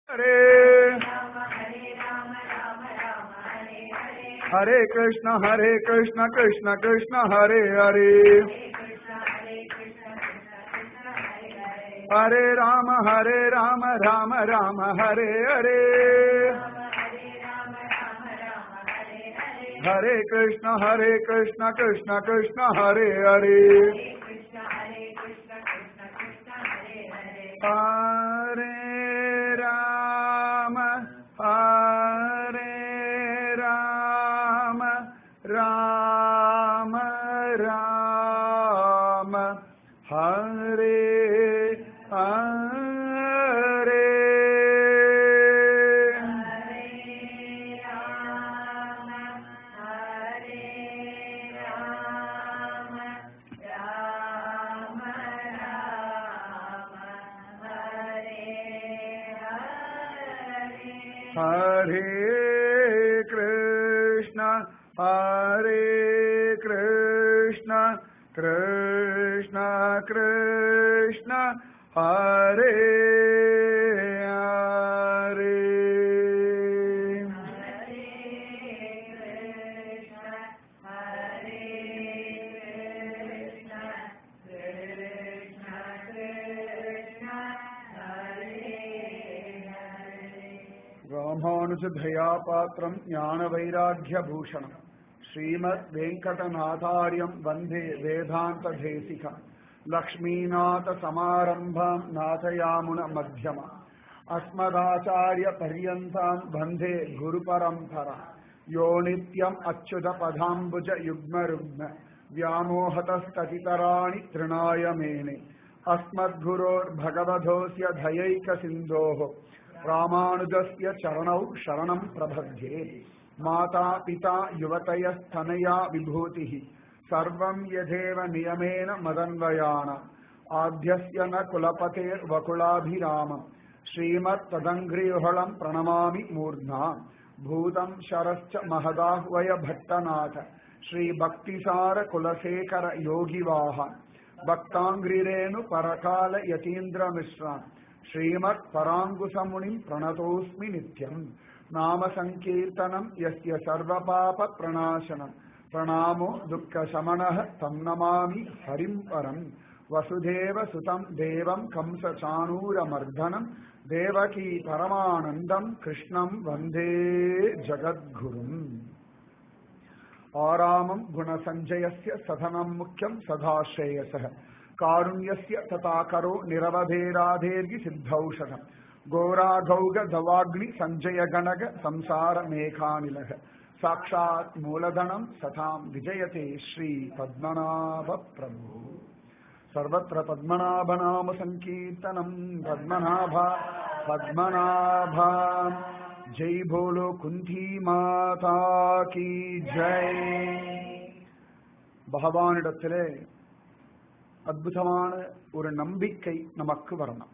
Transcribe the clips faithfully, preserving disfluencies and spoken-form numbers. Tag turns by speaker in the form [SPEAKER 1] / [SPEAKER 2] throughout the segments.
[SPEAKER 1] Hare Hare Krishna Hare Krishna Krishna Krishna Hare Hare Hare Rama Hare Rama Rama Rama Hare Hare Hare Krishna Hare Krishna Krishna Krishna Hare Hare Hare Rama Hare Rama Rama Rama Hare Hare Hare Krishna, Hare Krishna, Krishna Krishna, Hare Hare. ராமானுஜதயா பாத்திரம் ஞான வைராக்கிய பூஷணம் ஸ்ரீமத் வெங்கடநாதாரியம் வந்தே வேதாந்த தேசிகம் லக்ஷ்மீநாத சமாரம்பாம் நாதயாமுன மத்தியமா அஸ்மதாச்சாரிய பர்யந்தாம் வந்தே குரு பரம்பரா யோ நித்யம் அச்சுத பதாம்புஜ யுக்ம ருக்ம வியாமோஹதஸ்ததிதராணி த்ரிணாய மேனே அஸ்மத்குரோர் பகவதோஸ்ய தயைக சிந்தோஹ ராமானுஜஸ்ய சரணௌ சரணம் பிரபத்யே மாதா பிதா யுவதயஸ்தனயா விபூதிः சர்வம் யதேவ நியமேன மதன்வயான ஆத்யஸ்ய ந குலபதேர் வகுலாபிராமம் ஸ்ரீமத் ததங்கிரியுகலம் பிரணமாமி மூர்த்னா பூதம் ஷரஸ்ச மகதாஹ்வய பட்டநாத ஸ்ரீ பக்திசார குலசேகர யோகிவாஹன் பக்தாங்கிரேணு பரகால யதீந்திர மிஸ்ரான் श्रीमत् परांगुसमुनिं प्रणतोस्मि नित्यं नाम संकीर्तनं यस्य सर्वपाप प्रणाशनं प्रणामो दुःख शमनः तं नमामि हरिं परं वसुदेव सुतं देवं कंस चाणूरमर्दनं देवकी परमानन्दं कृष्णं वन्दे जगद्गुरुम् आरामं गुणसञ्जयस्य सधनं मुख्यं सदाश्रेयसः कारुण्यस्य तथा करो निरवधेराधेर्गि सिद्धौषधम् घोराघौग दवाग्नि संजय गणग संसार मेघानिलः साक्षात् मूलधनं सतां विजयते श्री पद्मनाभ प्रभु सर्वत्र पद्मनाभ नाम संकीर्तनं पद्मनाभ पद्मनाभ जय बोलो कुंती माता की जय भगवानिडत्तिले அற்புதமான ஒரு நம்பிக்கை நமக்கு வரணும்.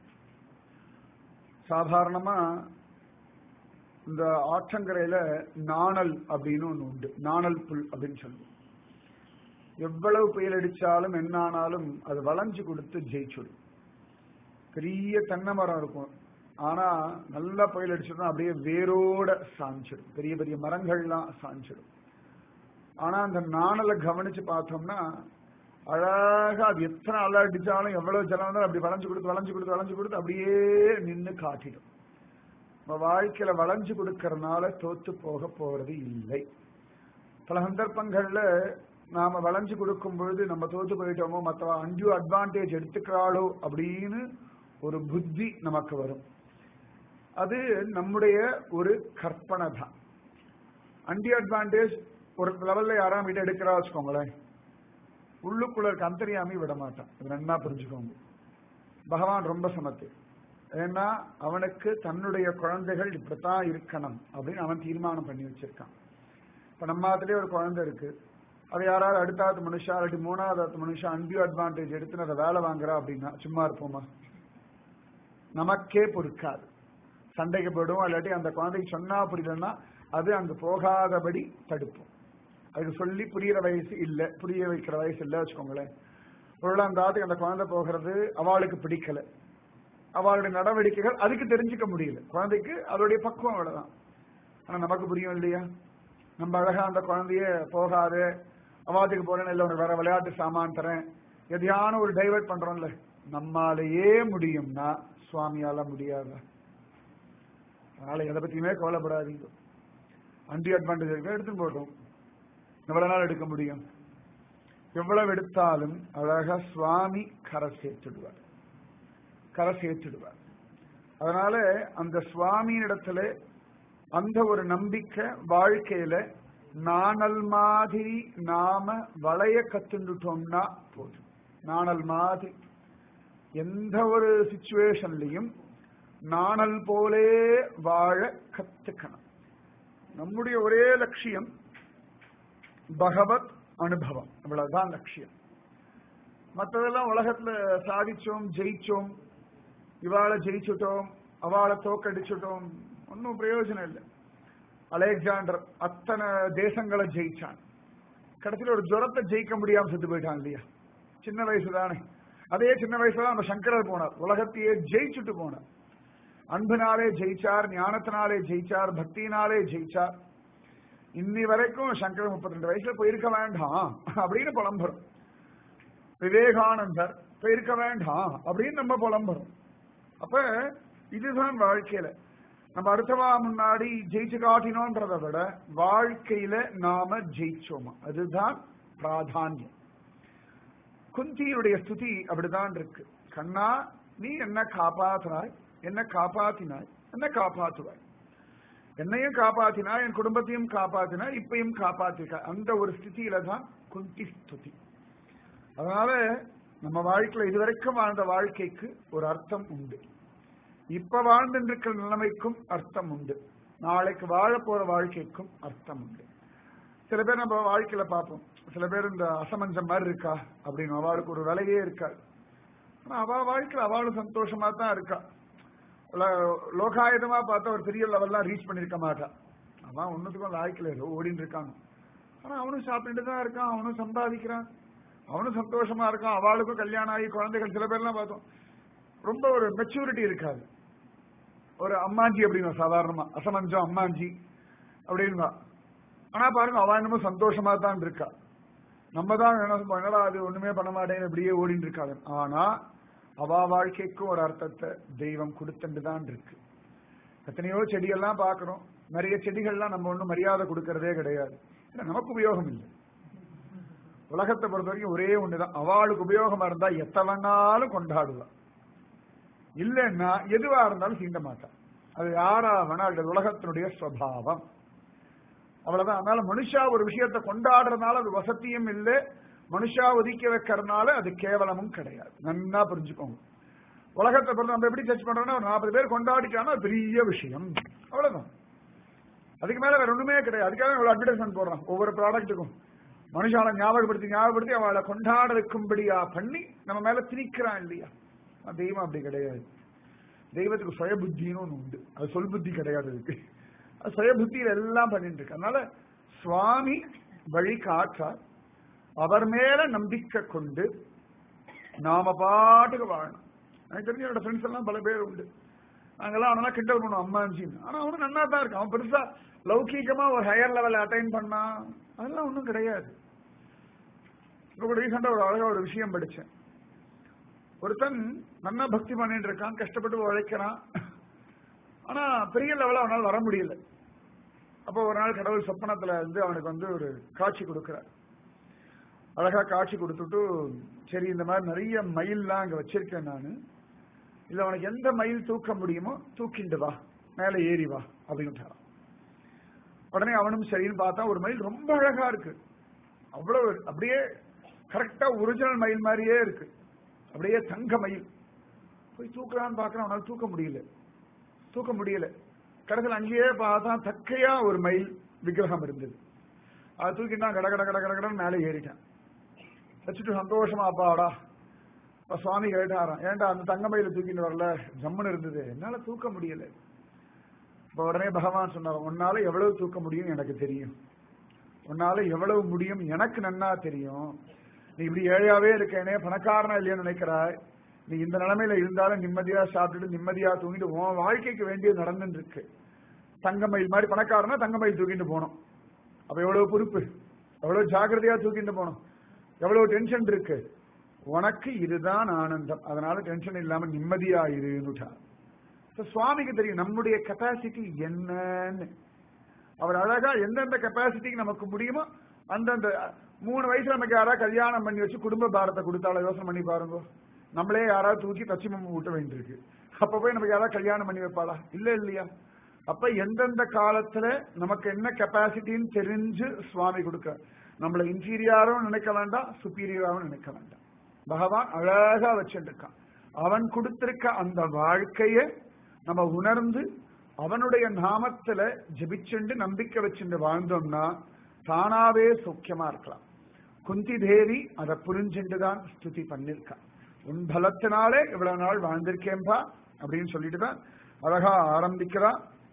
[SPEAKER 1] சாதாரணமா இந்த ஆற்றங்கரையில நாணல் அப்படின்னு ஒண்ணு உண்டு. நாணல் புல் அப்படின்னு சொல்லுவோம். எவ்வளவு புயல் அடிச்சாலும் என்ன ஆனாலும் அது வளைஞ்சு கொடுத்து ஜெயிச்சுடும். பெரிய தென்னை மரம் இருக்கும், ஆனா நல்ல புயல் அடிச்சதுன்னா அப்படியே வேரோட சாஞ்சிடும். பெரிய பெரிய மரங்கள்லாம் சாஞ்சிடும். ஆனா அந்த நாணலை கவனிச்சு பார்த்தோம்னா அழகா அது எத்தனை அலை அடிச்சாலும் எவ்வளவு ஜலம் இருந்தாலும் அப்படி வளைஞ்சு கொடுத்து வளைஞ்சு கொடுத்து வளைஞ்சு கொடுத்து அப்படியே நின்று காட்டிடும். நம்ம வாழ்க்கையில வளைஞ்சு கொடுக்கறதுனால தோத்து போக போறது இல்லை. பல சந்தர்ப்பங்கள்ல நாம வளைஞ்சு கொடுக்கும் பொழுது நம்ம தோத்து போயிட்டோமோ, மற்ற அன்டியூ அட்வான்டேஜ் எடுத்துக்கிறாளோ அப்படின்னு ஒரு புத்தி நமக்கு வரும். அது நம்முடைய ஒரு கற்பனை தான். அன்டியூ அட்வான்டேஜ் ஒரு லெவல்ல யாராவது வீட்டை எடுக்கிறா வச்சுக்கோங்களேன், உள்ளுக்குள்ள இருக்க அந்தரியாமி விட மாட்டான். அது நல்லா புரிஞ்சுக்கோங்க. பகவான் ரொம்ப சமத்து. ஏன்னா அவனுக்கு தன்னுடைய குழந்தைகள் இப்படித்தான் இருக்கணும் அப்படின்னு அவன் தீர்மானம் பண்ணி வச்சிருக்கான். இப்ப நம்ம அதுலயே ஒரு குழந்தை இருக்கு, அது யாராவது அடுத்தாவது மனுஷா இல்லாட்டி மூணாவது மனுஷா அன்டியூ அட்வான்டேஜ் எடுத்து அதை வேலை வாங்குறா அப்படின்னா சும்மா இருப்போமா? நமக்கே பொறுக்காது. சண்டைக்கு போயிடுவோம். இல்லாட்டி அந்த குழந்தைக்கு சொன்னா புரியலன்னா அது அங்கு போகாதபடி தடுப்போம். அதுக்கு சொல்லி புரியுற வயசு இல்லை, புரிய வைக்கிற வயசு இல்லை வச்சுக்கோங்களேன். ஒரு அந்த ஆத்துக்கு அந்த குழந்தை போகிறது அவளுக்கு பிடிக்கல. அவளுடைய நடவடிக்கைகள் அதுக்கு தெரிஞ்சுக்க முடியல. குழந்தைக்கு அதோடைய பக்குவம் அவ்வளவுதான். ஆனா நமக்கு புரியும் இல்லையா? நம்ம அழகா அந்த குழந்தைய போகாது அவாத்துக்கு போறேன்னு இல்லை, உனக்கு வேற விளையாட்டு சாமான் தரேன், எதையான ஒரு டைவர்ட் பண்றோம்ல, நம்மாலேயே முடியும்னா சுவாமியால முடியாத. அதனால எதை பத்தியுமே கவலைப்படாதீங்க. அண்டி அட்வான்டேஜ் எடுத்து போட்டோம், எவ்வளவு நாள் எடுக்க முடியும்? எவ்வளவு எடுத்தாலும் அழகா சுவாமி கரை சேர்த்துடுவார், கரை சேர்த்துடுவார். அதனால அந்த சுவாமியிடத்துல அந்த ஒரு நம்பிக்கை வாழ்க்கையில நாணல் மாதிரி நாம வளைய கத்துட்டோம்னா போதும். நாணல் மாதிரி எந்த ஒரு சிச்சுவேஷன்லையும் நாணல் போலே வாழ கத்துக்கணும். நம்முடைய ஒரே லட்சியம் பகவத் அனுபவம், அவ்வளவுதான் லட்சியம். மற்றதெல்லாம் உலகத்துல சாதிச்சோம், ஜெயிச்சோம், இவாளை ஜெயிச்சுட்டோம், அவளை தோக்கடிச்சுட்டோம், ஒன்னும் பிரயோஜனம் இல்லை. அலெக்சாண்டர் அத்தனை தேசங்களை ஜெயிச்சான், கடைசியில் ஒரு ஜுரத்தை ஜெயிக்க முடியாம செத்து போயிட்டான் இல்லையா? சின்ன வயசு தானே. அதே சின்ன வயசுல நம்ம சங்கரர் போனார், உலகத்தையே ஜெயிச்சுட்டு போனார். அன்பினாலே ஜெயிச்சார், ஞானத்தினாலே ஜெயிச்சார், பக்தியினாலே ஜெயிச்சார். இன்னி வரைக்கும் சங்கரர் முப்பத்தி ரெண்டு வயசுல போயிருக்க வேண்டாம் அப்படின்னு புலம்புறோம். விவேகானந்தர் போயிருக்க வேண்டாம் அப்படின்னு நம்ம புலம்புறோம். அப்ப இதுதான் வாழ்க்கையில நம்ம அடுத்தவா முன்னாடி ஜெயிச்சு காட்டினோன்றதை விட வாழ்க்கையில நாம ஜெயிச்சோமா, அதுதான் பிராதான்யம். குந்தியுடைய ஸ்துதி அப்படிதான் இருக்கு. கண்ணா, நீ என்ன காப்பாத்தினாய், என்ன காப்பாத்தினாய், என்ன காப்பாற்றுவாய், என்னையும் காப்பாத்தினாய், என் குடும்பத்தையும் காப்பாத்தினாய், இப்பையும் காப்பாத்திக்க. அந்த ஒரு ஸ்திதியில தான் குந்தி ஸ்துதி. அதனால நம்ம வாழ்க்கையில இதுவரைக்கும் வாழ்ந்த வாழ்க்கைக்கு ஒரு அர்த்தம் உண்டு, இப்ப வாழ்ந்துருக்கிற நிலைமைக்கும் அர்த்தம் உண்டு, நாளைக்கு வாழ போற வாழ்க்கைக்கும் அர்த்தம் உண்டு. சில பேர் நம்ம வாழ்க்கையில பார்ப்போம், சில பேர் இந்த அசமஞ்சம் மாதிரி இருக்கா அப்படின்னு அவளுக்கு ஒரு விலையே இருக்காது. ஆனா அவ வாழ்க்கையில அவளும் சந்தோஷமா தான் இருக்கா. லோகாயுதமா பார்த்தா ஒரு பெரிய லெவல்லாம் ரீச் பண்ணிருக்க மாட்டான். அவன் ஒன்னுத்துக்கும் வாழ்க்கையில ஏதோ ஓடின்னு இருக்காங்க. ஆனா அவனும் சாப்பிட்டுட்டு தான் இருக்கான், அவனும் சம்பாதிக்கிறான், அவனும் சந்தோஷமா இருக்கான். அவளுக்கும் கல்யாணம் ஆகி குழந்தைகள், சில பேர்லாம் பார்த்தோம் ரொம்ப ஒரு மெச்சூரிட்டி இருக்காது. ஒரு அம்மாஞ்சி அப்படின்னு சாதாரணமா அசமஞ்சம் அம்மாஞ்சி அப்படின்னா, ஆனா பாருங்க அவ என்னமோ சந்தோஷமா தான் இருக்கா. நம்ம தான் என்னடா அது ஒண்ணுமே பண்ண மாட்டேன்னு அப்படியே ஓடிட்டு இருக்காது. ஆனா அவ வாழ்க்கைக்கும் ஒரு அர்த்தத்தை தெய்வம் கொடுத்துட்டு தான் இருக்கு. எத்தனையோ செடியெல்லாம் பாக்குறோம், நிறைய செடிகள்லாம் நம்ம ஒண்ணும் மரியாதை கொடுக்கறதே கிடையாது, நமக்கு உபயோகம் இல்லை. உலகத்தை பொறுத்த வரைக்கும் ஒரே ஒண்ணுதான், அவளுக்கு உபயோகமா இருந்தா எத்தவனாலும் கொண்டாடுவா, இல்லைன்னா எதுவா இருந்தாலும் சீண்ட மாட்டான். அது யாரா வேணா, அது உலகத்தினுடைய சுவாவம், அவ்வளவுதான். அதனால மனுஷா ஒரு விஷயத்தை கொண்டாடுறதுனால அது வசதியும் இல்லை, மனுஷா ஒதுக்கி வைக்கிறதுனால அது கேவலமும் கிடையாது. நன்னா புரிஞ்சுக்கோங்க. உலகத்தை பொறுத்த நம்ம எப்படி சர்ச் பண்றோம்னா, ஒரு நாற்பது பேர் கொண்டாடிட்டாங்கன்னா பெரிய விஷயம், அவ்வளவுதான். அதுக்கு மேல வேற ஒண்ணுமே கிடையாது. அதுக்காக இவ்வளவு அட்வர்டைஸ்மெண்ட் போடுறான் ஒவ்வொரு ப்ராடக்ட்டுக்கும். மனுஷால ஞாபகப்படுத்தி ஞாபகப்படுத்தி அவளை கொண்டாட வைக்கும்படியா பண்ணி நம்ம மேல திணிக்கிறான் இல்லையா? தெய்வம் அப்படி கிடையாது. தெய்வத்துக்கு சுய புத்தின்னு ஒண்ணு உண்டு, அது சொல் புத்தி கிடையாது. அதுக்கு அது சுய புத்தியில எல்லாம் பண்ணிட்டு இருக்கு. அதனால சுவாமி வழி காற்றார், அவர் மேல நம்பிக்கை கொண்டு நாம பாட்டுக்கு வாழணும். எனக்கு தெரிஞ்ச என்னோட ஃப்ரெண்ட்ஸ் எல்லாம் பல பேர் உண்டு, நாங்கெல்லாம் அவனா கிட்ட பண்ணுவோம் அம்மாஞ்சின்னு. ஆனா அவனும் நல்லா தான் இருக்கு. அவன் பெருசா லௌகீகமா ஒரு ஹையர் லெவல் அட்டைன் பண்ணா அதெல்லாம் ஒன்றும் கிடையாது. இப்போ ரீசெண்டா ஒரு அழகா ஒரு விஷயம் படிச்சேன். ஒருத்தன் நல்லா பக்தி பண்ணிட்டு இருக்கான், கஷ்டப்பட்டு உழைக்கிறான், ஆனா பெரிய லெவல அவனால் வர முடியல. அப்போ ஒரு நாள் கடவுள் சொப்பனத்துல இருந்து அவனுக்கு வந்து ஒரு காட்சி கொடுக்கிறார். அழகா காட்சி கொடுத்துட்டு, சரி இந்த மாதிரி நிறைய மயில்லாம் அங்க வச்சிருக்கேன் நானு, இல்ல அவனுக்கு எந்த மயில் தூக்க முடியுமோ தூக்கிண்டு வா, மேல ஏறி வா அப்படின்னு. உடனே அவனும் சரின்னு பார்த்தா ஒரு மயில் ரொம்ப அழகா இருக்கு, அவ்வளவு அப்படியே கரெக்டா ஒரிஜினல் மயில் மாதிரியே இருக்கு, அப்படியே தங்க மயில். போய் தூக்கலான்னு பாக்குறான், அவனால தூக்க முடியல, தூக்க முடியல. கடைசியில் அங்கேயே பார்த்தா தக்கையா ஒரு மயில் விக்கிரகம் இருந்தது. அதை தூக்கிட்டா கட கட கட கட கடன் மேலே ஏறிட்டான். வச்சுட்டு சந்தோஷமா அப்பாடா. இப்ப சுவாமி கேட்டாராம், ஏன்டா அந்த தங்க மயில தூக்கிட்டு வரல, ஜம்முன்னு இருந்தது, என்னால தூக்க முடியல. இப்ப உடனே பகவான் சொன்னார், உன்னால எவ்வளவு தூக்க முடியும் எனக்கு தெரியும், உன்னால எவ்வளவு முடியும் எனக்கு நன்னா தெரியும். நீ இப்படி ஏழையாவே இருக்கேனே, பணக்காரனா இல்லையான்னு நினைக்கிறாய், நீ இந்த நிலைமையில இருந்தாலும் நிம்மதியா சாப்பிட்டுட்டு நிம்மதியா தூங்கிட்டு உன் வாழ்க்கைக்கு வேண்டியது நடந்துட்டு இருக்கு. தங்கமயில் மாதிரி பணக்காரனா தங்கமயில் தூக்கிட்டு போனோம். அப்ப எவ்வளவு பொறுப்பு, எவ்வளவு ஜாக்கிரதையா தூக்கிட்டு போனோம், எவ்வளவு டென்ஷன் இருக்கு. உனக்கு இதுதான் ஆனந்தம், அதனால டென்ஷன் இல்லாம நிம்மதியா இருந்துட்டா. சுவாமிக்கு தெரியும் நம்முடைய கெப்பாசிட்டி என்னன்னு. அவர் அழகா எந்தெந்த கெப்பாசிட்டிக்கு நமக்கு முடியுமோ அந்தந்த மூணு வயசுல நமக்கு யாராவது கல்யாணம் பண்ணி வச்சு குடும்ப பாரத்தை கொடுத்தாலும் யோசனை பண்ணி பாருங்க. நம்மளே யாராவது தூக்கி தச்சி மம்மு ஊட்ட வேண்டியிருக்கு. அப்ப போய் நமக்கு யாராவது கல்யாணம் பண்ணி வைப்பாளா? இல்ல இல்லையா? அப்ப எந்தெந்த காலத்துல நமக்கு என்ன கெப்பாசிட்டின்னு தெரிஞ்சு சுவாமி கொடுக்க. நம்மள இன்ஃபீரியாரும் நினைக்க வேண்டாம், சுப்பீரியராகவும் நினைக்க வேண்டாம். பகவான் அழகா வச்சுருக்கான். அவன் கொடுத்திருக்க அந்த வாழ்க்கைய நம்ம உணர்ந்து அவனுடைய நாமத்துல ஜபிச்சுண்டு நம்பிக்கை வச்சுட்டு வாழ்ந்தோம்னா தானாவே சௌக்கியமா இருக்கலாம். குந்தி தேவி அதை புரிஞ்சுட்டுதான் ஸ்துதி பண்ணிருக்கா. உன் பலத்தினாலே இவ்வளவு நாள் வாழ்ந்திருக்கேன்பா அப்படின்னு சொல்லிட்டு தான் அழகா ஆரம்பிக்கிறா.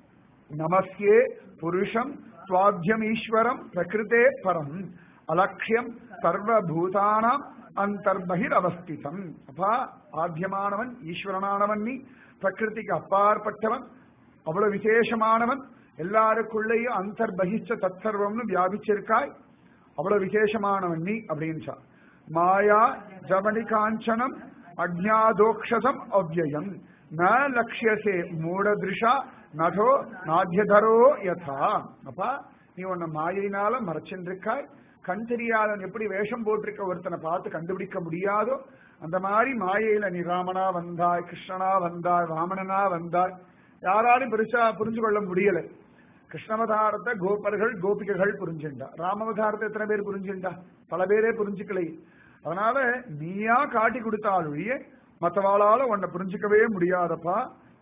[SPEAKER 1] நமஸ்யே புருஷம் சுவாத்தியம் ஈஸ்வரம் பிரகிருதே பரம் அலட்சியம் சர்வபூதானாம் அந்தர்பகிர் அவஸ்திதம். அப்பா ஆத்தியமானவன் ஈஸ்வரனானவன், நீ பிரகிருதிக்கு அப்பாற்பட்டவன், அவ்வளவு விசேஷமானவன், எல்லாருக்குள்ளேயும் அந்தர்பகிச்ச தற்சர்வம்னு வியாபிச்சிருக்காய், அவ்வளவு விசேஷமானவன் நீ அப்படின்னு. மாயா ஜவனி காஞ்சனம் அஜ்ஞாதோக்ஷதம் அவ்யயம் ந லக்ஷ்யசே மூடதிருஷா நதோ நாத்தியதரோ யதா. அப்பா நீ உன்னை மாயினால மறைச்சிருக்காய். கண் தெரியாதவன் எப்படி வேஷம் போட்டிருக்க ஒருத்தனை பார்த்து கண்டுபிடிக்க முடியாதோ அந்த மாதிரி மாயையில நீ ராமனா வந்தாய், கிருஷ்ணனா வந்தாய், வாமனனா வந்தாய். யாராலும் பெருசா புரிஞ்சு கொள்ள முடியல. கிருஷ்ணவதாரத்தை கோபர்கள் கோபிகைகள் புரிஞ்சுண்டா. ராமவதாரத்தை எத்தனை பேர் புரிஞ்சுண்டா? பல பேரே புரிஞ்சுக்கலை. அதனால நீயா காட்டி கொடுத்தாலுடைய மற்றவாளால உன்னை புரிஞ்சுக்கவே முடியாதப்பா.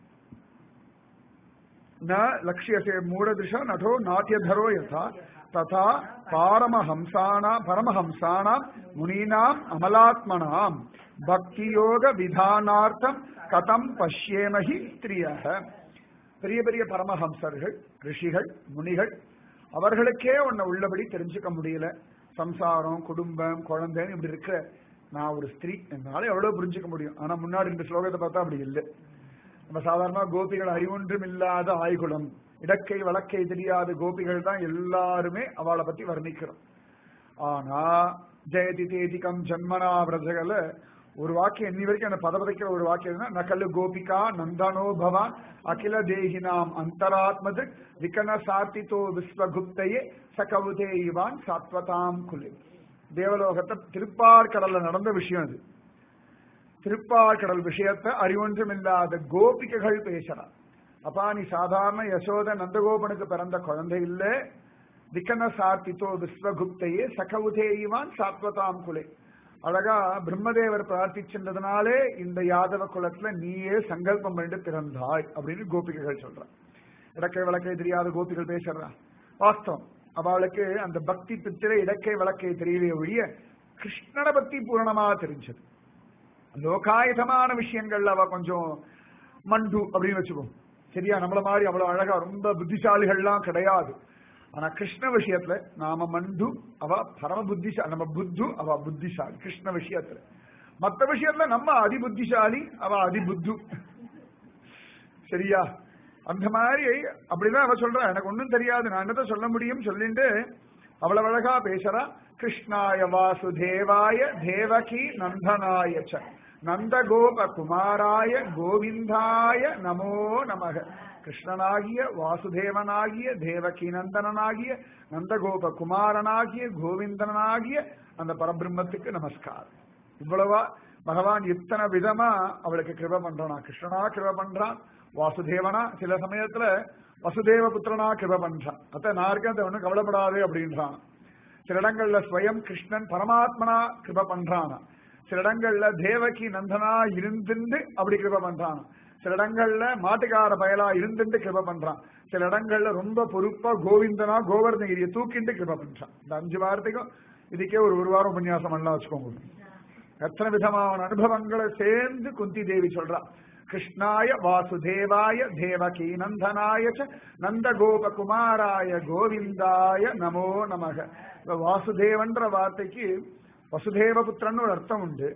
[SPEAKER 1] ந லக்ஷ்யசே மூடதிருஷா நதோ நாட்டியதரோ யதா ததா பாரமஹம்சானா பரமஹம்சானாம் முனீனாம் அமலாத்மனாம் பக்தியோக விதானார்த்தம் கதம் பஷ்யேமஹி ஸ்திரியஹ. பெரிய பெரிய பரமஹம்சர்கள், ரிஷிகள், முனிகள், அவர்களுக்கே உன்னை உள்ளபடி தெரிஞ்சுக்க முடியல. சம்சாரம், குடும்பம், குழந்தைன்னு இப்படி இருக்க நான் ஒரு ஸ்திரீ என்னால எவ்வளவு புரிஞ்சுக்க முடியும். ஆனா முன்னாடி இந்த ஸ்லோகத்தை பார்த்தா அப்படி இல்லை. நம்ம சாதாரணமா கோபிகள் அறிவொன்றும் இல்லாத ஆய்குலம், இடக்கை வழக்கை தெரியாத கோபிகள் தான் எல்லாருமே அவளை பத்தி வர்ணிக்கிறோம். ஆனா ஜெயதி தேதிகம் ஜன்மனா விரஜகல ஒரு வாக்கியம் இன்னி வரைக்கும் அந்த பதபதைக்கிற ஒரு வாக்கியம் நகலு கோபிகா நந்தனோ பவான் அகில தேகினாம் அந்தராத்மது விகன சாத்திதோ விஸ்வகுப்தையே சகவுதே இவான் சாத்வதாம் குலே. தேவலோகத்தை திருப்பார்கடல்ல நடந்த விஷயம் அது. திருப்பார்கடல் விஷயத்தை அறிவொன்றும் இல்லாத கோபிகைகள் பேசுறான். அப்பா நீ சாதாரண யசோத நந்தகோபனுக்கு பிறந்த குழந்தை இல்ல, விகன சாத்திதோ விஸ்வகுப்தையே சகவுதே இவான் சாத்வதாம் குலே. அழகா பிரம்மதேவர் பிரார்த்திச்சதுனாலே இந்த யாதவ குலத்துல நீயே சங்கல்பம் பண்ணிட்டு பிறந்தாய் அப்படின்னு கோபிகைகள் சொல்றான். இடக்கை வழக்கை தெரியாத கோபிகள் பேசுறா. வாஸ்தவம், அவளுக்கு அந்த பக்தி பித்திர இடக்கை வழக்கை தெரியவே ஒழிய கிருஷ்ணனை பத்தி பூரணமா தெரிஞ்சது. லோகாயுதமான விஷயங்கள்ல அவ கொஞ்சம் மண்டு அப்படின்னு வச்சுக்கோம். சரியா, நம்மள மாதிரி அவ்வளவு அழகா ரொம்ப புத்திசாலிகள்லாம் கிடையாது. ஆனா கிருஷ்ண விஷயத்துல நாம மண்டு, அவ பரம புத்திசாலி, நம்ம புத்து, அவ புத்திசாலி கிருஷ்ண விஷயத்துல. மற்ற விஷயத்துல நம்ம அதிபுத்திசாலி, அவ அதிபுத்து. சரியா, அந்த மாதிரி அப்படிதான் அவ சொல்றா. எனக்கு ஒன்னும் தெரியாது, நான் என்னதான் சொல்ல முடியும் சொல்லிட்டு அவ்வளவு அழகா பேசுறா. கிருஷ்ணாய வாசுதேவாய தேவகி நந்தனாய ச நந்தகோப குமாராய கோவிந்தாய நமோ நமக. கிருஷ்ணனாகிய வாசுதேவனாகிய தேவகி நந்தனாகிய நந்தகோப குமாரனாகிய கோவிந்தனாகிய அந்த பரபிரம்மத்துக்கு நமஸ்காரம். இவ்வளவா பகவான் இத்தனை விதமா அவளுக்கு கிருப பண்றானா. கிருஷ்ணனா கிருப பண்றான், வாசுதேவனா, சில சமயத்துல வசுதேவ புத்திரனா கிருப பண்றான். அத்த நான் இருக்கேன் ஒன்னும் கவலைப்படாது அப்படின்றான். சில இடங்கள்ல ஸ்வயம் கிருஷ்ணன் பரமாத்மனா கிருப பண்றானா. சில இடங்கள்ல தேவகி நந்தனா இருந்துட்டு அப்படி கிருப பண்றான். சில இடங்கள்ல மாட்டுக்கார பயலா இருந்துட்டு கிருப பண்றான். சில இடங்கள்ல ரொம்ப பொறுப்பா கோவிந்தனா கோவர்தகிரியை தூக்கிட்டு கிருப பண்றான். இந்த அஞ்சு வாரத்துக்கும் இதுக்கே ஒரு ஒரு வாரம் உபன்யாசம் எல்லாம் வச்சுக்கோங்க. எத்தனை விதமான அனுபவங்களை சேர்ந்து குந்தி தேவி சொல்றா. கிருஷ்ணாய வாசுதேவாய தேவகி நந்தனாய நந்தகோப குமாராய கோவிந்தாய நமோ நமக. வாசுதேவன்ற வார்த்தைக்கு வசுதேவ புத்திரன் ஒரு அர்த்தம் உண்டு,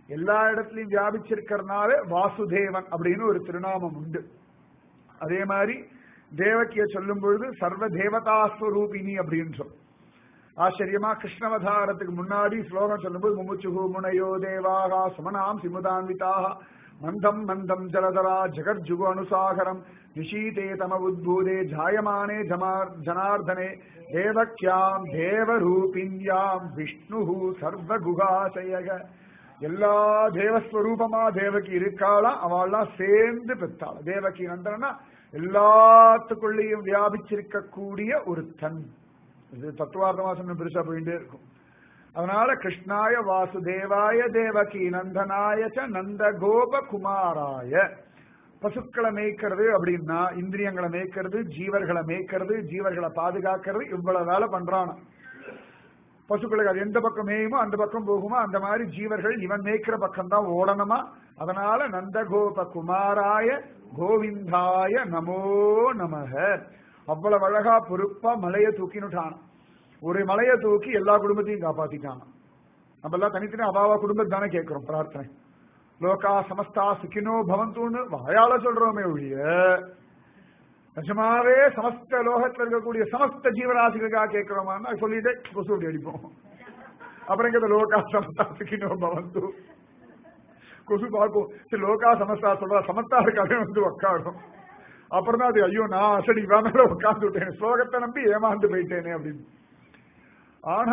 [SPEAKER 1] எல்லா இடத்துலயும் வியாபிச்சிருக்கிறதுனால வாசுதேவன் அப்படின்னு ஒரு திருநாமம் உண்டு. அதே மாதிரி தேவகிய சொல்லும் பொழுது சர்வ தேவதாஸ்வரூபிணி அப்படின்றோம். ஆச்சரியமா கிருஷ்ணவதாரத்துக்கு முன்னாடி ஸ்லோகம் சொல்லும்போது முமுச்சுகு முனையோ தேவாகா சுமனாம் சிமுதான்விதாக மந்தம் மந்தம் ஜலதரா ஜெகர்ஜுகு அனுசாகரம் நிஷீதே தம உத்பூதே ஜாயமானே ஜமார் ஜனார்தனே தேவக்யாம் தேவரூபிண்யாம் விஷ்ணு சர்வகுகாசயக. எல்லா தேவஸ்வரூபமா தேவகி இருக்காளா, அவள்லாம் சேர்ந்து பெற்றாள். தேவகி நந்தனா எல்லாத்துக்குள்ளேயும் வியாபிச்சிருக்கக்கூடிய ஒரு தன். இது தத்துவார்த்தமா சொன்ன பெருசா போயிட்டே இருக்கும். அதனால கிருஷ்ணாய வாசுதேவாய தேவகி நந்தனாய நந்த கோப குமாராய. பசுக்களை மேய்க்கிறது அப்படின்னா இந்திரியங்களை மேய்க்கிறது, ஜீவர்களை மேய்க்கிறது, ஜீவர்களை பாதுகாக்கிறது, இவ்வளவு வேலை பண்றான். பசுக்களுக்கு அது எந்த பக்கம் மேயுமோ அந்த பக்கம் போகுமோ அந்த மாதிரி ஜீவர்கள் இவன் மேய்க்கிற பக்கம் தான் ஓடணுமா. அதனால நந்தகோப குமாராய கோவிந்தாய நமோ நமக. அவ்வளவு அழகா பொறுப்பா மலையை தூக்கினுட்டான். ஒரு மலையை தூக்கி எல்லா குடும்பத்தையும் காப்பாத்திட்டான். நம்ம எல்லாம் தனித்தனி அபாவா குடும்பத்தை தானே கேட்கிறோம் பிரார்த்தனை. லோகா சமஸ்தா சுகினோ பவந்தூன்னு வாயால சொல்றோமே ஒழிய நிஜமாவே சமஸ்த லோகத்தில் இருக்கக்கூடிய சமஸ்த ஜீவராசிகளுக்காக கேட்கிறோமா சொல்லிட்டு கொசு அடிப்போம். அப்புறம் இந்த லோகா சமஸ்தா சுகினோ பவந்து கொசு பார்க்கும். சரி லோகா சமஸ்தா சொல்றா சமஸ்தா இருக்காவே வந்து உட்காரும். அப்புறம் தான் அது ஐயோ நான் அசடி மேல உட்கார்ந்து விட்டேன், ஸ்லோகத்தை நம்பி ஏமாந்து போயிட்டேனே அப்படின்னு. ஆனா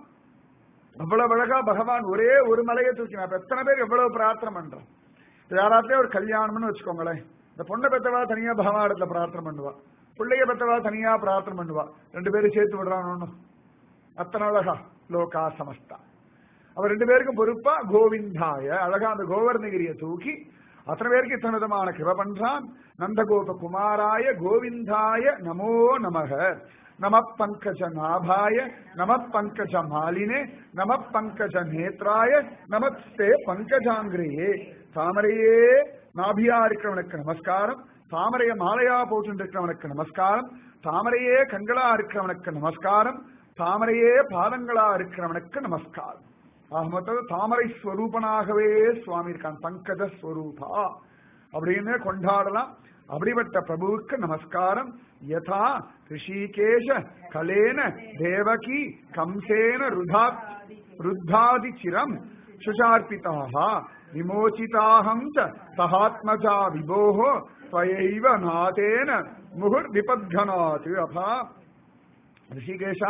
[SPEAKER 1] அவ்வளவு அழகா பகவான் ஒரே ஒரு மலையை தூக்கினா. எத்தனை பேர் எவ்வளவு பிரார்த்தனை பண்றோம். யாராத்தையும் ஒரு கல்யாணம்னு வச்சுக்கோங்களேன், இந்த பொண்ணை பெற்றவா தனியா பகவானிடத்துல பிரார்த்தனை பண்ணுவா, பிள்ளைய பெற்றவா தனியா பிரார்த்தனை பண்ணுவா, ரெண்டு பேரும் சேர்த்து விடுறான்னு. அத்தனை அழகா லோகா சமஸ்தா. அவர் ரெண்டு பேருக்கும் பொறுப்பா கோவிந்தாய அழகா அந்த கோவர்ணகிரியை தூக்கி அத்தனை பேருக்கு இத்தனை விதமான கிருப பண்றான். நந்தகோப குமாராய கோவிந்தாய நமோ நமக. நம பங்கஜ நாபாய நம பங்கஜ மாலினே நம பங்கஜ நேத்ராய நமஸ்தே பங்கஜாங்கிரியே. தாமரையே நாபியா இருக்கிறவனுக்கு நமஸ்காரம், தாமரைய மாலையா போட்டு இருக்கிறவனுக்கு நமஸ்காரம், தாமரையே கண்களா இருக்கிறவனுக்கு நமஸ்காரம், தாமரையே பாதங்களா இருக்கிறவனுக்கு நமஸ்காரம். ஆக மொத்தம் தாமரை ஸ்வரூபனாகவே சுவாமி இருக்கான். பங்கஜ ஸ்வரூபா அப்படின்னு கொண்டாடலாம். அப்படிப்பட்ட பிரபுவுக்கு நமஸ்காரம். யதா ரிஷிகேஷ கலேன தேவகி கம்சேன ருதா ருத்தாதி சிரம் சுஷார்பிதாக விமோசிதாஹம் ச சஹாத்மஜா விபோஹோ ஸ்வயைவ நாதேன முகுர் விபத்கனாத். அப்பா ரிஷிகேஷா,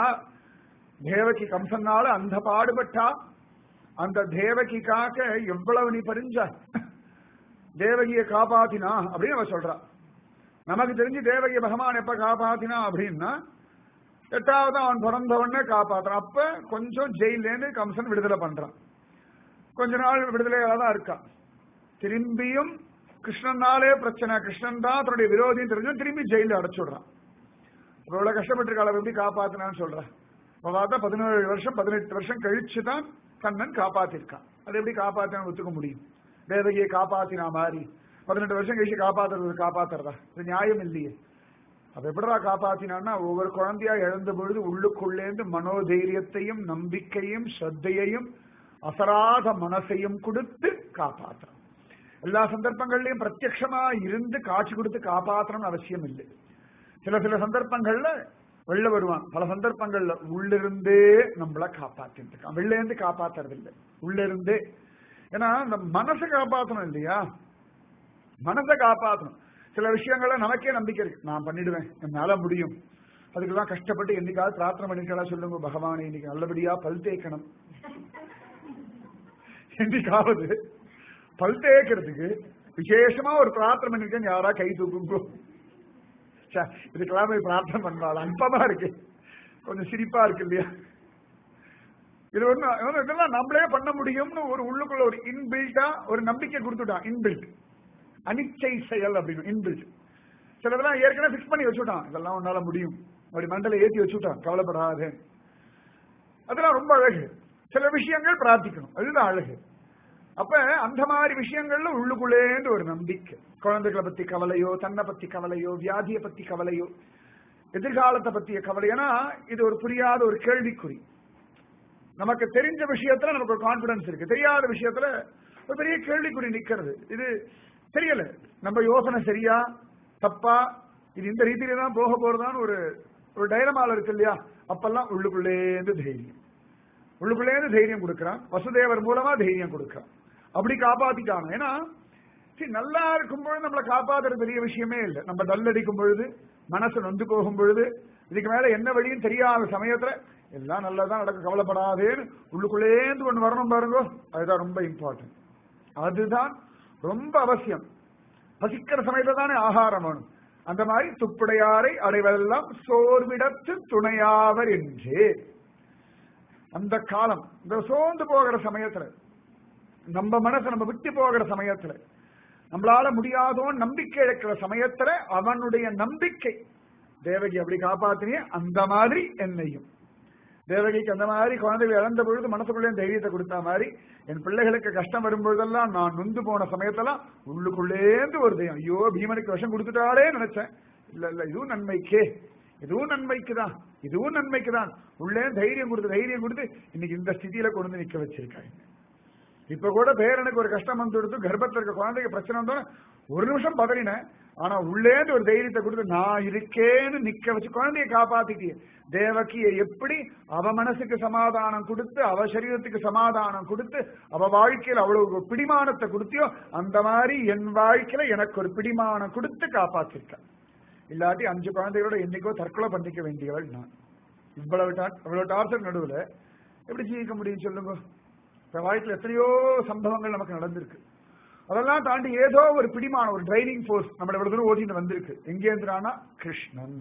[SPEAKER 1] தேவகி கம்சனால அந்த பாடுபட்டா. அந்த தேவகிக்காக எவ்வளவு நீ பறிஞ்ச, தேவகியை காப்பாத்தினா அப்படின்னு அவ சொல்றா. நமக்கு தெரிஞ்சு தேவகிய பகவான் எப்ப காப்பாத்தினா அப்படின்னா எட்டாவது அவன் பிறந்தவொடனே காப்பாத்துறான். அப்ப கொஞ்சம் ஜெயிலேருந்து கம்சன் விடுதலை பண்றான். கொஞ்ச நாள் விடுதலையால தான் இருக்கான். திரும்பியும் கிருஷ்ணனாலே பிரச்சனை, கிருஷ்ணன் தான் தன்னுடைய விரோதியும் தெரிஞ்சும் திரும்பி ஜெயில அடைச்சுடுறான். இவ்வளவு கஷ்டப்பட்டிருக்காள எப்படி காப்பாத்தினான்னு சொல்றான். பார்த்தா பதினேழு வருஷம் பதினெட்டு வருஷம் கழிச்சுதான் கண்ணன் காப்பாத்திருக்கான். அது எப்படி காப்பாத்தினான்னு ஒத்துக்க முடியும்? தேவகியை காப்பாத்தினா மாதிரி பதினெட்டு வருஷம் கழிச்சு காப்பாத்துறது காப்பாத்துறதா? இது நியாயம் இல்லையே. அது எப்படிடா காப்பாத்தினான்னா ஒவ்வொரு குழந்தையா இழந்த பொழுது உள்ளுக்குள்ளேந்து மனோதைரியத்தையும் நம்பிக்கையும் ஸ்ரத்தையையும் அசராத மனசையும் கொடுத்து காப்பாற்றணும். எல்லா சந்தர்ப்பங்கள்லயும் பிரத்யட்சமா இருந்து காட்சி கொடுத்து காப்பாற்றணும்னு அவசியம் இல்லை. சில சில சந்தர்ப்பங்கள்ல வெளில வருவான், பல சந்தர்ப்பங்கள்ல உள்ளிருந்தே நம்மள காப்பாத்திட்டு இருக்கான். வெளில இருந்து காப்பாத்துறது இல்லை, உள்ள இருந்தே. ஏன்னா இந்த மனசை காப்பாற்றணும் இல்லையா, மனசை காப்பாற்றணும். சில விஷயங்கள்ல நமக்கே நம்பிக்கை இருக்கு, நான் பண்ணிடுவேன், என்னால முடியும். அதுக்கெல்லாம் கஷ்டப்பட்டு என்னைக்காவது பிரார்த்தனை பண்ணிருக்கா சொல்லுங்க, பகவானை இன்னைக்கு நல்லபடியா பல் தேய்க்கணும். என்னைக்காவது பல் தேய்க்கிறதுக்கு விசேஷமா ஒரு பிரார்த்தனை பண்ணிருக்கேன், யாரா கை தூக்குங்கோ. இதுக்கெல்லாம் போய் பிரார்த்தனை பண்ணாலும் அன்பமா இருக்கு, கொஞ்சம் சிரிப்பா இருக்கு இல்லையா? இது ஒண்ணு இதெல்லாம் நம்மளே பண்ண முடியும்னு ஒரு உள்ளுக்குள்ள ஒரு இன்பில்டா ஒரு நம்பிக்கை கொடுத்துட்டான். இன்பில்ட் அனிச்சை செயல் அப்படின்னு இன்பில்ட். சிலதெல்லாம் ஏற்கனவே பிக்ஸ் பண்ணி வச்சுட்டான், இதெல்லாம் உன்னால முடியும், அப்படி மண்டல ஏற்றி வச்சுட்டான், கவலைப்படாது. அதெல்லாம் ரொம்ப அழகு. சில விஷயங்கள் பிரார்த்திக்கணும், அதுதான் அழகு. அப்ப அந்த மாதிரி விஷயங்கள்ல உள்ளுக்குள்ளேந்து ஒரு நம்பிக்கை. குழந்தைகளை பத்தி கவலையோ, தன்னை பத்தி கவலையோ, வியாதியை பத்தி கவலையோ, எதிர்காலத்தை பத்திய கவலை. ஏன்னா இது ஒரு புரியாத ஒரு கேள்விக்குறி. நமக்கு தெரிஞ்ச விஷயத்துல நமக்கு ஒரு கான்பிடன்ஸ் இருக்கு, தெரியாத விஷயத்துல ஒரு பெரிய கேள்விக்குறி நிக்கிறது. இது தெரியல, நம்ம யோசனை சரியா தப்பா, இது இந்த ரீதியில தான் போக போறதான்னு ஒரு ஒரு டைலமால இருக்கு இல்லையா? அப்பெல்லாம் உள்ளுக்குள்ளேந்து தைரியம், உள்ளுக்குள்ளேந்து தைரியம் கொடுக்கிறான். வசுதேவர் மூலமா தைரியம் கொடுக்கிறான். அப்படி காப்பாத்திட்டாங்க. ஏன்னா நல்லா இருக்கும்பொழுது நம்மளை காப்பாத்துற பெரிய விஷயமே இல்லை. நம்ம டல்லடிக்கும் பொழுது, மனசு நொந்து போகும் பொழுது, இதுக்கு மேல என்ன வழியும் தெரியாத சமயத்துல எல்லாம் நல்லதான் நடக்கும், கவலைப்படாதேன்னு உள்ளுக்குள்ளேந்து ஒண்ணு வரணும் பாருங்க. அதுதான் ரொம்ப இம்பார்ட்டன்ட், அதுதான் ரொம்ப அவசியம். பசிக்கிற சமயத்துல தானே ஆகாரம் வேணும். அந்த மாதிரி துப்புடையாரை அடைவதெல்லாம் சோர்விடத்து துணையாவர் என்றே. அந்த காலம் இந்த சோர்ந்து போகிற சமயத்துல, நம்ம மனசு நம்ம விட்டு போகிற சமயத்துல, நம்மளால முடியாதோன்னு நம்பிக்கை இழக்கிற சமயத்துல அவனுடைய நம்பிக்கை, தேவகி அப்படி காப்பாத்தினே அந்த மாதிரி என்னையும். தேவகிக்கு அந்த மாதிரி குழந்தைகள் இழந்த பொழுது மனசுக்குள்ளே தைரியத்தை கொடுத்த மாதிரி என் பிள்ளைகளுக்கு கஷ்டம் வரும்பொழுதெல்லாம், நான் நொந்து போன சமயத்தெல்லாம் உள்ளுக்குள்ளேந்து ஒரு தைரியம். ஐயோ பீமனுக்கு விஷம் கொடுத்துட்டாலே நினைச்சேன். இல்ல இல்ல இதுவும் நன்மைக்கே, இதுவும் நன்மைக்கு தான், இதுவும் நன்மைக்கு தான். உள்ளே தைரியம் கொடுத்து தைரியம் கொடுத்து இன்னைக்கு இந்த ஸ்திதியில கொண்டு வந்து நிக்க வச்சிருக்காங்க. இப்ப கூட பேரனுக்கு ஒரு கஷ்டம் வந்து கொடுத்து, கர்ப்பத்தில் இருக்க குழந்தைக்கு பிரச்சனை வந்தோன்னு ஒரு நிமிஷம் பதறினேன். ஆனா உள்ளேந்து ஒரு தைரியத்தை கொடுத்து நான் இருக்கேன்னு நிக்க வச்சு குழந்தைய காப்பாத்திட்டிய. தேவகியை எப்படி அவ மனசுக்கு சமாதானம் கொடுத்து, அவ சரீரத்துக்கு சமாதானம் கொடுத்து, அவ வாழ்க்கையில் அவ்வளவு பிடிமானத்தை கொடுத்தியோ, அந்த மாதிரி என் வாழ்க்கையில எனக்கு ஒரு பிடிமானம் கொடுத்து காப்பாத்திருக்க. இல்லாட்டி அஞ்சு குழந்தைகளோட என்னைக்கோ தற்கொலை பண்ணிக்க வேண்டியவள் நான். இவ்வளவு இவ்வளவு டார்ச்சர் நடுவுல எப்படி ஜீவிக்க முடியும் சொல்லுங்க? வாழ்க்கையில் எத்தனையோ சம்பவங்கள் நமக்கு நடந்திருக்கு. அதெல்லாம் தாண்டி ஏதோ ஒரு பிடிமான ஒரு டிரைவிங் போர்ஸ் நம்மள இவ்வளவு தூரம் ஓட்டிட்டு வந்திருக்கு. எங்கே இருந்தானா? கிருஷ்ணன்.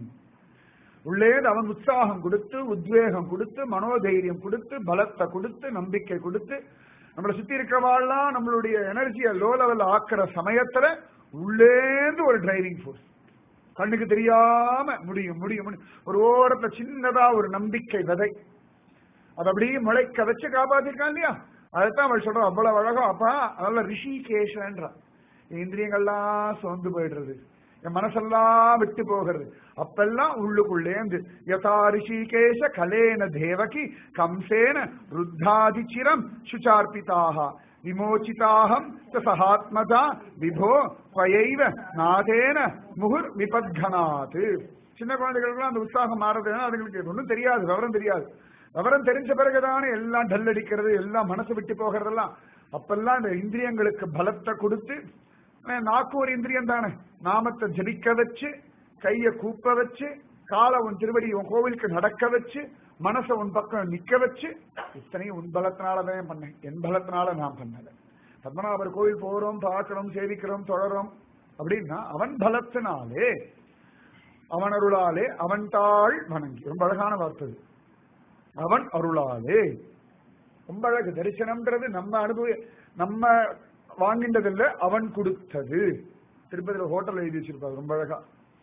[SPEAKER 1] உள்ளே அவன் உற்சாகம் கொடுத்து, உத்வேகம் கொடுத்து, மனோதைரியம் கொடுத்து, பலத்தை கொடுத்து, நம்பிக்கை கொடுத்து, நம்மளை சுத்தி இருக்கிறவாள்லாம் நம்மளுடைய எனர்ஜியை லோ லெவல் ஆக்குற சமயத்துல உள்ளேந்து ஒரு டிரைவிங் போர்ஸ். கண்ணுக்கு தெரியாம முடியும் முடியும் ஒரு ஓரத்துல சின்னதா ஒரு நம்பிக்கை விதை, அது அப்படியே முளைக்க வச்சு காப்பாத்திருக்கான் இல்லையா? அதுதான் அவள் சொல்ற அவ்வளவு அழகம். அப்பா அதனால ரிஷிகேஷன்றா. இந்திரியங்கள்லாம் சோர்ந்து போயிடுறது, என் மனசெல்லாம் விட்டு போகிறது. அப்பெல்லாம் உள்ளுக்குள்ளேந்து யதா ரிஷிகேஷ கலேன தேவகி கம்சேன ருத்தாதிச்சிரம் சுச்சார்பிதாக விமோச்சிதாகம் சஹாத்மதா விபோ பயைவ நாதேன முகுர் விபத்கனாது. சின்ன குழந்தைகளுக்குலாம் அந்த உற்சாகம் மாறுறதுன்னா அதுங்களுக்கு ஒன்றும் தெரியாது, விவரம் தெரியாது. விவரம் தெரிஞ்ச பிறகுதானே எல்லாம் டல் அடிக்கிறது, எல்லாம் மனசு விட்டு போகிறதெல்லாம். அப்பெல்லாம் இந்த இந்திரியங்களுக்கு பலத்தை கொடுத்து, நாக்கு ஒரு இந்திரியம் தானே, நாமத்தை ஜபிக்க வச்சு, கைய கூப்ப வச்சு, காலை உன் திருவடி உன் கோவிலுக்கு நடக்க வச்சு, மனசை உன் பக்கம் நிக்க வச்சு, இத்தனையும் உன் பலத்தினாலதான் பண்ணேன், என் பலத்தினால நான் பண்ணல. பத்மநாபர் கோவில் போறோம், பார்க்கிறோம், சேவிக்கிறோம், தொடரும் அப்படின்னா அவன் பலத்தினாலே, அவன் அருளாலே, அவன் தாள் வணங்கி. ரொம்ப அழகான வார்த்தை, அவன் அருளாலே. ரொம்ப அழகு. தரிசனம்ன்றது நம்ம அனுபவ நம்ம வாங்கின்றதில்லை, அவன் கொடுத்தது. திருப்பதியில ஹோட்டல் எழுதி வச்சிருப்பாரு ரொம்ப அழகா.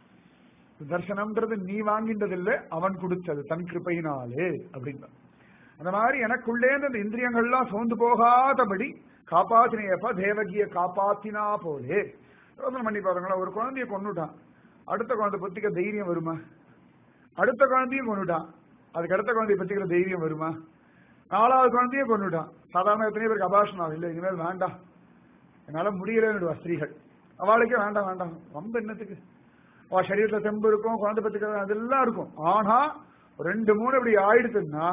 [SPEAKER 1] தரிசனம்ன்றது நீ வாங்கின்றதில்லை, அவன் கொடுத்தது தன் கிருபையினாலே அப்படின்னா. அந்த மாதிரி எனக்குள்ளேந்து அந்த இந்திரியங்கள்லாம் சோர்ந்து போகாதபடி காப்பாத்தினேப்பா. தேவகியை காப்பாத்தினா போலே. யோசனை பண்ணி பாருங்களா, ஒரு குழந்தைய கொண்டுட்டான், அடுத்த குழந்தை பத்திக்க தைரியம் வருமா? அடுத்த குழந்தையும் கொண்டுட்டான், அதுக்கு அடுத்த குழந்தைய பத்திக்கிற தைரியம் வருமா? நாலாவது குழந்தையே கொண்டுட்டான். சாதாரண எத்தனை பேருக்கு அபாஷன் ஆகும், இல்லை இனிமேல் வேண்டாம், என்னால முடியலன்னு ஸ்திரீகள். அவளுக்கே வேண்டாம் வேண்டாம், ரொம்ப என்னத்துக்கு, அவ சரீரத்துல தெம்பு இருக்கும், குழந்தை பத்திக்கிறது அதெல்லாம் இருக்கும். ஆனா ரெண்டு மூணு இப்படி ஆயிடுச்சுன்னா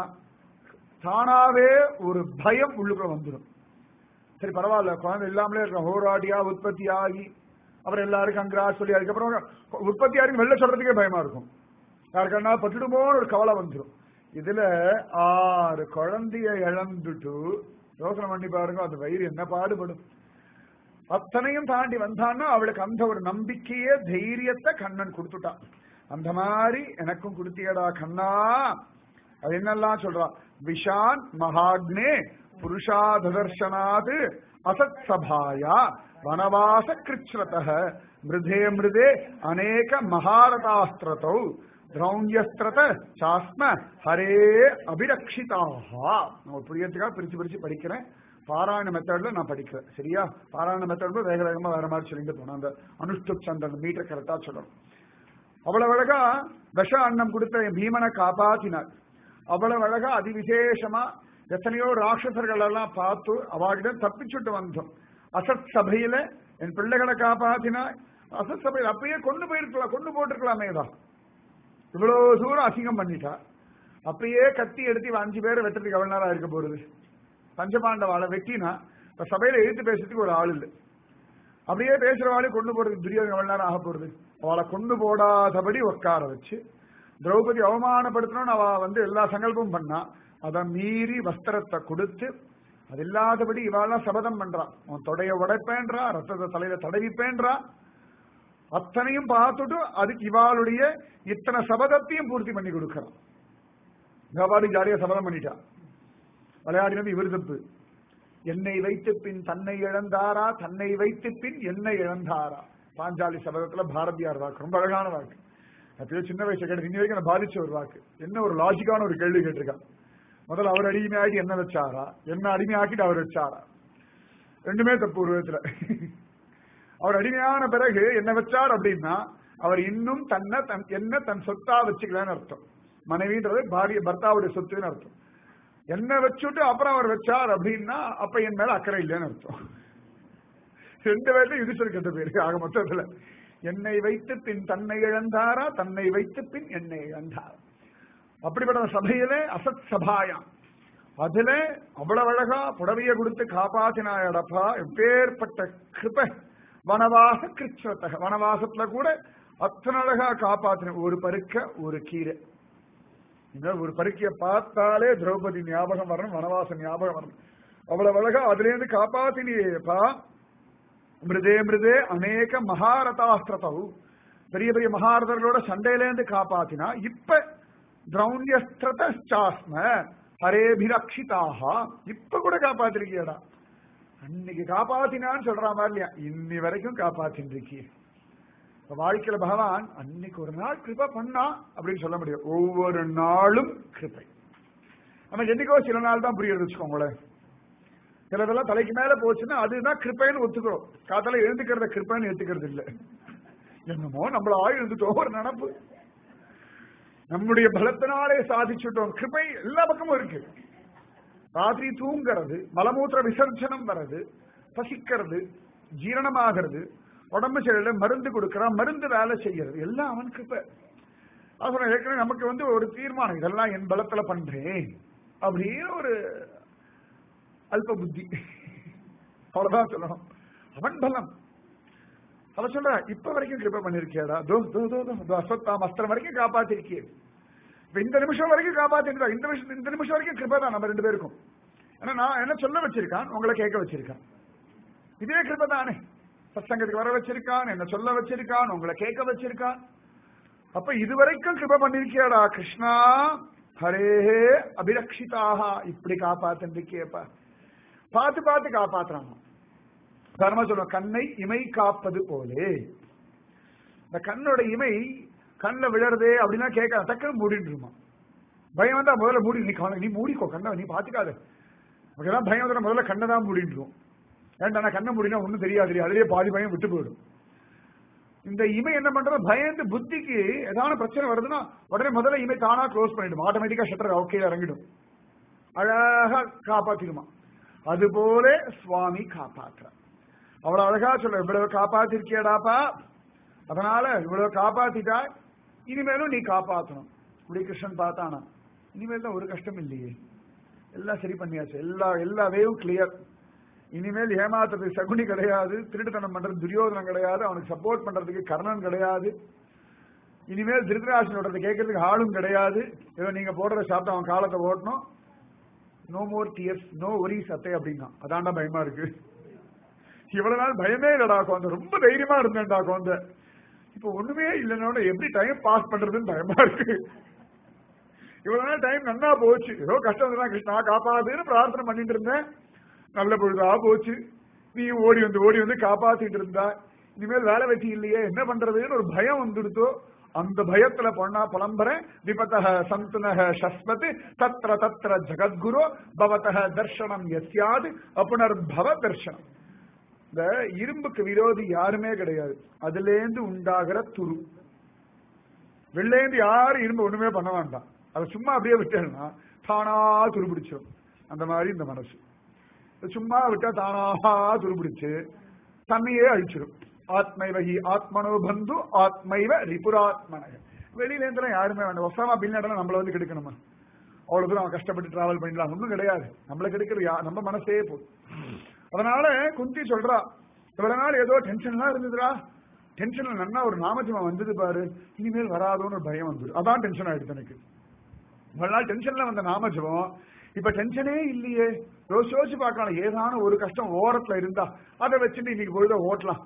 [SPEAKER 1] தானாவே ஒரு பயம் உள்ளுக்குள்ள வந்துடும். சரி பரவாயில்ல, குழந்தை இல்லாமலே இருக்க, ஹோராடியா உற்பத்தி ஆகி அப்புறம் எல்லாருக்கும் அங்கரா சொல்லி அதுக்கப்புறம் உற்பத்தி ஆகி வெளில சொல்றதுக்கே பயமா இருக்கும். யாருக்கன்னா பட்டுடுமோன்னு ஒரு கவலை வந்துடும். இதுல ஆறு குழந்தைய இழந்துட்டு யோசனை பண்ணி பாருங்க, அந்த வயிறு என்ன பாடுபடும். அத்தனையும் தாண்டி வந்தான்னா அவளுக்கு அந்த ஒரு நம்பிக்கையே தைரியத்தை கண்ணன் கொடுத்துட்டான். அந்த மாதிரி எனக்கும் கொடுத்தியடா கண்ணா. அது என்னெல்லாம் சொல்றான், விஷான் மகாக்னே புருஷாதர்ஷனாது அசத் சபாயா வனவாச கிருச்ரதः மிருதே மிருதே அநேக மகாரதாஸ்திரதௌ திரௌண்யஸ்திரத சாஸ்ம ஹரே அபிரக்ஷிதாக. நான் புரியத்துக்காக பிரிச்சு பிரிச்சு படிக்கிறேன். பாராயண மெத்தட்ல நான் படிக்கிறேன், சரியா? பாராயண மெத்தட் வேக வேகமா வேற மாதிரி சொல்லிட்டு போனோம். அந்த அனுஷ்டுப் சந்தன் மீட்டர் கரெக்டா சொல்லணும். அவ்வளவு அழகா விஷ அன்னம் கொடுத்த பீமனை காப்பாத்தினார். அவ்வளவு அழகா அதிவிசேஷமா எத்தனையோ ராட்சசர்கள் எல்லாம் பார்த்து அவாகிட்ட தப்பிச்சுட்டு வந்தோம். அசத் சபையில என் பிள்ளைகளை காப்பாத்தினா அசத் சபையில் அப்பயே கொண்டு போயிருக்கலாம், கொண்டு போட்டிருக்கலாமே தான். இவ்வளவு தூரம் அசிங்கம் பண்ணிட்டா. அப்பயே கத்தி எடுத்து அஞ்சு பேரை வெட்டுறதுக்கு எவ்வளவு நேரம் இருக்க போறது? பஞ்சபாண்டவாளை வெட்டினா இப்ப சபையில எழுத்து பேசுறதுக்கு ஒரு ஆள் இல்லை. அப்படியே பேசுறவாளை கொண்டு போறதுக்கு துரியோதன எவ்வளவு நேரம் ஆக போறது? அவளை கொண்டு போடாதபடி உட்கார வச்சு திரௌபதி அவமானப்படுத்தணும்னு அவ வந்து எல்லா சங்கல்பமும் பண்ணா. அதை மீறி வஸ்திரத்தை கொடுத்து அது இல்லாதபடி இவாளெல்லாம் சபதம் பண்றான். அவன் தொடைய உடைப்பேன்றா, ரத்தத்தை தலையில தடவிப்பேன்றா. அத்தனையும் பார்த்துட்டு அதுக்கு இவாளுடைய இத்தனை சபதத்தையும் பூர்த்தி பண்ணி கொடுக்கறான். கபாடி ஜாலியா சபதம் பண்ணிட்டா. விளையாடினது இவர் தப்பு. என்னை வைத்து பின் தன்னை இழந்தாரா, தன்னை வைத்து பின் என்னை இழந்தாரா. பாஞ்சாலி சபதத்துல பாரதியார் வாக்கு ரொம்ப அழகான வாக்கு. அப்பயே சின்ன வயசு கேட்டு இன்னி வரைக்கும் பாதிச்ச ஒரு வாக்கு. என்ன ஒரு லாஜிக்கான ஒரு கேள்வி கேட்டிருக்கான். முதல்ல அவர் அடிமையாகி என்ன வச்சாரா, என்ன அடிமையாக்கிட்டு அவர் வச்சாரா? ரெண்டுமே தப்பு ஒரு விதத்துல. அவர் அடிமையான பிறகு என்ன வச்சார் அப்படின்னா அவர் இன்னும் தன்னை தன் என்ன தன் சொத்தா வச்சுக்கலன்னு அர்த்தம். மனைவின்றது பாரிய பர்த்தாவுடைய சொத்துன்னு அர்த்தம். என்ன வச்சுட்டு அப்புறம் அவர் வச்சார் அப்படின்னா அப்ப என் மேல அக்கறை இல்லைன்னு அர்த்தம். ரெண்டு பேர்ல யுதிஷ்டர் கெட்ட பேரு. ஆக மொத்தத்துல என்னை வைத்து பின் தன்னை இழந்தாரா, தன்னை வைத்து பின் என்னை இழந்தாரா. அப்படிப்பட்ட சபையிலே அசத் சபாயாம். அதுல அவ்வளவு அழகா புடவைய கொடுத்து காப்பாத்தினாயடப்பா. எப்பேற்பட்ட கிருப. வனவாச கிருச்சத்தக வனவாசத்துல கூட அத்தனை அழகா காப்பாத்தின. ஒரு பருக்க ஒரு கீரை. இந்த ஒரு பருக்கிய பார்த்தாலே திரௌபதி ஞாபகம் வரணும், வனவாசம் ஞாபகம் வரணும். அவ்வளவு அழகா அதுல இருந்து காப்பாத்தினியேப்பா. மிருதே மிருதே அநேக மகாரதாஸ்திரதவு. பெரிய பெரிய மகாரதர்களோட சண்டையிலேருந்து காப்பாத்தினா. இப்ப திரௌண்யஸ்திரதாஸ்ம ஹரேபிரக்ஷிதாக. இப்ப கூட காப்பாத்திருக்கியடா. அன்னைக்கு காப்பாத்தினான்னு சொல்ற மாதிரி இல்லையா, இன்னி வரைக்கும் காப்பாத்தின்னு இருக்கிய. வாழ்க்கையில பகவான் அன்னைக்கு ஒரு நாள் கிருபை பண்ணா அப்படின்னு சொல்ல முடியும். ஒவ்வொரு நாளும் கிருபை. நம்ம என்னைக்கோ சில நாள் தான் புரியுது வச்சுக்கோங்களேன். சிலதெல்லாம் தலைக்கு மேல போச்சுன்னா அதுதான் கிருப்பைன்னு ஒத்துக்கிறோம். காத்தால எழுந்துக்கிறத கிருப்பைன்னு எடுத்துக்கிறது இல்லை. என்னமோ நம்மள ஆயுள் இருந்துட்டோம் ஒரு நினப்பு. நம்முடைய பலத்தினாலே சாதிச்சுட்டோம். கிருப்பை எல்லா பக்கமும் இருக்கு. ராத்திரி தூங்கிறது, மலமூத்திர விசர்ஜனம் வர்றது, பசிக்கிறது, ஜீரணமாகிறது, உடம்பு சரியில்லை மருந்து கொடுக்கறான், மருந்து வேலை செய்யறது, எல்லாம் அவன் கிருப்பை. அப்புறம் ஏற்கனவே நமக்கு வந்து ஒரு தீர்மானம், இதெல்லாம் என் பலத்துல பண்றேன் அப்படின்னு ஒரு அல்ப புத்தி. அவ்வளவுதான் சொல்லணும். அவன் பலம். அவ சொல்ற இப்ப வரைக்கும் கிருபை பண்ணிருக்கியாடா. தோ தோ தோ தோ அஸ்வத்தாம் அஸ்திரம் வரைக்கும் காப்பாத்திருக்கிய. இப்ப இந்த நிமிஷம் வரைக்கும் காப்பாத்திருக்கா. இந்த நிமிஷம் இந்த நிமிஷம் வரைக்கும் கிருபை தான் நம்ம ரெண்டு பேருக்கும். ஏன்னா நான் என்ன சொல்ல வச்சிருக்கான், உங்களை கேட்க வச்சிருக்கான். இதே கிருபை தானே. சத்சங்கத்துக்கு வர வச்சிருக்கான், என்ன சொல்ல வச்சிருக்கான், உங்களை கேட்க வச்சிருக்கான். அப்ப இதுவரைக்கும் கிருபை பண்ணிருக்கியாடா கிருஷ்ணா. ஹரே அபிரக்ஷிதாக. இப்படி காப்பாத்திருக்கியப்பா. பார்த்து பார்த்து காப்பாத்துறாங்க. தர்ம சொல்லுவோம், கண்ணை இமை காப்பது போலே. இந்த கண்ணோட இமை கண்ணில் விழறதே அப்படின்னா கேட்க டக்குன்னு மூடிட்டுருமா. பயம் வந்தா முதல்ல மூடி நீ நீ மூடிக்கோ கண்ணை, நீ பாத்துக்காத. நமக்குதான் பயம் வந்தா முதல்ல கண்ணை தான் மூடிட்டுருவோம். ஏன்டா கண்ணை மூடினா ஒன்னும் தெரியாது, அதுலயே பாதி பயம் விட்டு போயிடும். இந்த இமை என்ன பண்றது, பயந்து புத்திக்கு ஏதாவது பிரச்சனை வருதுன்னா உடனே முதல்ல இமை தானா க்ளோஸ் பண்ணிடும். ஆட்டோமேட்டிக்கா ஷட்டர் ஓகே இறங்கிடும். அழகா காப்பாத்திடுமா. அதுபோல சுவாமி காப்பாற்ற. அவ்வளவு அழகா சொல்ல, இவ்வளவு காப்பாத்திருக்கியடாப்பா. அதனால இவ்வளவு காப்பாத்திட்டா இனிமேலும் நீ காப்பாற்றணும். இப்படி கிருஷ்ணன் பார்த்தானா, இனிமேல் தான் ஒரு கஷ்டம் இல்லையே, எல்லாம் சரி பண்ணியாச்சு, எல்லா எல்லா வேவும் கிளியர். இனிமேல் ஏமாத்துறது சகுனி கிடையாது, திருட்டுத்தனம் பண்றது துரியோதனம் கிடையாது, அவனுக்கு சப்போர்ட் பண்றதுக்கு கர்ணன் கிடையாது, இனிமேல் திருதராஷ்டிரன் கேட்கறதுக்கு ஆளும் கிடையாது. ஏதோ நீங்க போடுறத சாப்பிட்டு அவன் காலத்தை ஓட்டணும். No more tears, no worries அத்தை அப்படின்னா. அதான்டா பயமா இருக்கு. இவ்வளவு நாள் பயமே இல்லடா குழந்தை, ரொம்ப தைரியமா இருந்தேன்டா குழந்தை. இப்ப ஒண்ணுமே இல்லைன்னா எப்படி டைம் பாஸ் பண்றதுன்னு பயமா இருக்கு. இவ்வளவு நாள் டைம் நன்னா போச்சு, ஏதோ கஷ்டம் தான் கிருஷ்ணா காப்பாதுன்னு பிரார்த்தனை பண்ணிட்டு இருந்தேன். நல்ல பொழுதா போச்சு, நீ ஓடி வந்து ஓடி வந்து காப்பாத்திட்டு இருந்தா. இனிமேல் வேலை வெட்டி இல்லையே, என்ன பண்றதுன்னு ஒரு பயம் வந்துடுத்தோ. அந்த பயத்துல பொண்ணா புலம்புற. விபத்தக சந்துனக சஸ்வத் தத்ர தத்ர ஜகத்குரு பவதக தர்ஷனம் யஸ்யாது அப்புனர்பவ தர்ஷனம். இந்த இரும்புக்கு விரோதி யாருமே கிடையாது, அதுல இருந்து உண்டாகிற துரு. வெள்ளேந்து யாரும் இரும்பு ஒண்ணுமே பண்ண வேண்டாம், அதை சும்மா அப்படியே விட்டேன்னா தானா துரு பிடிச்சிடும். அந்த மாதிரி இந்த மனசு சும்மா விட்டா தானாக துருபிடிச்சு தன்னையே அழிச்சிடும். ஆத்மைவகி ஆத்மனோ பந்து ஆத்மைவ ரிபுராத்மனக. வெளியில இருந்து யாருமே வேண்டாம். ஒசாமா பின் லாடன் நம்மள வந்து கெடுக்கணுமா? அவ்வளவு தூரம் அவன் கஷ்டப்பட்டு டிராவல் பண்ணிடலாம் ஒன்றும் கிடையாது. நம்மளை கெடுக்கிறது நம்ம மனசே போதும். அதனால குந்தி சொல்றா, இவ்வளவு நாள் ஏதோ டென்ஷன்லாம் இருந்ததுடா, டென்ஷன்ல நன்னா ஒரு நாமஜபம் வந்தது பாரு, இனிமேல் வராதோன்னு ஒரு பயம் வந்தது. அதான் டென்ஷன் ஆயிடுச்சு எனக்கு. இவ்வளவு நாள் டென்ஷன்ல வந்த நாமஜபம் இப்ப டென்ஷனே இல்லையே. யோசிச்சு யோசிச்சு பார்க்கலாம், ஏதான ஒரு கஷ்டம் ஓரத்துல இருந்தா அதை வச்சுட்டு இன்னைக்கு பொழுத ஓட்டலாம்.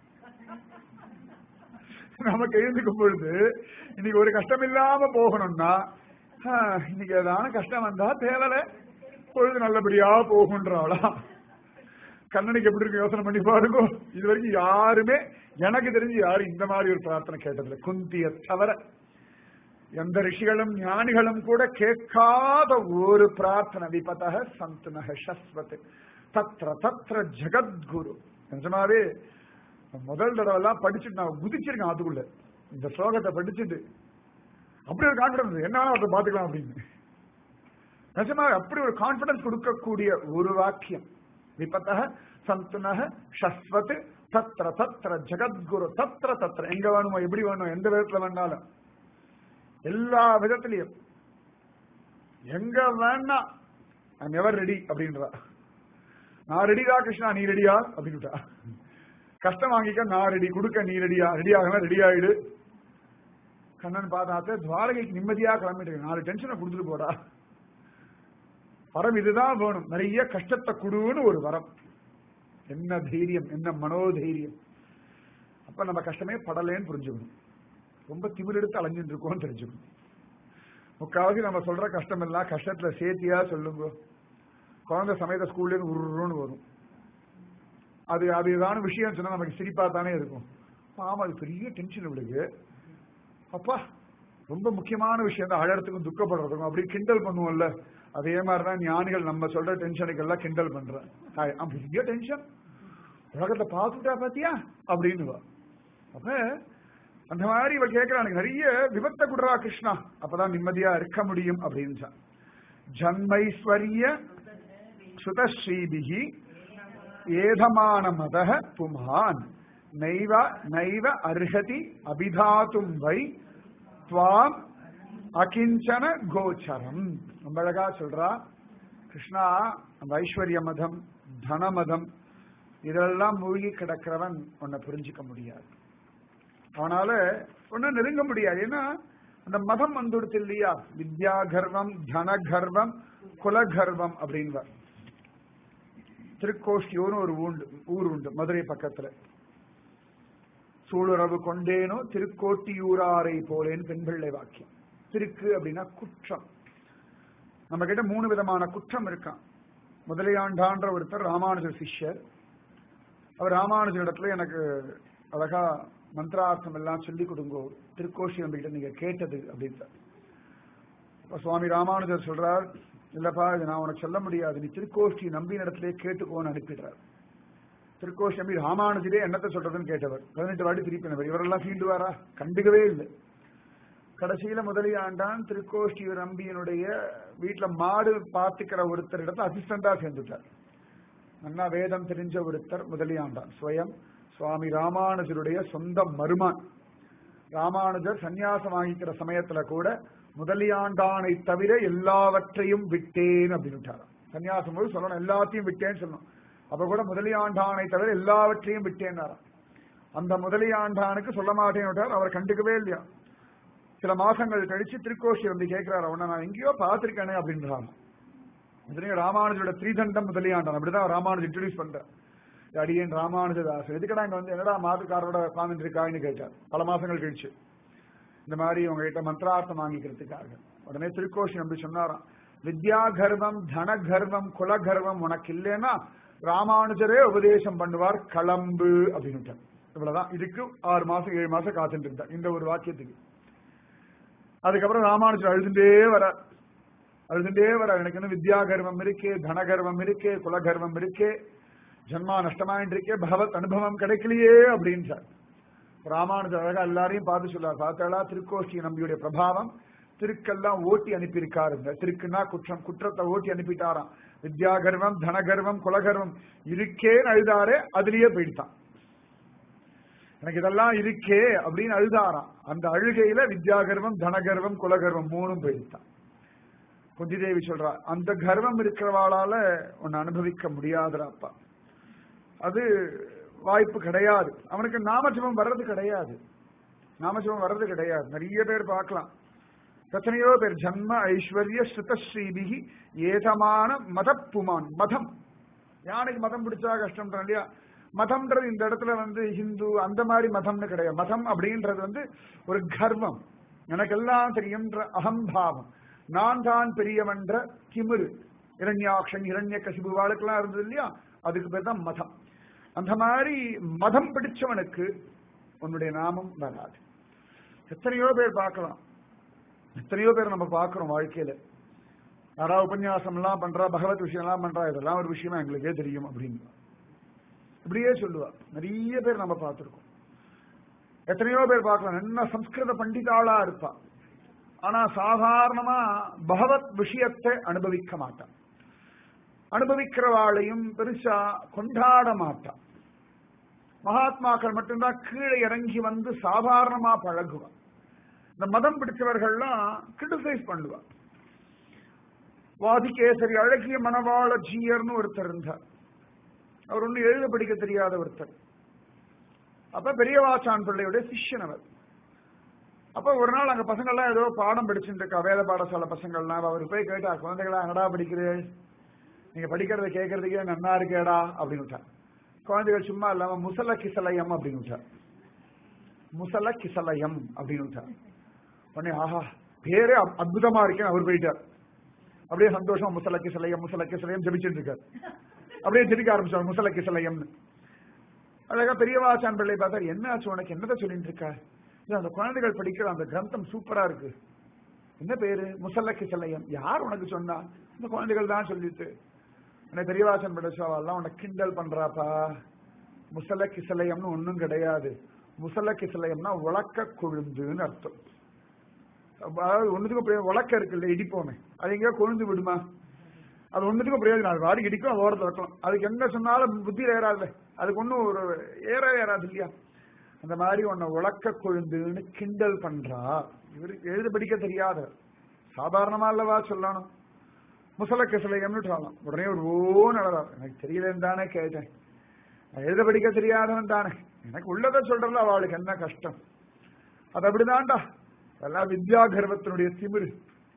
[SPEAKER 1] நமக்கு எழுந்துக்கும் பொழுது இன்னைக்கு ஒரு கஷ்டம் இல்லாம போகணும்னா இன்னைக்கு ஏதான கஷ்டம் வந்தா தேவலை பொழுது நல்லபடியா போகுன்றாளா? கண்ணனுக்கு எப்படி இருக்கு யோசனை பண்ணி பாருங்க. இது வரைக்கும் யாருமே எனக்கு தெரிஞ்சு யாரும் இந்த மாதிரி ஒரு பிரார்த்தனை கேட்டதில்லை, குந்திய தவிர. எந்த ரிஷிகளும் ஞானிகளும் கூட கேட்காத ஒரு பிரார்த்தனை. விபதக சந்துனக சஸ்வத் தத்ர தத்ர ஜெகத்குரு. நிஜமாவே முதல் தடவை எல்லாம் படிச்சுட்டு நான் குதிச்சிருக்கேன் அதுக்குள்ள. இந்த ஸ்லோகத்தை படிச்சுட்டு அப்படி ஒரு கான்பிடன்ஸ், என்ன அதை பாத்துக்கலாம் அப்படின்னு. நிஜமா அப்படி ஒரு கான்பிடன்ஸ் கொடுக்கக்கூடிய ஒரு வாக்கியம். விபதக சந்துனக சஸ்வத் தத்ர தத்ர ஜெகத்குரு. தத்ர தத்ர எங்க வேணுமோ எப்படி வேணும் எந்த விதத்துல வேணாலும் எல்லா விதத்திலையும் எங்க வேணா ஐம் எவர் ரெடி அப்படின்றா. நான் ரெடியா கிருஷ்ணா, நீ ரெடியா அப்படின்னுட்டா. கஷ்டம் வாங்கிக்க நான் ரெடி, கொடுக்க நீ ரெடியா, ரெடி ஆகலாம் ரெடி ஆயிடு. கண்ணன் பார்த்தாத்த துவாரகைக்கு நிம்மதியா கிளம்பிட்டு நாலு டென்ஷனை கொடுத்துட்டு போடா. வரம் இதுதான் வேணும், நிறைய கஷ்டத்தை கொடுன்னு ஒரு வரம். என்ன தைரியம், என்ன மனோதைரியம். அப்ப நம்ம கஷ்டமே படலேன்னு புரிஞ்சுக்கணும். ரொம்ப திமிரெடுத்து அலைஞ்சிட்டு இருக்கோம்னு தெரிஞ்சுக்கணும். முக்காவது நம்ம சொல்ற கஷ்டம் எல்லாம் கஷ்டத்துல சேர்த்தியா சொல்லுங்க. குழந்தை சமயத்தை ஸ்கூல்ல இருந்து உருன்னு வரும். அது அது ஏதான விஷயம் சொன்னா நமக்கு சிரிப்பா தானே இருக்கும். ஆமா, அது பெரிய டென்ஷன் விடுது. அப்பா ரொம்ப முக்கியமான விஷயம் தான், அழறதுக்கும் துக்கப்படுறதுக்கும் அப்படி கிண்டல் பண்ணுவோம்ல. அதே மாதிரிதான் ஞானிகள் நம்ம சொல்ற டென்ஷனுக்கு எல்லாம் கிண்டல் பண்றேன். பெரிய டென்ஷன் உலகத்தை பார்த்துட்டா பாத்தியா அப்படின்னு. அப்ப அந்த மாதிரி இவ கேட்கிறான், நிறைய விபத்தை குடுறா கிருஷ்ணா, அப்பதான் நிம்மதியா இருக்க முடியும் அப்படின்னு. ஜன்மைஸ்வரிய சுதஸ்ரீபிகி ஏதமான மதக புமான் நைவ நைவ அர்ஹதி அபிதாத்தும் வை துவாம் அகிஞ்சன கோச்சரம். ரொம்ப அழகா சொல்றா கிருஷ்ணா. அந்த ஐஸ்வர்ய மதம் தன மதம் இதெல்லாம் மூழ்கி கிடக்கிறவன் உன்னை புரிஞ்சுக்க முடியாது, அவனால ஒன்னும் நெருங்க முடியாது. ஏன்னா அந்த மதம் வந்துடுத்து இல்லையா, வித்யா கர்வம் தன கர்வம் குல கர்வம் அப்படின்வா. திருக்கோஷ்டியோன்னு ஒரு ஊண்டு ஊர் உண்டு மதுரை பக்கத்துல. சூளுறவு கொண்டேனோ திருக்கோட்டியூராரை போலேன்னு பெண் பிள்ளை வாக்கியம். திருக்கு அப்படின்னா குற்றம். நம்ம கிட்ட மூணு விதமான குற்றம் இருக்கான். முதலையாண்டான்ற ஒருத்தர் ராமானுஜர் சிஷ்யர். அவர் ராமானுஜர் இடத்துல எனக்கு அழகா மந்திரார்த்தம் எல்லாம் சொல்லிக் கொடுங்கோ, திருக்கோஷி நம்பிக்கிட்ட நீங்க கேட்டது அப்படின்னு. சுவாமி ராமானுஜர் சொல்றார், இல்லப்பா இது நான் உனக்கு சொல்ல முடியாது, நீ திருக்கோஷ்டி நம்பின இடத்துல கேட்டுக்கோன்னு அனுப்பிடுறார். திருக்கோஷ்டி நம்பி ராமானுஜரே என்னத்தை சொல்றதுன்னு கேட்டவர். பதினெட்டு வாட்டி திருப்பினவர். இவரெல்லாம் ஃபீல்டுவாரா? கண்டுக்கவே இல்லை. கடைசியில முதலியாண்டான் திருக்கோஷ்டி நம்பியினுடைய வீட்டுல மாடு பார்த்துக்கிற ஒருத்தர் இடத்துல அசிஸ்டண்டா சேர்ந்துட்டார். நல்லா வேதம் தெரிஞ்ச ஒருத்தர் முதலியாண்டான். ஸ்வயம் சுவாமி ராமானுஜருடைய சொந்த மருமான். ராமானுஜர் சன்னியாசம் வாங்கிக்கிற சமயத்துல கூட முதலியாண்டானை தவிர எல்லாவற்றையும் விட்டேன் அப்படின்னு. சன்னியாசம் போது சொல்லணும் எல்லாத்தையும் விட்டேன்னு சொல்லணும். அப்ப கூட முதலியாண்டானை தவிர எல்லாவற்றையும் விட்டேன். அந்த முதலியாண்டானுக்கு சொல்ல மாட்டேன்னு அவர் கண்டுக்கவே இல்லையா. சில மாசங்கள் கழிச்சு திருக்கோஷி வந்து கேட்கிறாரு, அவனை நான் எங்கேயோ பார்த்திருக்கேனே அப்படின்றான். ராமானுஜரோட திரிதண்டம் முதலியாண்டான். அப்படிதான் ராமானுஜர் இன்ட்ரோடியூஸ் பண்ற. அடியேன் ராமானுஜதாசன். எதுக்கடா இங்க வந்து என்னடா மாதுக்காரோட உட்கார்ந்து இருக்கான்னு கேட்டார் பல மாசங்கள் கழிச்சு. இந்த மாதிரி உங்ககிட்ட மந்திரார்த்தம் வாங்கிக்கிறதுக்காக. உடனே திருக்கோஷி நம்பி சொன்னாராம், வித்யா கர்வம் தன கர்வம் குல கர்வம் உனக்கு இல்லைன்னா ராமானுஜரே உபதேசம் பண்ணுவார், கிளம்பு அப்படின்னு. இவ்வளவுதான். இதுக்கு ஆறு மாசம் ஏழு மாசம் காத்துட்டு இருந்தார் இந்த ஒரு வாக்கியத்துக்கு. அதுக்கப்புறம் ராமானுஜர் அழுதுண்டே வர அழுதுண்டே வர எனக்கு என்ன வித்யா கர்வம் இருக்கே, தன கர்வம் இருக்கே, குல கர்வம் இருக்கே, ஜன்மா நஷ்டமாயிட்டு இருக்கே, பகவத் அனுபவம் கிடைக்கலையே அப்படின்றார். ராமானுஜர் அழகா எல்லாரையும் பார்த்து சொல்லார், பார்த்தாளா திருக்கோஷ்டி நம்பியுடைய பிரபாவம். திருக்கெல்லாம் ஓட்டி அனுப்பியிருக்காருங்க. திருக்குன்னா குற்றம், குற்றத்தை ஓட்டி அனுப்பிட்டாராம். வித்யா கர்வம், தன கர்வம், குலகர்வம் இருக்கேன்னு அழுதாரே, அதுலயே போயிட்டான். எனக்கு இதெல்லாம் இருக்கே அப்படின்னு அழுதாராம். அந்த அழுகையில வித்யா கர்வம், தன கர்வம், குலகர்வம் மூணும் போயிட்டான். குந்தி தேவி சொல்றா, அந்த கர்வம் இருக்கிறவாளால உன்னை அனுபவிக்க முடியாதுராப்பா. அது வாய்ப்பு கிடையாது. அவனுக்கு நாமஜபம் வர்றது கிடையாது. நாமஜபம் வர்றது கிடையாது. நிறைய பேர் பார்க்கலாம். எத்தனையோ பேர் ஜன்ம ஐஸ்வர்ய ஸ்ருதஸ்ரீபிகி ஏதமான மதப்புமான். மதம், யானைக்கு மதம் பிடிச்சா கஷ்டம் இல்லையா? மதம்ன்றது இந்த இடத்துல வந்து ஹிந்து அந்த மாதிரி மதம்னு கிடையாது. மதம் அப்படின்றது வந்து ஒரு கர்வம், எனக்கெல்லாம் தெரியும்ன்ற அகம்பாவம், நான் தான் பெரியவன்ற திமிரு. இரண்யாக்ஷன் இரண்ய கசிபுவாளுக்கெல்லாம் இருந்தது இல்லையா, அதுக்கு பேர் தான் மதம். அந்த மாதிரி மதம் பிடிச்சவனுக்கு உன்னுடைய நாமம் வராது. எத்தனையோ பேர் பார்க்கலாம், எத்தனையோ பேர் நம்ம பார்க்கிறோம் வாழ்க்கையில. யாராவது உபன்யாசம் எல்லாம் பண்றா, பகவத் விஷயம் எல்லாம் பண்றா, இதெல்லாம் ஒரு விஷயமா எங்களுக்கே தெரியும் அப்படின்னு இப்படியே சொல்லுவா. நிறைய பேர் நம்ம பார்த்திருக்கோம். எத்தனையோ பேர் பார்க்கலாம், என்ன சம்ஸ்கிருத பண்டிதாளா இருப்பா, ஆனா சாதாரணமா பகவத் விஷயத்தை அனுபவிக்க மாட்டான். அனுபவிக்கிறவாளையும் பெருசா கொண்டாட மாட்டான். மகாத்மாக்கள் மட்டும்தான் கீழே இறங்கி வந்து சாதாரணமா பழகுவான். இந்த மதம் பிடிச்சவர்கள்லாம் கிரிட்டிசைஸ் பண்ணுவான். வாதிகேசரி அழகிய மணவாள ஜீயர்னு ஒருத்தர் இருந்தார். அவர் ஒண்ணு எழுத படிக்க தெரியாத ஒருத்தர். அப்ப பெரியவாச்சான் பிள்ளையுடைய சிஷ்யன் அவர். அப்ப ஒரு நாள் அங்க பசங்கள்லாம் ஏதோ பாடம் படிச்சுட்டு இருக்கா, வேத பாடசாலை பசங்கள்லாம். அவர் போய் கேட்டா, குழந்தைகளா என்னடா படிக்கிறேன், நீங்க படிக்கிறத கேட்கறதுக்கே நன்னா இருக்கேடா அப்படின்னு விட்டார். குழந்தைகள் சும்மா இல்லாம முசல கிசலயம் அப்படின்னு விட்டார். முசல கிசலயம் அப்படின்னு விட்டார். உடனே ஆஹா பேரே அற்புதமா இருக்கேன்னு அவர் போயிட்டார். அப்படியே சந்தோஷமா முசல கிசலயம் முசல கிசலயம் ஜபிச்சுட்டு இருக்கார். அப்படியே ஜெபிக்க ஆரம்பிச்சார் முசல கிசலயம்னு. அழகா பெரியவாச்சான் பிள்ளை பார்த்தார், என்ன ஆச்சு உனக்கு, என்னதான் சொல்லிட்டு இருக்கா? அந்த குழந்தைகள் படிக்கிற அந்த கிரந்தம் சூப்பரா இருக்கு. என்ன பேரு? முசல்ல கிசலயம். யார் உனக்கு சொன்னா? இந்த குழந்தைகள் தான் சொல்லிட்டு. பெரியவாசன் படசாவெல்லாம் உன்னை கிண்டல் பண்றாப்பா. முசல்ல கிசலயம்னு ஒன்னும் கிடையாது. முசல்ல கிசலயம்னா உலக்க கொழுந்துன்னு அர்த்தம். அதாவது ஒண்ணுத்துக்கும் உலக்க இருக்குல்ல, இடிப்போமே, அது எங்கேயோ கொழுந்து விடுமா? அது ஒண்ணுத்துக்கும் பிரயோஜனம். அது வாடி இடிக்கும், ஓரத்தில் வைக்கலாம். அதுக்கு என்ன சொன்னாலும் புத்தியில் ஏறாது, அதுக்கு ஒன்னும் ஒரு ஏற ஏறாது இல்லையா? அந்த மாதிரி உன்னை உலக்க கொழுந்துன்னு கிண்டல் பண்றா. இவருக்கு எழுத படிக்க தெரியாத, சாதாரணமா அல்லவா சொல்லணும். முசல கிசலையம்னு சொல்லலாம். உடனே ஒரு ஓ நடரா, எனக்கு தெரியலன்னு தானே கேட்டேன், எழுத படிக்க தெரியாதவன் தானே, எனக்கு உள்ளதை சொல்றதுல அவளுக்கு என்ன கஷ்டம். அது அப்படிதான்டா, எல்லாம் வித்யா கர்வத்தினுடைய திமிரு.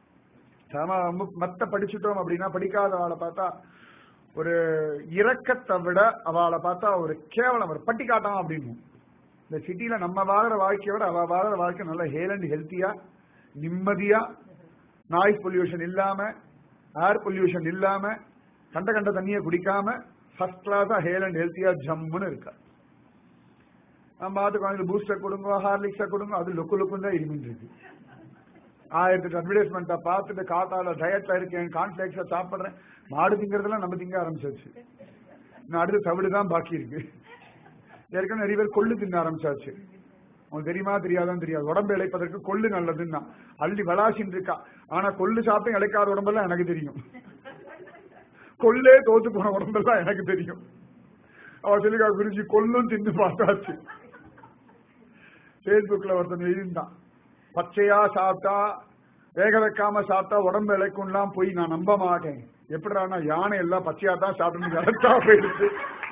[SPEAKER 1] மத்த படிச்சுட்டோம் அப்படின்னா படிக்காத அவளை பார்த்தா ஒரு இரக்கத்தை விட அவளை பார்த்தா ஒரு கேவலம், ஒரு பட்டி காட்டான் அப்படின்னு. இந்த சிட்டியில நம்ம வாழ்ற வாழ்க்கையை விட அவ வாழ்ற வாழ்க்கை நல்ல ஹேல் அண்ட் ஹெல்த்தியா, நிம்மதியா, நாய்ஸ் பொல்யூஷன் இல்லாம, ஏர் பொல்யூஷன் இல்லாம, கண்ட கண்ட தண்ணியை குடிக்காம ஃபர்ஸ்ட் கிளாஸா ஹேல் அண்ட் ஹெல்த்தியா ஜம்முன்னு இருக்கா. நம்ம பார்த்து குழந்தைங்க பூஸ்டர் கொடுங்க, ஹார்லிக்ஸா கொடுங்க, அது லுக்கு லுக்குன்னு தான் இருமின் இருக்கு. ஆயிரத்தி அட்வர்டைஸ்மெண்ட்டை பார்த்துட்டு காட்டால டயட்ல இருக்கேன், கான்ஃபிளெக்ஸா சாப்பிடுறேன். மாடு திங்கிறதுலாம் நம்ம திங்க ஆரம்பிச்சாச்சு. இன்னும் அடுத்து தவிடு தான் பாக்கி இருக்கு. ஏற்கனவே நிறைய பேர் கொள்ளு தின்ன ஆரம்பிச்சாச்சு. உங்களுக்கு தெரியுமா தெரியாதான் தெரியாது. உடம்பு இழைப்பதற்கு கொள்ளு நல்லதுன்னா அள்ளி வளாசின்னு இருக்கா. ஆனா கொள்ளு சாப்பிட்டு இழைக்காத உடம்பெல்லாம் எனக்கு தெரியும். கொள்ளே தோத்து போன உடம்பெல்லாம் எனக்கு தெரியும். அவ சொல்லிக்கா குருஜி கொள்ளும் தின்னு பார்த்தாச்சு. பேஸ்புக்ல ஒருத்தன் எழுதிந்தான், பச்சையா சாப்பிட்டா வேக வைக்காம சாப்பிட்டா உடம்பு இழைக்கும்லாம் போய் நான் நம்ப மாட்டேன். எப்படினா யானை எல்லாம் பச்சையா தான் சாப்பிட்டு போயிடுச்சு.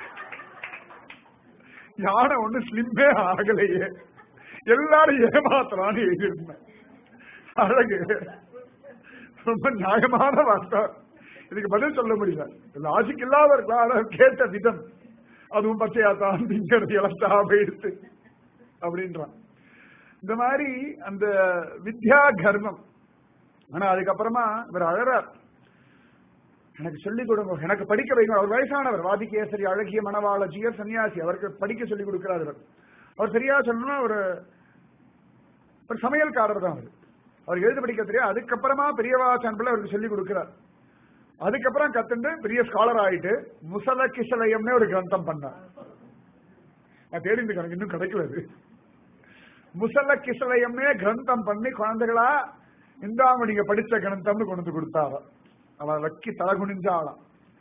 [SPEAKER 1] யானை ஒண்ணு ஸ்லிம்மே ஆகலையே, எல்லாரும் ஏமாத்தலான்னு எழுதியிருந்தேன். அழகு, ரொம்ப நியாயமான வார்த்தை. இதுக்கு பதில் சொல்ல முடியல, லாஜிக் இல்லாத இருக்கலாம். கேட்ட விதம் அதுவும் பச்சையா தான் திங்கிறது இலத்தா போயிடுச்சு அப்படின்றான். இந்த மாதிரி அந்த வித்யா கர்வம். ஆனா அதுக்கப்புறமா இவர் அழறார், எனக்கு சொல்லிக் கொடுங்க, எனக்கு படிக்க வைங்க. அவர் வயசானவர், வாதிகேசரி அழகிய மணவாள ஜீயர் சன்னியாசி, அவருக்கு படிக்க சொல்லிக் கொடுக்கிறார். அவர் அவர் சரியா சொல்லணும்னா ஒரு ஒரு சமையல்காரர் தான் அவர். அவர் எழுத படிக்க தெரியாது. அதுக்கப்புறமா பெரியவாச்சான் பிள்ளை அவருக்கு சொல்லிக் கொடுக்கிறார். அதுக்கப்புறம் கத்துண்டு பெரிய ஸ்காலர் ஆயிட்டு முசல கிசலயம்னே ஒரு கிரந்தம் பண்ணார். நான் தேடி எனக்கு இன்னும் கிடைக்கல. முசல கிசலயம்னே கிரந்தம் பண்ணி குழந்தைகளா இந்தாம நீங்க படிச்ச கிரந்தம்னு கொண்டு கொடுத்தாவ. அவ வக்கி தலை குனிஞ்சாளாம்.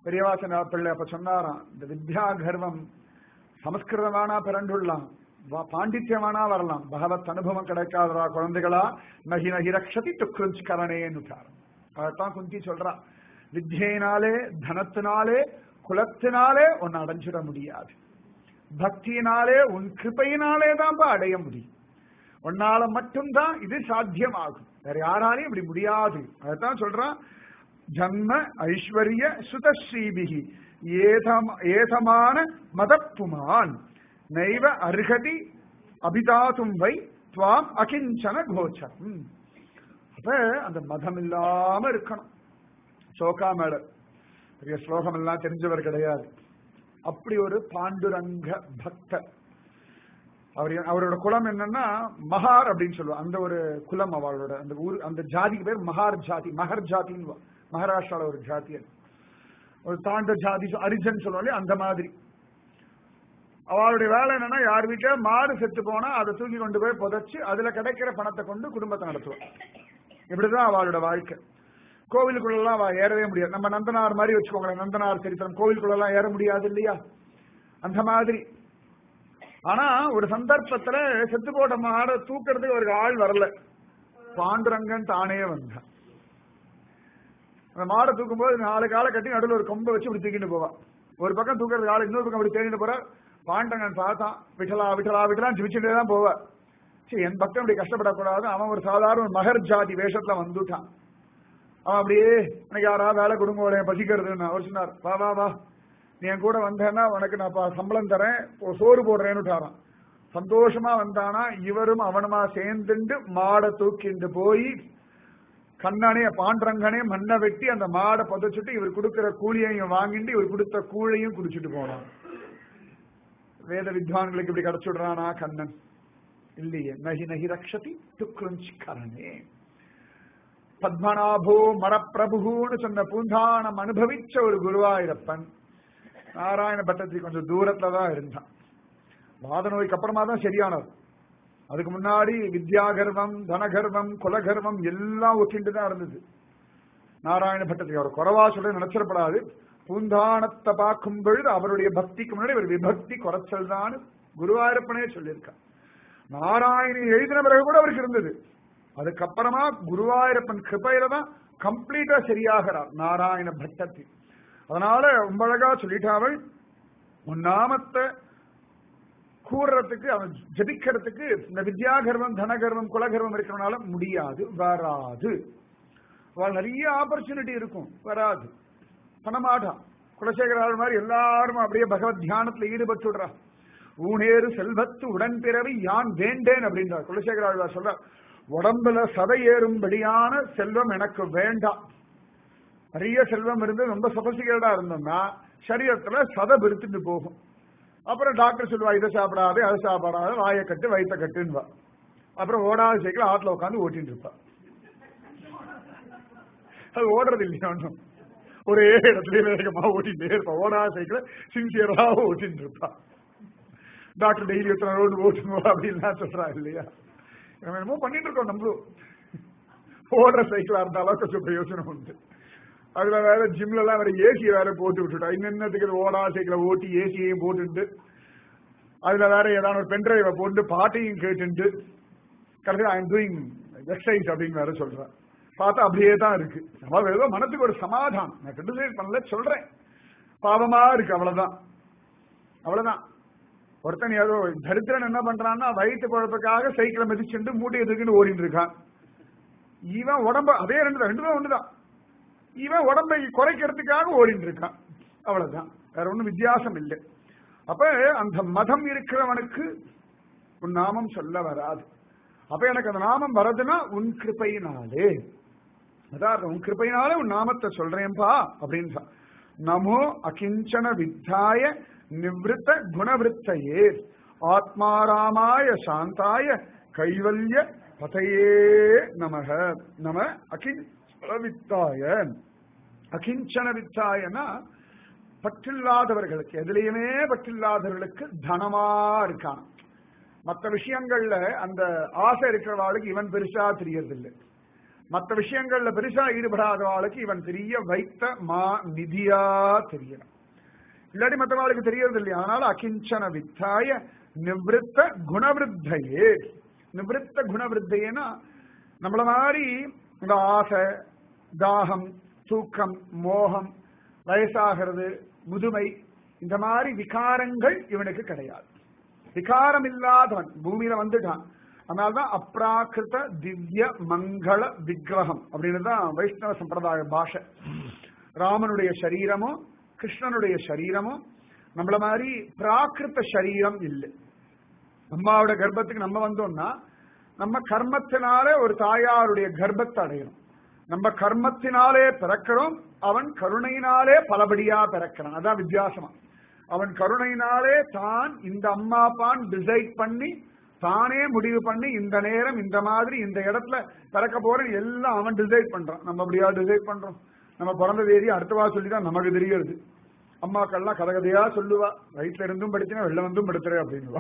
[SPEAKER 1] பெரியவாசன பிள்ளை அப்ப சொன்னாராம், இந்த வித்யா கர்வம் சமஸ்கிருதமானா பிறண்டுள்ளலாம், பாண்டித்யமானா வரலாம், பகவத் அனுபவம் கிடைக்காதரா குழந்தைகளா, நகி நகி ரக்ஷதி துக்ருஞ்ச் கரணேன்னுட்டார். அதான் குந்தி சொல்றா, வித்யினாலே தனத்தினாலே குலத்தினாலே உன்னை அடைஞ்சிட முடியாது, பக்தியினாலே உன் கிருபையினாலே தான் அடைய முடியும். உன்னால மட்டும்தான் இது சாத்தியமாகும், வேற யாராலையும் இப்படி முடியாது. அதான் சொல்றான், ஜன்ம ஐஸ்வர்ய சுதஸ்ரீபிகி ஏதமான மதப்புமான் நைவ அர்ஹதி அபிதாதும் வை துவாம் அகிஞ்சன கோச்சரம். அப்ப அந்த மதம் இல்லாம இருக்கணும். சோகா மேல பெரிய ஸ்லோகம் எல்லாம் தெரிஞ்சவர் கிடையாது, அப்படி ஒரு பாண்டுரங்க பக்தர். அவர் அவரோட குலம் என்னன்னா மகார் அப்படின்னு சொல்லுவாங்க. அந்த ஒரு குலம் அவளோட அந்த ஊர், அந்த ஜாதிக்கு பேர் மகார் ஜாதி, மகர் ஜாதின்னு மகாராஷ்டிரால ஒரு ஜாதி, ஒரு தாண்ட ஜாதி அரிஜன் சொல்லுவாங்க. அந்த மாதிரி அவளுடைய வேலை என்னன்னா, யார் வீட்டுல மாடு செத்து போனா அதை தூக்கி கொண்டு போய் புதைச்சு அதுல கிடைக்கிற பணத்தை கொண்டு குடும்பத்தை நடத்துவாள். இப்படிதான் அவளோட வாழ்க்கை. கோவிலுக்குள்ளெல்லாம் அவ ஏறவே முடியாது. நம்ம நந்தனார் மாதிரி வச்சுக்கோங்களேன், நந்தனார் சரித்திரம் கோவிலுக்குள்ளெல்லாம் ஏற முடியாது இல்லையா, அந்த மாதிரி. ஆனா ஒரு சந்தர்ப்பத்துல செத்து போட்ட மாடை தூக்கிறதுக்கு ஒரு ஆள் வரல, பாண்டுரங்கன் தானே வந்தான். அந்த மாடை தூக்கும் போது நாலு காலை கட்டி நடுவில் ஒரு கொம்பை வச்சு இப்படி தூக்கிட்டு போவா. ஒரு பக்கம் தூக்கிறது ஆள், இன்னொரு பக்கம் அப்படி தேடிட்டு போற. பாண்டங்கன் பார்த்தான், விட்டலா விட்டலா விட்டலாம் ஜிபிச்சுட்டே தான் போவா. சரி, என் பக்கம் இப்படி கஷ்டப்படக்கூடாது. அவன் ஒரு சாதாரண மகர் ஜாதி வேஷத்துல வந்துட்டான். அவன் அப்படியே எனக்கு யாராவது வேலை கொடுங்க பசிக்கிறதுன்னு அவர் சொன்னார். வா வா வா, நீ என் கூட வந்தேன்னா உனக்கு நான் சம்பளம் தரேன், சோறு போடுறேன்னுட்டாரான். சந்தோஷமா வந்தானா இவரும் அவனுமா சேர்ந்துட்டு மாடை தூக்கிண்டு போய் கண்ணனே பாண்டரங்கனே மண்ணை வெட்டி அந்த மாடை புதைச்சிட்டு இவர் கொடுக்கிற கூலியையும் வாங்கிட்டு இவர் கொடுத்த கூழையும் குடிச்சிட்டு போனான். வேத வித்வான்களுக்கு இப்படி கிடைச்சுடுறானா கண்ணன்? இல்லையே. நகி நகி ரக்ஷதி துக்ருஞ்ச் கரணே. பத்மநாபோ மரப்பிரபுன்னு சொன்ன பூந்தானம் அனுபவிச்ச ஒரு குருவாயூரப்பன் நாராயண பட்டத்துக்கு கொஞ்சம் தூரத்துலதான் இருந்தான். வாத நோய்க்கு அப்புறமா தான் சரியானது. அதுக்கு முன்னாடி வித்யாகர்வம் தனகர்வம் குலகர்வம் எல்லாம் ஒட்டிட்டு தான் இருந்தது நாராயண பட்டத்துக்கு. அவர் குறைவா சொல்ல நினைச்சிடப்படாது. பூந்தானத்தை பார்க்கும் பொழுது அவருடைய பக்திக்கு முன்னாடி ஒரு விபக்தி குறைச்சல் தான் குருவாயூரப்பனே சொல்லியிருக்கார். நாராயணி எழுதின பிறகு கூட அவருக்கு இருந்தது. அதுக்கப்புறமா குருவாயூரப்பன் கிருபையில தான் கம்ப்ளீட்டா சரியாகிறார் நாராயண பட்டத்தி. அதனால ரொம்ப அழகா சொல்லிட்டாவள், உன் நாமத்தை கூறுறதுக்கு அவன் ஜபிக்கிறதுக்கு இந்த வித்யாகர்வம் தனகர்வம் குலகர்வம் இருக்கிறனால முடியாது, வராது. அவள் நிறைய ஆப்பர்ச்சுனிட்டி இருக்கும், வராது, பண்ணமாட்டான். குலசேகரால் மாதிரி எல்லாரும் அப்படியே பகவத் தியானத்துல ஈடுபட்டு விடுறா. ஊனேறு செல்வத்து உடன்பிறவி யான் வேண்டேன் அப்படின்றார் குலசேகராழ்வார். சொல்ற, உடம்புல சதை ஏறும்படியான செல்வம் எனக்கு வேண்டாம். நிறைய செல்வம் இருந்து ரொம்ப சொபசிகேட்டா இருந்தோம்னா சரீரத்துல சதை பெருத்துட்டு போகும். அப்புறம் டாக்டர் சொல்லுவா, இதை சாப்பிடாது அதை சாப்பிடாது, வாயை கட்டு வயிற்ற கட்டுன்னுவா. அப்புறம் ஓடாத சைக்கிள் ஆத்துல உட்காந்து ஓட்டின்னு இருப்பா. அது ஓடுறது இல்லையா, ஒன்றும் ஒரே இடத்துல வேகமா ஓட்டிகிட்டே இருப்பா. ஓடாத சைக்கிள சின்சியரா ஓட்டின்னு இருப்பா. டாக்டர் டெய்லி எத்தனை ரோடு ஓட்டுங்க அப்படின்லாம் சொல்றா இல்லையா. என்னமோ பண்ணிட்டு இருக்கோம் நம்மளும். ஓடுற சைக்கிளா இருந்தாலும் கொஞ்சம் பிரயோஜனம் உண்டு. அதுல வேற ஜிம்ல எல்லாம் வேற ஏசியை வேற போட்டு விட்டுட்டா. இன்னத்துக்கு ஓடா சைக்கிளை ஓட்டி ஏசியையும் போட்டுட்டு அதுல வேற ஏதாவது ஒரு பென்ட்ரைவை போட்டு பாட்டையும் கேட்டுட்டு கடைசியில் ஐ எம் டூயிங் எக்ஸசைஸ் அப்படின்னு வேற சொல்றேன். பார்த்தா அப்படியே தான் இருக்கு. நம்ம ஏதோ மனத்துக்கு ஒரு சமாதானம், நான் கிரிட்டிசைஸ் பண்ணல சொல்றேன், பாவமா இருக்கு, அவ்வளவுதான் அவ்வளவுதான். ஒருத்தன் ஏதோ தரித்திரன் என்ன பண்றான்னா வயிற்று குழப்பக்காக சைக்கிளை மிதிச்சுட்டு மூட்டை எதுக்குன்னு ஓடிட்டு இருக்கான். இவன் உடம்ப அதே ரெண்டு ரெண்டு தான் ஒண்ணுதான். இவன் உடம்பை குறைக்கிறதுக்காக ஓடிட்டு இருக்கான், அவ்வளவுதான், வேற ஒண்ணும் வித்தியாசம் இல்லை. அப்ப அந்த மதம் இருக்கிறவனுக்கு உன் நாமம் சொல்ல வராது. அப்ப எனக்கு அந்த நாமம் வரதுன்னா உன் கிருபையினாலே, அதாவது உன் கிருபையினாலே உன் நாமத்தை சொல்றேன்பா அப்படின்னு. நமோ அகிஞ்சன வித்தாய நிவிருத்த குணவிருத்தையே ஆத்மாராமாய சாந்தாய கைவல்ய பதையே நமக. நம அகிஞ்சன வித்தாய. அகிஞ்சன வித்தாயனா பற்றில்லாதவர்களுக்கு, எதுலையுமே பற்றில்லாதவர்களுக்கு தனமா இருக்கான். மற்ற விஷயங்கள்ல அந்த ஆசை இருக்கிறவாளுக்கு இவன் பெருசா தெரியறதில்லை. மற்ற விஷயங்கள்ல பெருசா ஈடுபடாதவாளுக்கு இவன் பெரிய வைத்த மா நிதியா தெரியணும். இல்லாட்டி மற்றவாளுக்கு தெரியறது இல்லையா? அதனால அகிஞ்சன வித்தாய நிவத்த குணவிருத்தையே. நிவத்த குணவிருத்தையேனா நம்மள மாதிரி இந்த ஆசை, தாகம், தூக்கம், மோகம், வயசாகிறது, முதுமை, இந்த மாதிரி விகாரங்கள் இவனுக்கு கிடையாது. விகாரம் இல்லாதவன் பூமியில வந்துட்டான். அதனால்தான் அப்ராக்கிருத திவ்ய மங்கள விக்கிரகம் அப்படின்னு தான் வைஷ்ணவ சம்பிரதாய பாஷை. ராமனுடைய சரீரமோ கிருஷ்ணனுடைய சரீரமோ நம்மள மாதிரி பிராகிருத்த சரீரம் இல்லை. அம்மாவோட கர்ப்பத்துக்கு நம்ம வந்தோம்னா நம்ம கர்மத்தினாலே ஒரு தாயாருடைய கர்ப்பத்தை அடையணும். நம்ம கர்மத்தினாலே பிறக்கிறோம், அவன் கருணையினாலே பலபடியா பிறக்கிறான். அதான் வித்தியாசமா. அவன் கருணையினாலே தான் இந்த அம்மா அப்பான் டிசைட் பண்ணி தானே முடிவு பண்ணி இந்த நேரம் இந்த மாதிரி இந்த இடத்துல பிறக்க போறேன் எல்லாம் அவன் டிசைட் பண்றான். நம்ம அப்படியா டிசைட் பண்றோம்? நம்ம பிறந்த தேதி அடுத்தவா சொல்லிதான் நமக்கு தெரியுது. அம்மாக்கள்லாம் கதை கதையா சொல்லுவா, வயிற்றுல இருந்தும் படிச்சுனா வெளில வந்தும் படுத்துறேன் அப்படின்னுவா.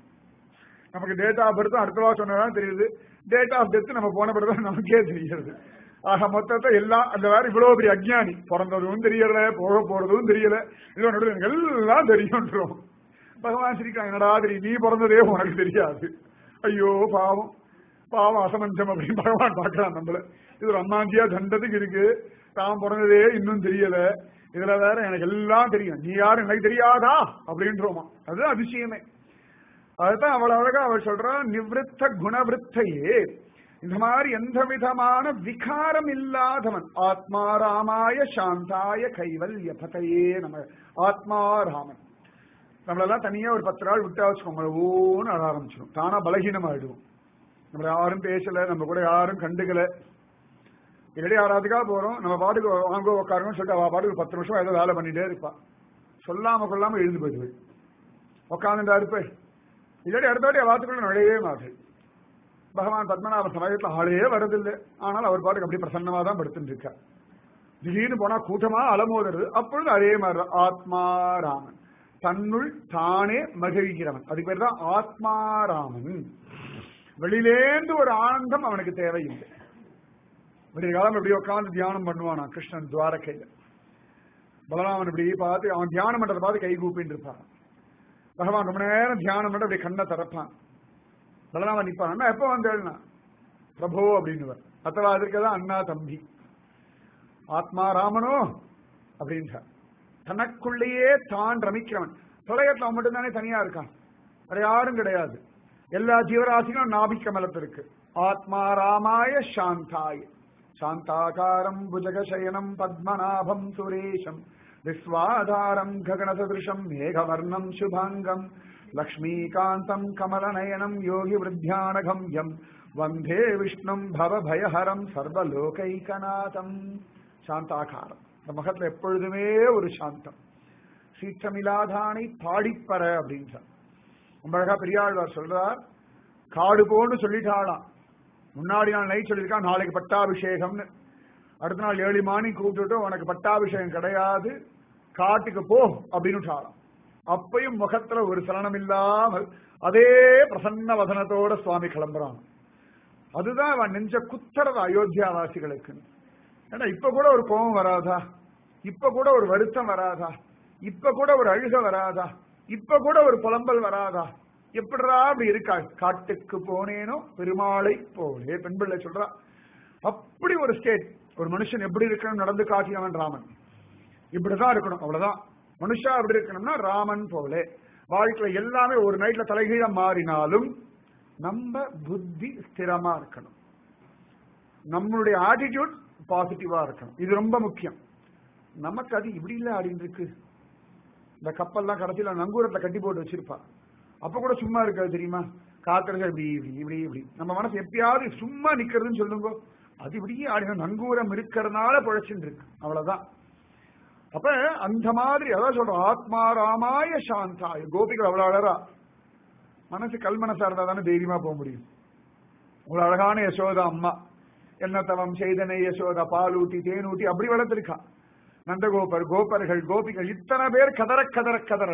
[SPEAKER 1] நமக்கு டேட் ஆஃப் பர்த் அடுத்தவா சொன்னதான் தெரியுது, டேட் ஆஃப் டெத் நம்ம போன பிறகு நமக்கே தெரியுது. ஆக மொத்தத்தை எல்லாம் அந்த வேற இவ்வளவு பெரிய அஜ்ஞானி, பிறந்ததும் தெரியல போக போறதும் தெரியல, இதோட எல்லாம் தெரியும். பகவான் சிரிக்கிறான், என்னடா தெரியும், நீ பிறந்ததே உனக்கு தெரியாது, ஐயோ பாவம் பாவம் அசமஞ்சம் அப்படின்னு பகவான் பாக்குறான் நம்மள. இது ஒரு அம்மாஞ்சியா தண்டத்துக்கு இருக்கு, தான் பிறந்ததே இன்னும் தெரியல, இதுல வேற எனக்கு எல்லாம் தெரியும், நீ யாரும் எனக்கு தெரியாதா அப்படின்றோமா. அது அதிசயமே. அதுதான் அவ்வளவு அழகா அவர் சொல்றா, நிவத்த குணவிருத்தையே. இந்த மாதிரி எந்த விதமான விகாரம் இல்லாதவன். ஆத்மா ராமாய சாந்தாய கைவல்ய பதையே. நம்ம ஆத்மா ராமன். நம்மளெல்லாம் தனியா ஒரு பத்து நாள் விட்டா வச்சுக்கோங்க, ஓன்னு அழ ஆரம்பிச்சிடும், தானா பலகீனம் ஆயிடுவோம். நம்மள யாரும் பேசல, நம்ம கூட யாரும் கண்டுக்கல, இல்லாடி யாராவதுக்காக போறோம், நம்ம பாட்டுக்கு வாங்க உட்காருன்னு சொல்லிட்டு அவ பாட்டுக்கு பத்து நிமிஷம் ஏதோ வேலை பண்ணிட்டே இருப்பா, சொல்லாம கொள்ளாம எழுந்து போயிடுவேன், உட்காந்துட்டா இருப்பேன். இல்லாடி அடுத்த வாட்டி வாத்துக்குள்ள நுழையவே மாட்டேன். பகவான் பத்மநாப சமயத்தில் ஆளே வரதில்லை, ஆனால் அவர் பாட்டுக்கு அப்படி பிரசன்னமா தான் படுத்துட்டு இருக்கார். திடீர்னு போனா கூட்டமா அலமோதருது, அப்பொழுது அதே மாதிரி ஆத்மாராமன், தன்னுள் தானே மகிழ்கிறவன். அதுக்கு பேர் தான் ஆத்மாராமன். வெளியிலேந்து ஒரு ஆனந்தம் அவனுக்கு தேவையில்லை. விடிய காலம் இப்படி உட்காந்து தியானம் பண்ணுவானா கிருஷ்ணன் துவாரகையில. பலராமன் இப்படி பார்த்து அவன் தியானம் பண்றதை பார்த்து கை கூப்பின்னு இருப்பான். பகவான் ரொம்ப நேரம் தியானம் பண்ண அப்படி கண்ணை திறப்பான். பலராமன் நிற்பான், எப்ப வந்தேன்னா பிரபோ அப்படின்னு. அத்தவா அதற்குதான் அண்ணா தம்பி. ஆத்மா ராமனோ அப்படின்றார். தனக்குள்ளேயே தான் ரமிக்கிறவன். தொலைகத்துல அவன் மட்டும்தானே தனியா இருக்கான், வேற யாரும் கிடையாது. எல்லா ஜீவராசிகளும் நாபிக்கமலத்து இருக்கு. ஆத்மா ராமாய சாந்தாய. சாந்தாகாரம் புஜகசயனம் பத்மநாபம் சுரேஷம் விஸ்வாதாரம் ககனசதிருஷம் மேகவர்ணம் சுபாங்கம் லக்ஷ்மீகாந்தம் கமலநயனம் யோகி விருத்தியானகம்யம் வந்தே விஷ்ணும் பவபயஹரம் சர்வலோகைகநாதம். சாந்தாகாரம். இந்த முகத்துல எப்பொழுதுமே ஒரு சாந்தம். சீற்றமில்லாதானை பாடிப்பற அப்படின்றார். ரொம்ப அழகா பெரியாழ்வார் சொல்றார், காடு போன்னு சொல்லிட்டாளாம். முன்னாடி நாள் நைட் சொல்லியிருக்கான், நாளைக்கு பட்டாபிஷேகம்னு. அடுத்த நாள் ஏழு மாணி கூப்பிட்டுட்டு உனக்கு பட்டாபிஷேகம் கிடையாது, காட்டுக்கு போ அப்படின்னு. அப்பையும் முகத்துல ஒரு சலனம் இல்லாமல் அதே பிரசன்ன வதனத்தோட சுவாமி கிளம்புறான். அதுதான் அவன் நெஞ்ச குத்துறது அயோத்தியாவாசிகளுக்கு. ஏன்னா இப்ப கூட ஒரு கோபம் வராதா, இப்ப கூட ஒரு வருத்தம் வராதா, இப்ப கூட ஒரு அழுக வராதா, இப்ப கூட ஒரு புலம்பல் வராதா? எப்படிரா அப்படி இருக்கா? காட்டுக்கு போனேனோ பெருமாளை போலே பெண் பிள்ளை சொல்றா. அப்படி ஒரு ஸ்டேட். ஒரு மனுஷன் எப்படி இருக்கணும் நடந்து காட்டினவன் ராமன். இப்படிதான் இருக்கணும், அவ்வளவுதான். மனுஷா எப்படி இருக்கணும்னா ராமன் போலே. வாழ்க்கையில எல்லாமே ஒரு நைட்ல தலைகீழ மாறினாலும் நம்ம புத்தி ஸ்திரமா இருக்கணும், நம்மளுடைய ஆட்டிடியூட் பாசிட்டிவா இருக்கணும். இது ரொம்ப முக்கியம். நமக்கு அது இப்படி இல்ல ஆடிட்டு இருக்கு. இந்த கப்பல்லாம் கடைசியில நங்கூரத்துல கட்டி போட்டு வச்சிருப்பா, அப்ப கூட சும்மா இருக்காது தெரியுமா? காத்துறது இப்படி இப்படி இப்படி இப்படி. நம்ம மனசு எப்பயாவது சும்மா நிக்கிறதுன்னு சொல்லுங்க, அது இப்படியே ஆடின நங்கூரம் இருக்கிறதுனால பழச்சுட்டு இருக்கு, அவ்வளவுதான். அப்ப அந்த மாதிரி அதான் சொல்றோம், ஆத்மா ராமாய சாந்தாய. கோபிகள் அவ்வளவு அழகா, மனசு கல்மனசா இருந்தா தானே தைரியமா போக முடியும். அவ்வளவு அழகான யசோதா அம்மா, என்ன தவம் செய்தனை யசோதா, பாலூட்டி தேனூட்டி அப்படி வளர்த்திருக்கா. நந்தகோபர், கோபர்கள், கோபிகள் இத்தனை பேர் கதற கதற கதற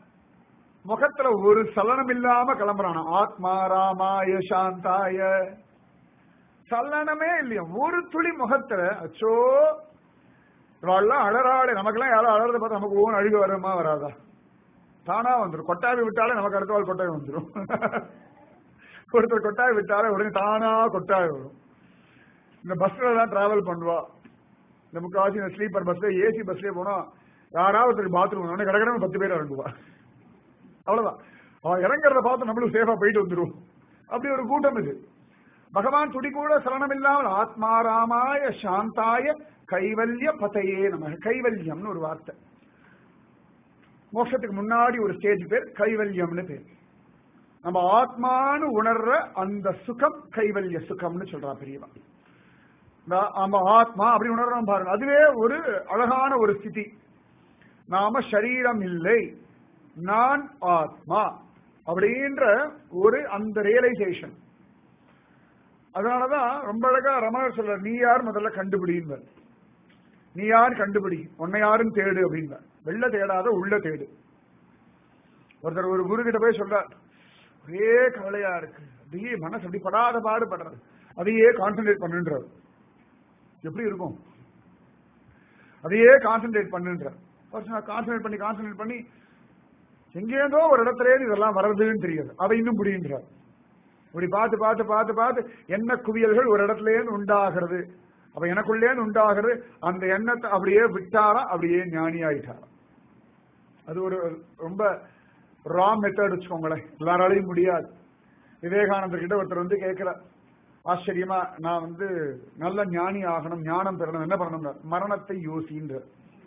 [SPEAKER 1] முகத்துல ஒரு சலனம் இல்லாம கிளம்புறான. ஆத்மா ராமாய சாந்தாய. சலனமே இல்லையா, ஒரு துளி முகத்துல. அச்சோ இவாள்லாம் அழறாளே, நமக்கெல்லாம் யாரும் அழறத பார்த்தா நமக்கு ஓன் அழுக வரமா வராதா? தானா வந்துடும். கொட்டாவி விட்டாலே நமக்கு அடுத்த வாழ் கொட்டாவி வந்துடும். ஒருத்தர் கொட்டாவி விட்டாலே உடனே தானா கொட்டாவி வரும். இந்த பஸ்ல தான் டிராவல் பண்ணுவா, இந்த முக்காவாசி இந்த ஸ்லீப்பர் பஸ்ல ஏசி பஸ்லயே போனா யாராவது பாத்ரூம் உடனே கடற்கரை பத்து பேர் இறங்குவா. அவ்வளவுதான், அவன் இறங்குறத பார்த்து நம்மளும் சேஃபா போயிட்டு வந்துடும். அப்படி ஒரு கூட்டம் இது. பகவான் துடி கூட சலனம் இல்லாமல் ஆத்மாராமாய சாந்தாய கைவல்ய பதையே நமக. கைவல்யம்னு ஒரு வார்த்தை. மோட்சத்துக்கு முன்னாடி ஒரு ஸ்டேஜ் பேர் கைவல்யம்னு பேர். நம்ம ஆத்மானு உணர்ற அந்த சுகம் கைவல்ய சுகம்னு சொல்றா பெரியவா. நம்ம ஆத்மா அப்படி உணர்றோம் பாருங்க, அதுவே ஒரு அழகான ஒரு ஸ்திதி. நாம சரீரம் இல்லை, நான் ஆத்மா அப்படின்ற ஒரு அந்த ரியலைசேஷன். அதனாலதான் ரொம்ப அழகா ரமணர் சொல்ற, நீ யார் முதல்ல கண்டுபிடிங்க. நீ யார் கண்டுபிடி, உன்னை யாரும் தேடு அப்படின்னா. வெளில தேடாத உள்ள தேடு. ஒருத்தர் ஒரு குரு கிட்ட போய் சொல்றார், ஒரே கவலையா இருக்கு, அப்படியே மனசு அப்படி படாத பாடுபடுறது, அதையே கான்சென்ட்ரேட் பண்ணுன்றார். எப்படி இருக்கும்? அதையே கான்சென்ட்ரேட் பண்ணுன்ற கான்சென்ட்ரேட் பண்ணி கான்சென்ட்ரேட் பண்ணி எங்கேதோ ஒரு இடத்துல இதெல்லாம் வர்றதுன்னு தெரியாது, அதை இன்னும் புரியுன்றார். இப்படி பார்த்து பார்த்து பார்த்து பார்த்து எண்ண குவியல்கள் ஒரு இடத்துல இருந்து உண்டாகிறது. அப்ப எனக்குள்ளே உண்டாகிறது. அந்த எண்ணத்தை அப்படியே விட்டாரா, அப்படியே ஞானி ஆயிட்டாரா. அது ஒரு ரொம்ப ரா மெத்தட் வச்சுக்கோங்களேன், எல்லாராலையும் முடியாது. விவேகானந்தர் கிட்ட ஒருத்தர் வந்து கேட்கிறார், ஆச்சரியமா, நான் வந்து நல்ல ஞானி ஆகணும், ஞானம் பெறணும், என்ன பண்ணணும்? மரணத்தை யோசின்ற.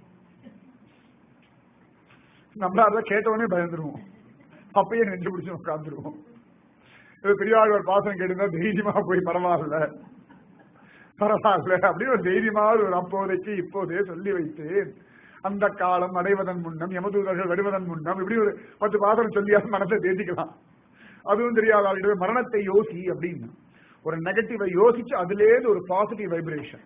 [SPEAKER 1] நம்மள அதை கேட்டவனே பயந்துருவோம், அப்பயே நெஞ்சு பிடிச்சு உட்காந்துருவோம். பெரியாழ்வார் பாசனம் கேட்டுதான் தைரியமா போய் பரவாயில்ல பரவாயில்ல அப்படின்னு ஒரு தைரியமாக ஒரு அப்போதைக்கு இப்போதே சொல்லி வைத்தேன். அந்த காலம் அடைவதன் முன்னம், யமதூதர்கள் வருவதன் முன்னம், இப்படி ஒரு பத்து பாசனம் சொல்லியாவது மனத்தை தேடிக்கலாம். அதுவும் தெரியாத ஆளுடைய மரணத்தை யோசி அப்படின்னு ஒரு நெகட்டிவை யோசிச்சு அதுலேருந்து ஒரு பாசிட்டிவ் வைப்ரேஷன்.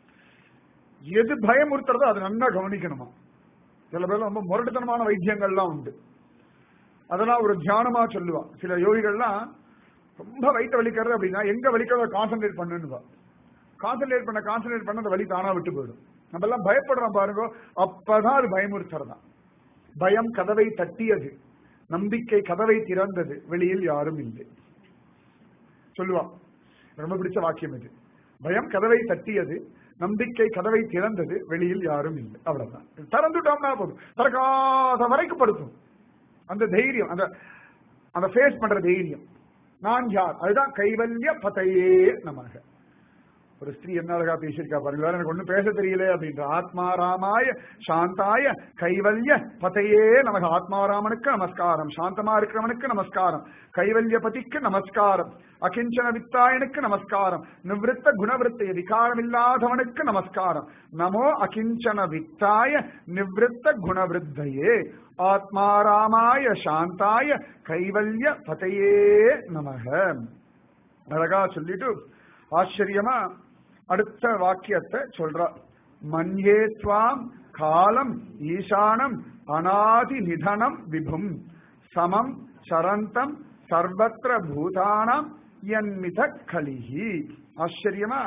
[SPEAKER 1] எது பயமுறுத்துறதோ அதை நல்லா கவனிக்கணுமா. சில பேர் ரொம்ப முரட்டுத்தனமான வைத்தியங்கள்லாம் உண்டு, அதெல்லாம் ஒரு தியானமா சொல்லுவா. சில யோகிகள்லாம் ரொம்ப வயிற்று வலிக்கிறது அப்படின்னா எங்க வலிக்கிறத கான்சென்ட்ரேட் பண்ணுவா. கான்சென்ட்ரேட் பண்ண கான்சென்ட்ரேட் பண்ண அந்த வலி தானா விட்டு போயிடும். நம்ம எல்லாம் பயப்படுறோம் பாருங்க, அப்பதான் அது பயமுறுத்துறதான். பயம் கதவை தட்டியது, நம்பிக்கை கதவை திறந்தது, வெளியில் யாரும் இல்லை சொல்லுவா. ரொம்ப பிடிச்ச வாக்கியம் இது. பயம் கதவை தட்டியது, நம்பிக்கை கதவை திறந்தது, வெளியில் யாரும் இல்லை. அவ்வளவுதான். திறந்துட்டோம்னா போதும், திறக்காத வரைக்கும் படுத்தும் அந்த தைரியம், அந்த அந்த ஃபேஸ் பண்ற தைரியம். நான் யார், அதுதான் கைவல்ய பதையே நமக. ஒரு ஸ்திரீ என்ன அழகா பேசியிருக்கா பாருங்க, எனக்கு ஒண்ணும் பேச தெரியல அப்படின்ற. ஆத்மாராமாய சாந்தாய கைவல்ய பதையே நமக. ஆத்மாராமனுக்கு நமஸ்காரம், சாந்தமா இருக்கிறவனுக்கு நமஸ்காரம், கைவல்ய பதிக்கு நமஸ்காரம், அகிஞ்சன வித்தாயனுக்கு நமஸ்காரம், நிவிருத்த குணவிருத்தைய விகாரம் இல்லாதவனுக்கு நமஸ்காரம். நமோ அகிஞ்சன வித்தாய நிவிருத்த குணவிருத்தையே ஆத்மாராமாய சாந்தாய கைவல்ய பதையே நமக. அழகா சொல்லிட்டு ஆச்சரியமா அடுத்த வாக்கியத்தை சொல்றார். மன்யே த்வாம் காலம் ஈசானம் அநாதி நிதனம் விபும் சமம் சரந்தம் சர்வத்திர பூதானாம் யன்மித கலிஹி. ஆச்சரியமா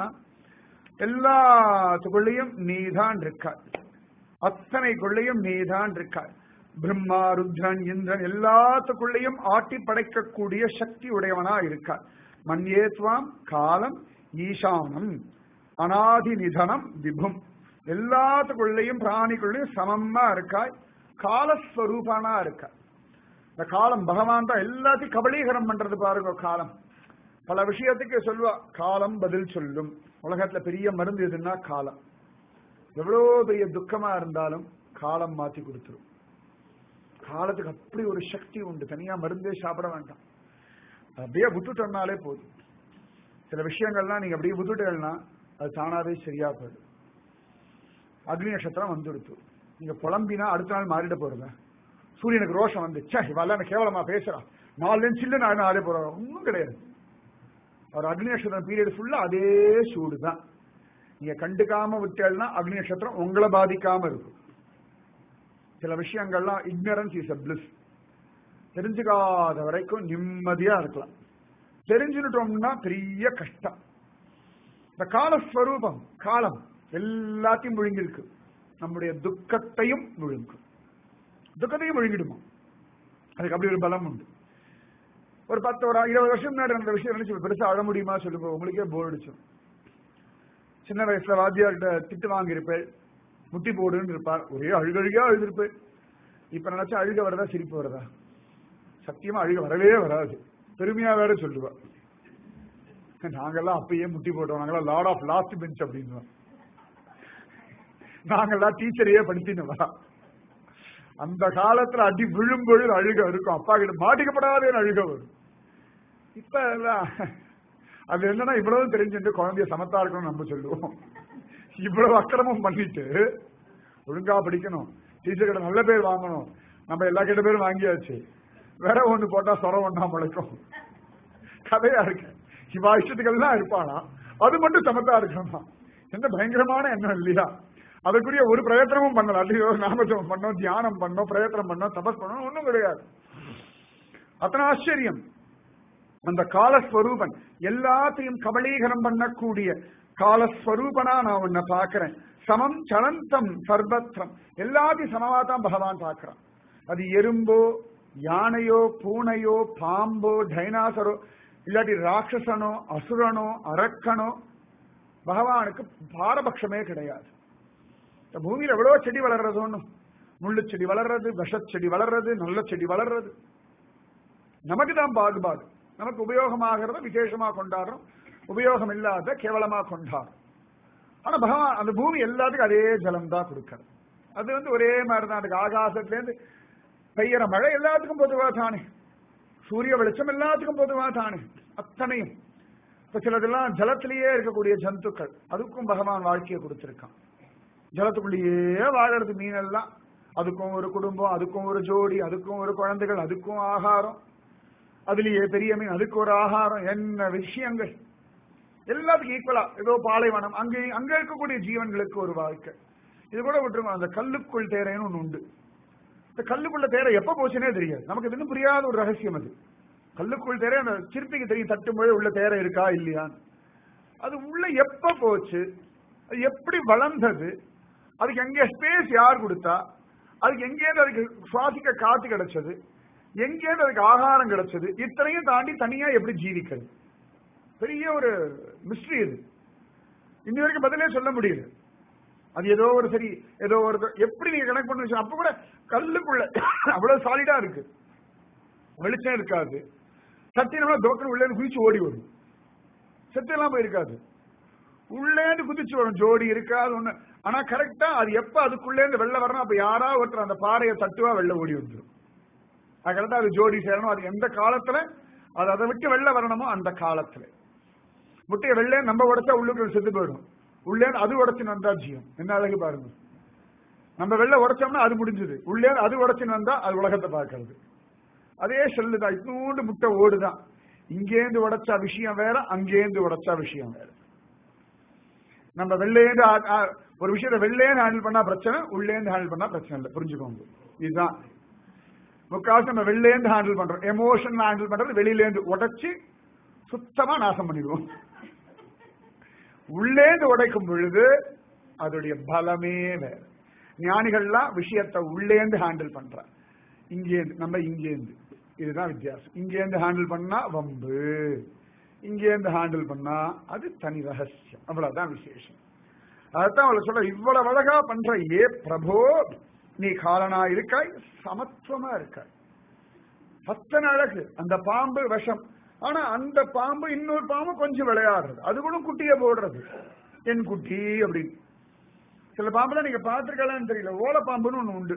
[SPEAKER 1] எல்லாத்துக்குள்ளேயும் நீதான் இருக்காய், அத்தனைக்குள்ளேயும் நீதான் இருக்காய். பிரம்மா ருத்ரன் இந்திரன் எல்லாத்துக்குள்ளேயும் ஆட்டி படைக்கக்கூடிய சக்தி உடையவனா இருக்காய். மன்யேத்வாம் காலம் ஈசானம் அநாதி நிதனம் விபும். எல்லாத்துக்குள்ளேயும் பிராணிக்குள்ளேயும் சமமா இருக்காய், காலஸ்வரூபனா இருக்காய். இந்த காலம் பகவான் தான் எல்லாத்தையும் கபலீகரம் பண்றது பாருங்க. காலம் பல விஷயத்துக்கு சொல்லுவா, காலம் பதில் சொல்லும். உலகத்துல பெரிய மருந்து எதுன்னா காலம். எவ்வளவு பெரிய துக்கமா இருந்தாலும் காலம் மாத்தி கொடுத்துரும். காலத்துக்கு அப்படி ஒரு சக்தி உண்டு, தனியா மருந்தே சாப்பிட வேண்டாம், அப்படியே விட்டுட்டோம்னாலே போதும். சில விஷயங்கள்லாம் நீங்க அப்படியே விட்டுட்டீங்கன்னா அது தானாவே சரியா போயிடும். அக்னி நட்சத்திரம் வந்துடுத்து, நீங்க புலம்பினா அடுத்த நாள் மாறிட போறத. சூரியனுக்கு ரோஷம் வந்து சே இவெல்லாம் கேவலமா பேசுறான், நாலு சில்லு நான் ஆடே போறாங்க, ஒன்றும் கிடையாது. அவர் அக்னி நட்சத்திரம் பீரியட் ஃபுல்லா அதே சூடு தான். நீங்க கண்டுக்காம விட்டேன்னா அக்னி நட்சத்திரம் உங்களை பாதிக்காம இருக்கும். சில விஷயங்கள்லாம் இக்னரன்ஸ் இஸ் எ பிளிஸ். தெரிஞ்சுக்காத வரைக்கும் நிம்மதியா இருக்கலாம், தெரிஞ்சுட்டோம்னா பெரிய கஷ்டம். இந்த காலஸ்வரூபம் காலம் எல்லாத்தையும் விழுங்கிருக்கு. நம்முடைய துக்கத்தையும் விழுங்கும். துக்கத்தையும் விழுங்கிடுமா? அதுக்கு அப்படி ஒரு பலம் உண்டு. ஒரு பத்து ஒரு இருபது வருஷம் முன்னாடி அந்த விஷயம் நினைச்சு பெருசா அழ முடியுமா சொல்லுங்க? உங்களுக்கே போர் அடிச்சோம். சின்ன வயசுல வாத்தியார்கிட்ட திட்டு வாங்கியிருப்பேன், முட்டி போடுன்னு இருப்பார், ஒரே அழுகழுகா அழுதிருப்பேன். இப்ப நினைச்சா அழுக வரதா சிரிப்பு வரதா? சத்தியமா அழுக வரவே வராது. பெருமையா வேற சொல்லுவா, நாங்கெல்லாம் அப்பயே முட்டி போட்டோம், நாங்கெல்லாம் லார்ட் ஆஃப் லாஸ்ட் பெஞ்ச் அப்படின்னு, நாங்கெல்லாம் டீச்சரையே படுத்தினவா. அந்த காலத்துல அடி விழும்பொழுது அழுக இருக்கும், அப்பா கிட்ட மாட்டிக்கப்படாதேன்னு அழுக வரும். இப்ப எல்லாம் அது என்னன்னா இவ்வளவு தெரிஞ்சுட்டு குழந்தைய சமத்தா இருக்கணும்னு நம்ம சொல்லுவோம். இவ்வளவு அக்கிரமம் பண்ணிட்டு ஒழுங்கா படிக்கணும், டீச்சர் கிட்ட நல்ல பேர் வாங்கணும், நம்ம எல்லா கிட்ட பேரும் வாங்கியாச்சு, வேற ஒண்ணு போட்டா சொரம் ஒண்ணா முளைக்கும். கதையா இருக்கு. இவா இஷ்டத்துக்கெல்லாம் இருப்பானா, அது மட்டும் சமத்தா இருக்கணுமா? எந்த பயங்கரமான எண்ணம் இல்லையா? அதுக்குரிய ஒரு பிரயத்தனமும் பண்ணல. அல்லையோ நாமஜபம் பண்ணோம், தியானம் பண்ணோம், பிரயத்தனம் பண்ணோம், தபஸ் பண்ணோம், ஒண்ணும் கிடையாது. அத்தனை ஆச்சரியம். அந்த காலஸ்வரூபன் எல்லாத்தையும் கபலீகரம் பண்ணக்கூடிய காலஸ்வரூபனா நான் உன்னை பாக்குறேன். சமம் சலந்தம் சர்வத்திரம், எல்லாத்தையும் சமமாதான் பகவான் பார்க்கிறான். அது எறும்போ யானையோ பூனையோ பாம்போ டைனாசரோ இல்லாட்டி ராட்சசனோ அசுரனோ அரக்கனோ, பகவானுக்கு பாரபட்சமே கிடையாது. இந்த பூமியில எவ்வளவு செடி வளர்றது, ஒண்ணும் முள்ளு செடி வளர்றது, விஷ செடி வளர்றது, நல்ல செடி வளர்றது. நமக்கு தான் பாகுபாடு. நமக்கு உபயோகமாகிறத விசேஷமா கொண்டாடுறோம், உபயோகம் இல்லாத கேவலமா கொண்டாடுறோம். ஆனா பகவான் அந்த பூமி எல்லாத்துக்கும் அதே ஜலம் தான் கொடுக்கிறது. அது வந்து ஒரே மாதிரிதான் இருக்கு. ஆகாசத்துல இருந்து பெய்யற மழை எல்லாத்துக்கும் பொதுவா தானே, சூரிய வெளிச்சம் எல்லாத்துக்கும் பொதுவா தானே, அத்தனையும். இப்ப சிலதெல்லாம் ஜலத்திலேயே இருக்கக்கூடிய ஜந்துக்கள், அதுக்கும் பகவான் வாழ்க்கையை கொடுத்திருக்கான். ஜலத்துக்குள்ளேயே வாழறது மீனெல்லாம், அதுக்கும் ஒரு குடும்பம், அதுக்கும் ஒரு ஜோடி, அதுக்கும் ஒரு குழந்தைகள், அதுக்கும் ஆகாரம், அதுலயே பெரிய மீன், அதுக்கு ஒரு ஆகாரம், என்ன விஷயங்கள். எல்லாத்துக்கும் ஈக்குவலா ஏதோ பாலைவனம், அங்கே அங்க இருக்கக்கூடிய ஜீவன்களுக்கு ஒரு வாழ்க்கை. இது கூட விட்டுருங்க. அந்த கல்லுக்குள் தேரைன்னு ஒண்ணு உண்டு. இந்த கல்லுக்குள்ள தேரை எப்ப போச்சுன்னே தெரியாது நமக்கு. இது இன்னும் புரியாத ஒரு ரகசியம். அது கல்லுக்குள் தேரை அந்த சிற்பிக்கு தெரியும், தட்டும்போது உள்ள தேரை இருக்கா இல்லையான்னு. அது உள்ள எப்ப போச்சு, அது எப்படி வளர்ந்தது, அதுக்கு எங்க ஸ்பேஸ் யார் கொடுத்தா, அதுக்கு எங்கேயிருந்து அதுக்கு சுவாசிக்க காத்து கிடைச்சது, எங்கேயிருந்து அதுக்கு ஆகாரம் கிடைச்சது, இத்தனையும் தாண்டி தனியா எப்படி ஜீவிக்கிறது, பெரிய ஒரு மிஸ்ட்ரி. இது இன்னி வரைக்கும் பதிலே சொல்ல முடியல. அது ஏதோ ஒரு சரி ஏதோ ஒரு எப்படி நீங்க கனெக்ட் பண்ண, அப்ப கூட கல்லுக்குள்ள அவ்வளவு சாலிடா இருக்கு, வெளிச்சம் இருக்காது, சத்தியமா தோக்கன் உள்ளே குதிச்சு ஓடி வரும், சத்தியெல்லாம் போயிருக்காது, உள்ளேந்து குதிச்சு வரும், ஜோடி இருக்காது ஒண்ணு. ஆனா கரெக்டா அது எப்ப அதுக்குள்ளே இருந்து வெளில வரணும், அப்ப யாரா ஒருத்தர் அந்த பாறையை தட்டுவா வெளில ஓடி வந்துடும். அது கரெக்டா அது ஜோடி சேரணும். அது எந்த காலத்துல அது அதை விட்டு வெளில வரணுமோ அந்த காலத்துல. முட்டையை வெள்ளே நம்ம உடைச்சா உள்ளுக்குள்ள செத்து போயிடும், உள்ளே அது உடைச்சுன்னு வந்தா ஜீவன். என்ன அழகு பாருங்க. நம்ம வெள்ள உடைச்சோம்னா அது முடிஞ்சது, உள்ளே அது உடைச்சுன்னு வந்தா அது உலகத்தை பார்க்கறது. அதே செல்லுதான், இன்னொன்று முட்டை ஓடுதான். இங்கேந்து உடைச்சா விஷயம் வேற, அங்கேந்து உடைச்சா விஷயம் வேற. நம்ம வெள்ளையேந்து ஒரு விஷயத்த வெள்ளையேந்து ஹேண்டில் பண்ணா பிரச்சனை, உள்ளேந்து ஹேண்டில் பண்ணா பிரச்சனை இல்லை. புரிஞ்சுக்கோங்க. இதுதான் முக்காசு நம்ம வெள்ளையேந்து ஹேண்டில் பண்றோம். எமோஷன் ஹேண்டில் பண்றது வெளியிலேந்து உடைச்சு சுத்தமா நாசம் பண்ணிடுவோம். உள்ளேந்து உடைக்கும் பொழுது அதோடைய பலமே வேற. ஞானிகள்லாம் விஷயத்தை உள்ளேந்து ஹேண்டில் பண்ற, இங்கேந்து நம்ம இங்கேந்து. இதுதான் வித்தியாசம். இங்கேந்து ஹேண்டில் பண்ணா வம்பு, இங்கேந்து ஹேண்டில் பண்ணா அது தனி ரகசியம். அவ்வளவுதான் விசேஷம். அதான் அவளை சொல்ற, இவ்வளவு அழகா பண்ற ஏ பிரபோ, நீ காலனா இருக்காய், சமத்துவமா இருக்காய். அத்தனை அழகு. அந்த பாம்பு விஷம், ஆனா அந்த பாம்பு இன்னொரு பாம்பு கொஞ்சம் விளையாடுறது, அது கூட குட்டிய போடுறது, என் குட்டி அப்படின்னு. சில பாம்புலாம் நீங்க பாத்துருக்கலான்னு தெரியல, ஓலை பாம்புன்னு ஒண்ணு உண்டு.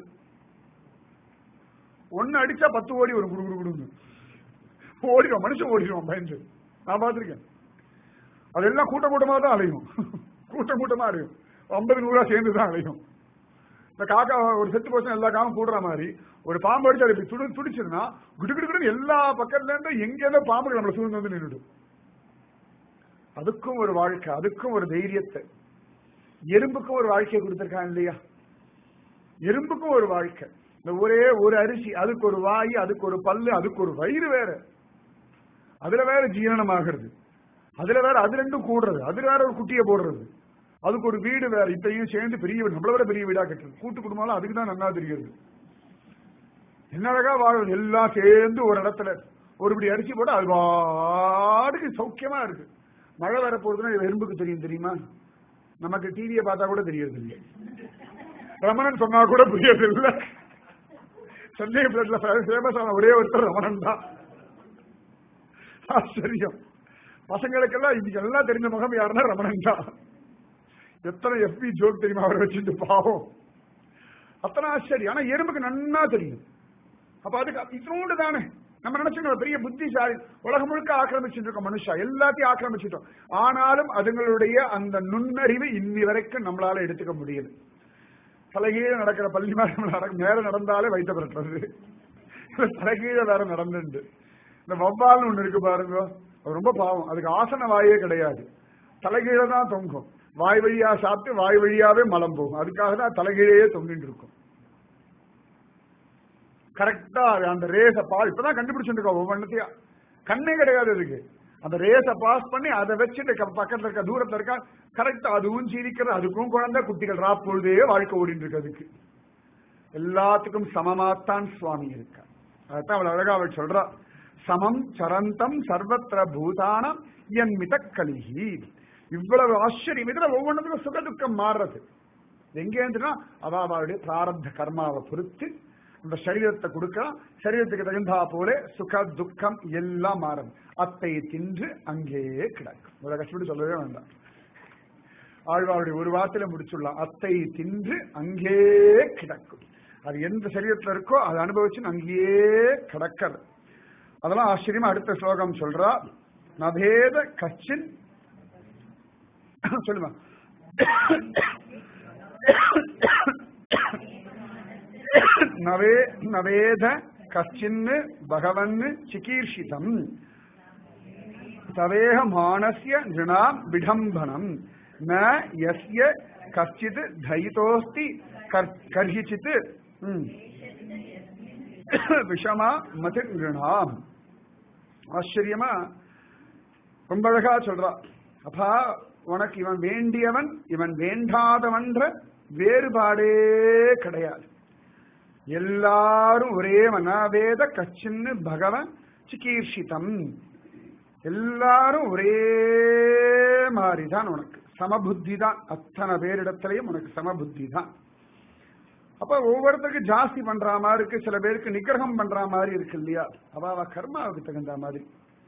[SPEAKER 1] ஒன்னு அடிச்சா பத்து ஓடி ஒரு குடு குடு குடுன்னு ஓடிடும், மனுஷன் ஓடிடுவான் பயந்து. நான் பாத்திருக்கேன். அதெல்லாம் கூட்ட கூட்டமா தான் அலையும், கூட்டம் கூட்டமா அலையும், ஐம்பது நூறா சேர்ந்துதான் அலையும். இந்த காக்கா ஒரு செத்து போச்சு எல்லா காமும் கூடுற மாதிரி ஒரு பாம்பு அடிச்சு அது துடி துடிச்சிருந்தா குடுக்குடுன்னு எல்லா பக்கத்துல இருந்து எங்க இருந்தோ பாம்புகள் நம்மளை சூழ்ந்து வந்து நின்றுடும். அதுக்கும் ஒரு வாழ்க்கை, அதுக்கும் ஒரு தைரியத்தை. எறும்புக்கும் ஒரு வாழ்க்கையை கொடுத்திருக்காங்க இல்லையா? எறும்புக்கும் ஒரு வாழ்க்கை. இந்த ஒரே ஒரு அரிசி, அதுக்கு ஒரு வாய், அதுக்கு ஒரு பல்லு, அதுக்கு ஒரு வயிறு வேற, அதுல வேற ஜீரணம் ஆகிறது. அதுல வேற அது ரெண்டும் கூடுறது, அதுல வேற ஒரு குட்டியை போடுறது, அதுக்கு ஒரு வீடு வேற, இத்தையும் சேர்ந்து பெரிய வீடு, நம்மள விட பெரிய வீடா கட்டுறது. கூட்டு குடும்பம் அதுக்கு தான் நல்லா தெரியுது. என்ன அழகா வாழ்றது, எல்லாம் சேர்ந்து ஒரு இடத்துல ஒருபடி அரிசி போட்டு அது பாட்டுக்கு சௌக்கியமா இருக்கு. மழை வர போறதுன்னா எறும்புக்கு தெரியும் தெரியுமா? நமக்கு டிவியை பார்த்தா கூட தெரியறது இல்லை. ரமணன் சொன்னா கூட புரியறது இல்லை. சென்னை பிளட்ல ஃபேமஸ் ஆன ஒரே ஒருத்தர் ரமணன் தான். ஆச்சரியம். பசங்களுக்கெல்லாம் இன்னைக்கு எல்லாம் தெரிஞ்ச முகம் யாருன்னா ரமணன் தான். எத்தனை எஃபி ஜோக் தெரியுமா அவரை வச்சுட்டு, பாவம். அத்தனை ஆச்சரியம். ஆனா எறும்புக்கு நன்னா தெரியும். அப்ப அதுக்கு இத்தோண்டு தானே நம்ம நினைச்சுக்கணும் பெரிய புத்திசாலி, உலகம் முழுக்க ஆக்கிரமிச்சுட்டு இருக்கோம் மனுஷா, எல்லாத்தையும் ஆக்கிரமிச்சுட்டோம். ஆனாலும் அதுங்களுடைய அந்த நுண்ணறிவு இன்னி வரைக்கும் நம்மளால எடுத்துக்க முடியல. தலைகீழ நடக்கிற பள்ளி மாதிரி மேல நடந்தாலே வைத்த பரட்டுறது, தலைகீழ வேற நடந்துண்டு. இந்த வவ்வால்னு ஒண்ணு இருக்கு பாருங்க, அது ரொம்ப பாவம். அதுக்கு ஆசன வாயே கிடையாது, தலைகீழ தான் தொங்கும். வாய் வழியா சாப்பிட்டு வாய் வழியாவே மலம் போகும். அதுக்காக தான் தலைகீழையே தொங்கிட்டு இருக்கும். கரெக்டா அந்த ரேஸ பால் இப்பதான் கண்டுபிடிச்சுட்டு இருக்கோம் ஒவ்வொன்றையா. கண்ணே கிடையாது அதுக்கு. அந்த ரேஸ பாஸ் பண்ணி அதை வச்சுட்டு பக்கத்துல இருக்க தூரத்துல இருக்கா கரெக்டா அதுவும் சீரிக்கிறது. அதுக்கும் குழந்தை குட்டிகள் ராப்பொழுதே வாழ்க்கை ஓடிட்டு இருக்கு. அதுக்கு எல்லாத்துக்கும் சமமாத்தான் சுவாமி இருக்க. அதான் அவள் அழகா அவள் சொல்றா, சமம் சரந்தம் சர்வத்திர பூதானம் என் மிதக்கலிகி. இவ்வளவு ஆச்சரியம். இதுல ஒவ்வொன்றுக்கும் சுகதுக்கம் மாறுறது எங்கே இருந்துன்னா அவ அவளுடைய பிராரப்த கர்மாவை பொறுத்து இந்த சரீரத்தை கொடுக்கலாம். சரீரத்துக்கு தகுந்தா போல சுக துக்கம் எல்லாம் மாறும். அத்தை தின்று அங்கேயே கிடக்கும். இவ்வளவு கஷ்டப்பட்டு சொல்லவே வேண்டாம், ஆழ்வாருடைய ஒரு வார்த்தையில முடிச்சுடலாம். அத்தை தின்று அங்கே கிடக்கும். அது எந்த சரீரத்துல இருக்கோ அதை அனுபவிச்சு அங்கேயே கிடக்கிறது. அதெல்லாம் ஆச்சரியமா அடுத்த ஸ்லோகம் சொல்றா. நபேத கச்சின் சொல்லுமா நவே நவேத கச்சின்னு பகவன் சிகீர்ஷிதம் தவேக மானஸ்ய நிருணாம் விடம்பனம் ந யஸ்ய கச்சித் தயிதோஸ்தி கர்ஹிசித் விஷமா மதி நிருணாம். ஆச்சரியமா ரொம்ப அழகா சொல்றா. அப்பா உனக்கு இவன் வேண்டியவன் இவன் வேண்டாதவன்ற வேறுபாடே கிடையாது. எல்லாரும் ஒரே மனவேத கச்சின்னு பகவன் சிகீர்ஷிதம். எல்லாரும் ஒரே மாதிரிதான், உனக்கு சமபுத்தி தான். அத்தனை பேரிடத்திலையும் உனக்கு சமபுத்தி தான். அப்ப ஒவ்வொருத்தருக்கு ஜாஸ்தி பண்ற மாதிரி இருக்கு, சில பேருக்கு நிகிரகம் பண்ற மாதிரி இருக்கு இல்லையா? அவ கர்மாவுக்கு தகுந்த மாதிரி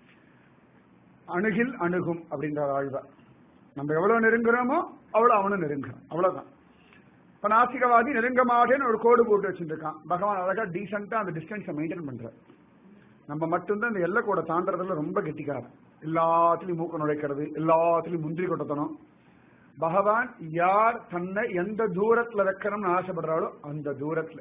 [SPEAKER 1] அணுகில் அணுகும் அப்படின்ற வாழ்வா. நம்ம எவ்வளவு நெருங்குறோமோ அவ்வளவு அவனும் நெருங்குறான், அவ்வளவுதான். இப்ப நாசிகவாதி நெருங்க மாட்டேன்னு ஒரு கோடு போட்டு வச்சுருக்கான். பகவான் அழகா டீசென்டா அந்த டிஸ்டன்ஸை மெயின்டைன் பண்ற. நம்ம மட்டும்தான் இந்த எல்லை கூட தாண்டறதுல ரொம்ப கெட்டிக்காரன். எல்லாத்துலயும் மூக்க நுழைக்கிறது, எல்லாத்துலயும் முந்திரி கொட்டத்தனம். பகவான் யார் தன்னை எந்த தூரத்துல வைக்கணும்னு ஆசைப்படுறாளோ அந்த தூரத்துல.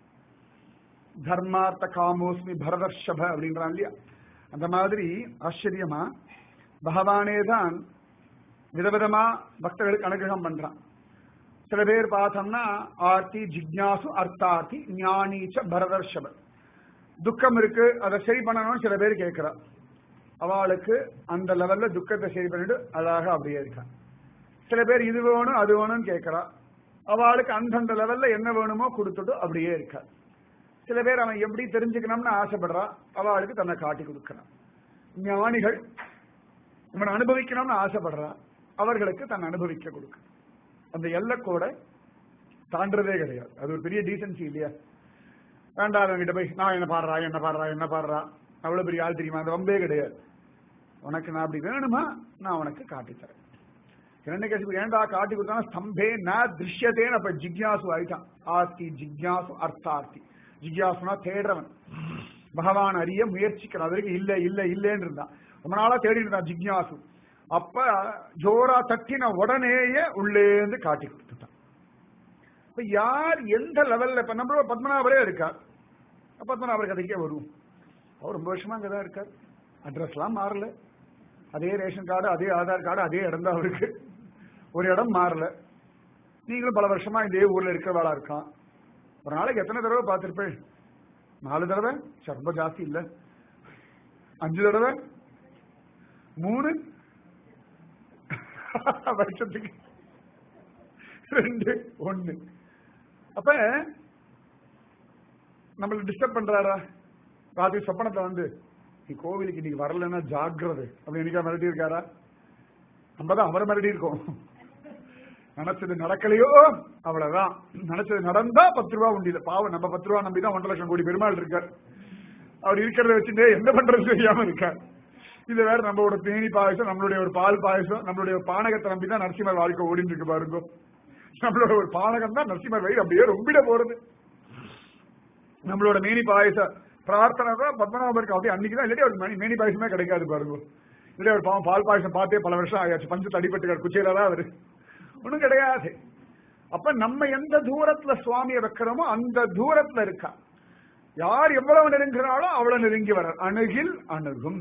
[SPEAKER 1] தர்மார்த்த காமோஸ்மி பரதர்ஷப அப்படின்றான் இல்லையா? அந்த மாதிரி ஆச்சரியமா பகவானே தான் விதவிதமா பக்தர்களுக்கு அனுகிரகம் பண்றான். சில பேர் பார்த்தோம்னா ஆர்த்தி ஜிக்ஞாசு அர்த்தார்த்தி ஞானீச்ச பரதர்ஷப. துக்கம் இருக்கு, அதை சரி பண்ணணும்னு சில பேர் கேட்கிறா. அவளுக்கு அந்த லெவல்ல துக்கத்தை சரி பண்ணிட்டு அழகா அப்படியே இருக்கான். சில பேர் இது வேணும் அது வேணும்னு கேட்கிறா. அவளுக்கு அந்தந்த லெவல்ல என்ன வேணுமோ கொடுத்துட்டு அப்படியே இருக்கா. சில பேர் அவன் எப்படி தெரிஞ்சுக்கணும்னு ஆசைப்படுறா, அவளுக்கு தன்னை காட்டி கொடுக்கிறான். ஞானிகள் இவன் அனுபவிக்கணும்னு ஆசைப்படுறா, அவர்களுக்கு தன்னை அனுபவிக்க கொடுக்க. அந்த எல்லைக்கோட தாண்டதே கிடையாது. அது ஒரு பெரிய டீசன்சி இல்லையா? வேண்டாம் கிட்ட போய் நான் என்ன பாடுறா என்ன பாடுறா என்ன பாடுறா அவ்வளவு பெரிய ஆள் தெரியுமா? அந்த வம்பே கிடையாது. உனக்கு நான் அப்படி வேணுமா நான் உனக்கு காட்டித்தரேன். இரண்யகசிபு ஏண்டா காட்டி கொடுத்தா ஸ்தம்பே ந திருஷ்யத்தேன்னு அப்ப ஜிக்யாசு ஆயிட்டான். ஆர்த்தி ஜிக்யாசு அர்த்தார்த்தி. ஜிக்யாசுனா தேடுறவன், பகவான் அறிய முயற்சிக்கிறான். அது வரைக்கும் இல்ல இல்ல இல்லன்னு இருந்தான், ரொம்ப நாளா தேடிட்டு இருந்தான் ஜிக்யாசு. அப்ப ஜோரா தட்டின உடனேயே உள்ளேந்து காட்டி கொடுத்துட்டான். இப்ப யார் எந்த லெவல்ல, இப்ப நம்மளோட பத்மநாபரே இருக்கார். பத்மநாபர் கதைக்கே வருவோம். அவர் ரொம்ப வருஷமா அங்கதான் இருக்கார். அட்ரஸ் எல்லாம் மாறல, அதே ரேஷன் கார்டு அதே ஆதார் கார்டு அதே இடம் தான் அவருக்கு, ஒரு இடம் மாறல. நீங்களும் பல வருஷமா இதே ஊர்ல இருக்கிறவாளா இருக்கான். ஒரு நாளைக்கு எத்தனை தடவை பார்த்திருப்பேன்? நாலு தடவை, ரொம்ப ஜாஸ்தி இல்ல, அஞ்சு தடவை, மூணு, வருஷத்துக்கு ரெண்டு ஒண்ணு. அப்ப நம்மள டிஸ்டர்ப் பண்றாரா? ராத்திரி சொப்பனத்தை வந்து நீ கோவிலுக்கு இன்னைக்கு வரலன்னா ஜாக்கிரதை அப்படி என்னைக்கா மிரட்டி இருக்காரா? நம்ம தான் அவரை மிரட்டி இருக்கோம். நினைச்சது நடக்கலையோ அவ்வளவுதான். நினைச்சது நடந்தா பத்து ரூபா உண்டியில. பாவம், நம்ம பத்து ரூபா நம்பிதான் ஒன்றரை லட்சம் கோடி பெருமாள் இருக்கார். அவர் இருக்கிறத வச்சுட்டு என்ன பண்றது தெரியாம இருக்கார். இது வேற நம்மளோட தேனி பாயசம், நம்மளுடைய ஒரு பால் பாயசம், நம்மளுடைய ஒரு பானகத்தை நம்பிதான் நரசிம்மர் வாழ்க்கை ஓடிட்டு இருக்கு பாருங்க. நம்மளோட ஒரு பானகம் தான் நரசிம்மர் வயிறு அப்படியே ரொம்பிட போறது. நம்மளோட மேனி பாயச பிரார்த்தனை தான் பத்மநாபருக்கு அப்படி அன்னைக்குதான், இல்லாட்டி அவருக்கு மேனி பாயசமே கிடைக்காது பாருங்க. இல்லையா ஒரு பாவம் பால் பாயசம் பார்த்தே பல வருஷம் ஆயாச்சு. பஞ்சத்து அடிபட்டுக்கார் குச்சையில தான் அவரு ஒண்ணும் கிடையாது. அப்ப நம்ம எந்த தூரத்துல சுவாமியை வைக்கிறோமோ அந்த தூரத்துல இருக்கா. யார் எவ்வளவு நெருங்குறாளோ அவ்வளவு நெருங்கி வர. அணுகில் அணுகும்.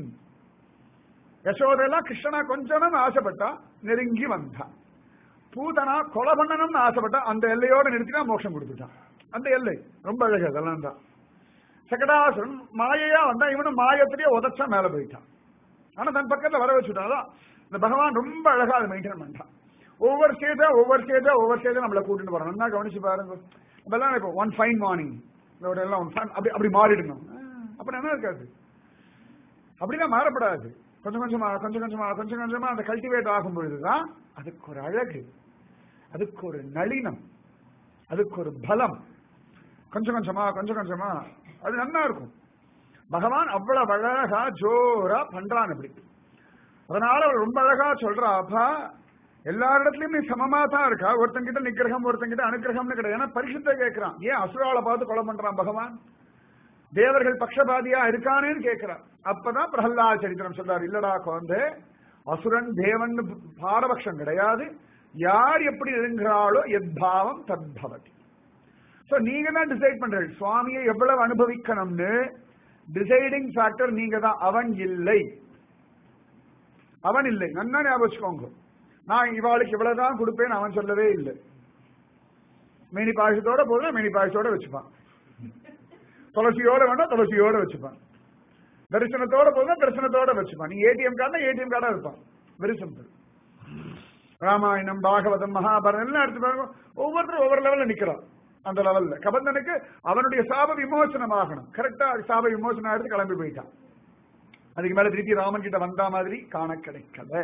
[SPEAKER 1] யசோதெல்லாம் கிருஷ்ணனா கொஞ்சம் ஆசைப்பட்டா நெருங்கி வந்தா. பூதனா கொலை பண்ணணும்னு ஆசைப்பட்டா அந்த எல்லையோட நிறுத்தினா மோட்சம் கொடுத்துட்டான். அந்த எல்லை ரொம்ப அழகு. அதெல்லாம் தான் சகடாசுரன் மாயையா வந்தா இவனும் மாயத்திலேயே உதச்சா மேல போயிட்டான். ஆனா தன் பக்கத்துல வர வச்சுட்டான். இந்த பகவான் ரொம்ப அழகா அதை மெயின்டைன் பண்ணிட்டான். ஒவ்வொரு ஸ்டேஜா ஒவ்வொரு ஸ்டேஜா ஒவ்வொரு ஸ்டேஜா நம்மளை கூட்டிட்டு போறோம். நல்லா கவனிச்சு பாருங்க. நம்ம எல்லாம் இப்போ ஒன் ஃபைன் மார்னிங் எல்லாம் அப்படி அப்படி மாறிடணும். அப்படி என்ன இருக்காது. அப்படிதான் மாறப்படாது. கொஞ்சம் கொஞ்சமா கொஞ்சம் கொஞ்சமா கொஞ்சம் கொஞ்சமா அந்த கல்டிவேட் ஆகும் பொழுதுதான் அதுக்கு ஒரு அழகு, அதுக்கு ஒரு நளினம், அதுக்கு ஒரு பலம். கொஞ்சம் கொஞ்சமா கொஞ்சம் கொஞ்சமா அது நல்லா இருக்கும். பகவான் அவ்வளவு அழகா ஜோரா பண்றான் அப்படி. அதனால அவர் ரொம்ப அழகா சொல்றா, அப்பா எல்லாரிடத்துலயும் நீ சமமா தான் இருக்கா. ஒருத்தங்கிட்ட நிக்கிரகம் ஒருத்தங்கிட்ட அனுக்கிரகம்னு கிடையாது. ஏன்னா பரிசுத்த கேட்கிறான். ஏன் அசுரால பார்த்து கொலை பண்றான் பகவான்? தேவர்கள் பக்ஷபாதியா இருக்கானேன்னு கேட்கிறான். அப்பதான் பிரஹ்லாத சரித்திரம் சொல்றாரு. இல்லடா குழந்தை, அசுரன் தேவன் பாரபட்சம் கிடையாது. யார் எப்படி நெருங்குறாளோ எத்பாவம் தத்பவதி. சோ நீங்க தான் டிசைட் பண்றீங்க சுவாமியை எவ்வளவு அனுபவிக்கணும்னு. டிசைடிங் ஃபேக்டர் நீங்க தான். அவன் இல்லை, அவன் இல்லை. நன்னா ஞாபகம் வச்சுக்கோங்க. நான் இவாளுக்கு இவ்வளவுதான் கொடுப்பேன்னு அவன் சொல்லவே இல்லை. மேனி பாயசத்தோட போதும் மேனி பாயசத்தோட வச்சுப்பான். துளசியோட வேணா துளசியோட வச்சுப்பான். தரிசனத்தோட போதும் தரிசனத்தோட வச்சுப்பான். நீ ஏடிஎம் கார்டா ஏடிஎம் கார்டா இருப்பான். Very simple. ராமாயணம் பாகவதம் மகாபாரதம் எல்லாம் எடுத்து பாருங்க. ஒவ்வொருத்தரும் ஒவ்வொரு லெவல்ல நிக்கிறான். அந்த லெவல்ல கபந்தனுக்கு அவனுடைய சாப விமோசனம் ஆகணும். கரெக்டா சாப விமோசனம் எடுத்து கிளம்பி போயிட்டான். அதுக்கு மேல திருப்பி ராமன் கிட்ட வந்தா மாதிரி காண கிடைக்கல.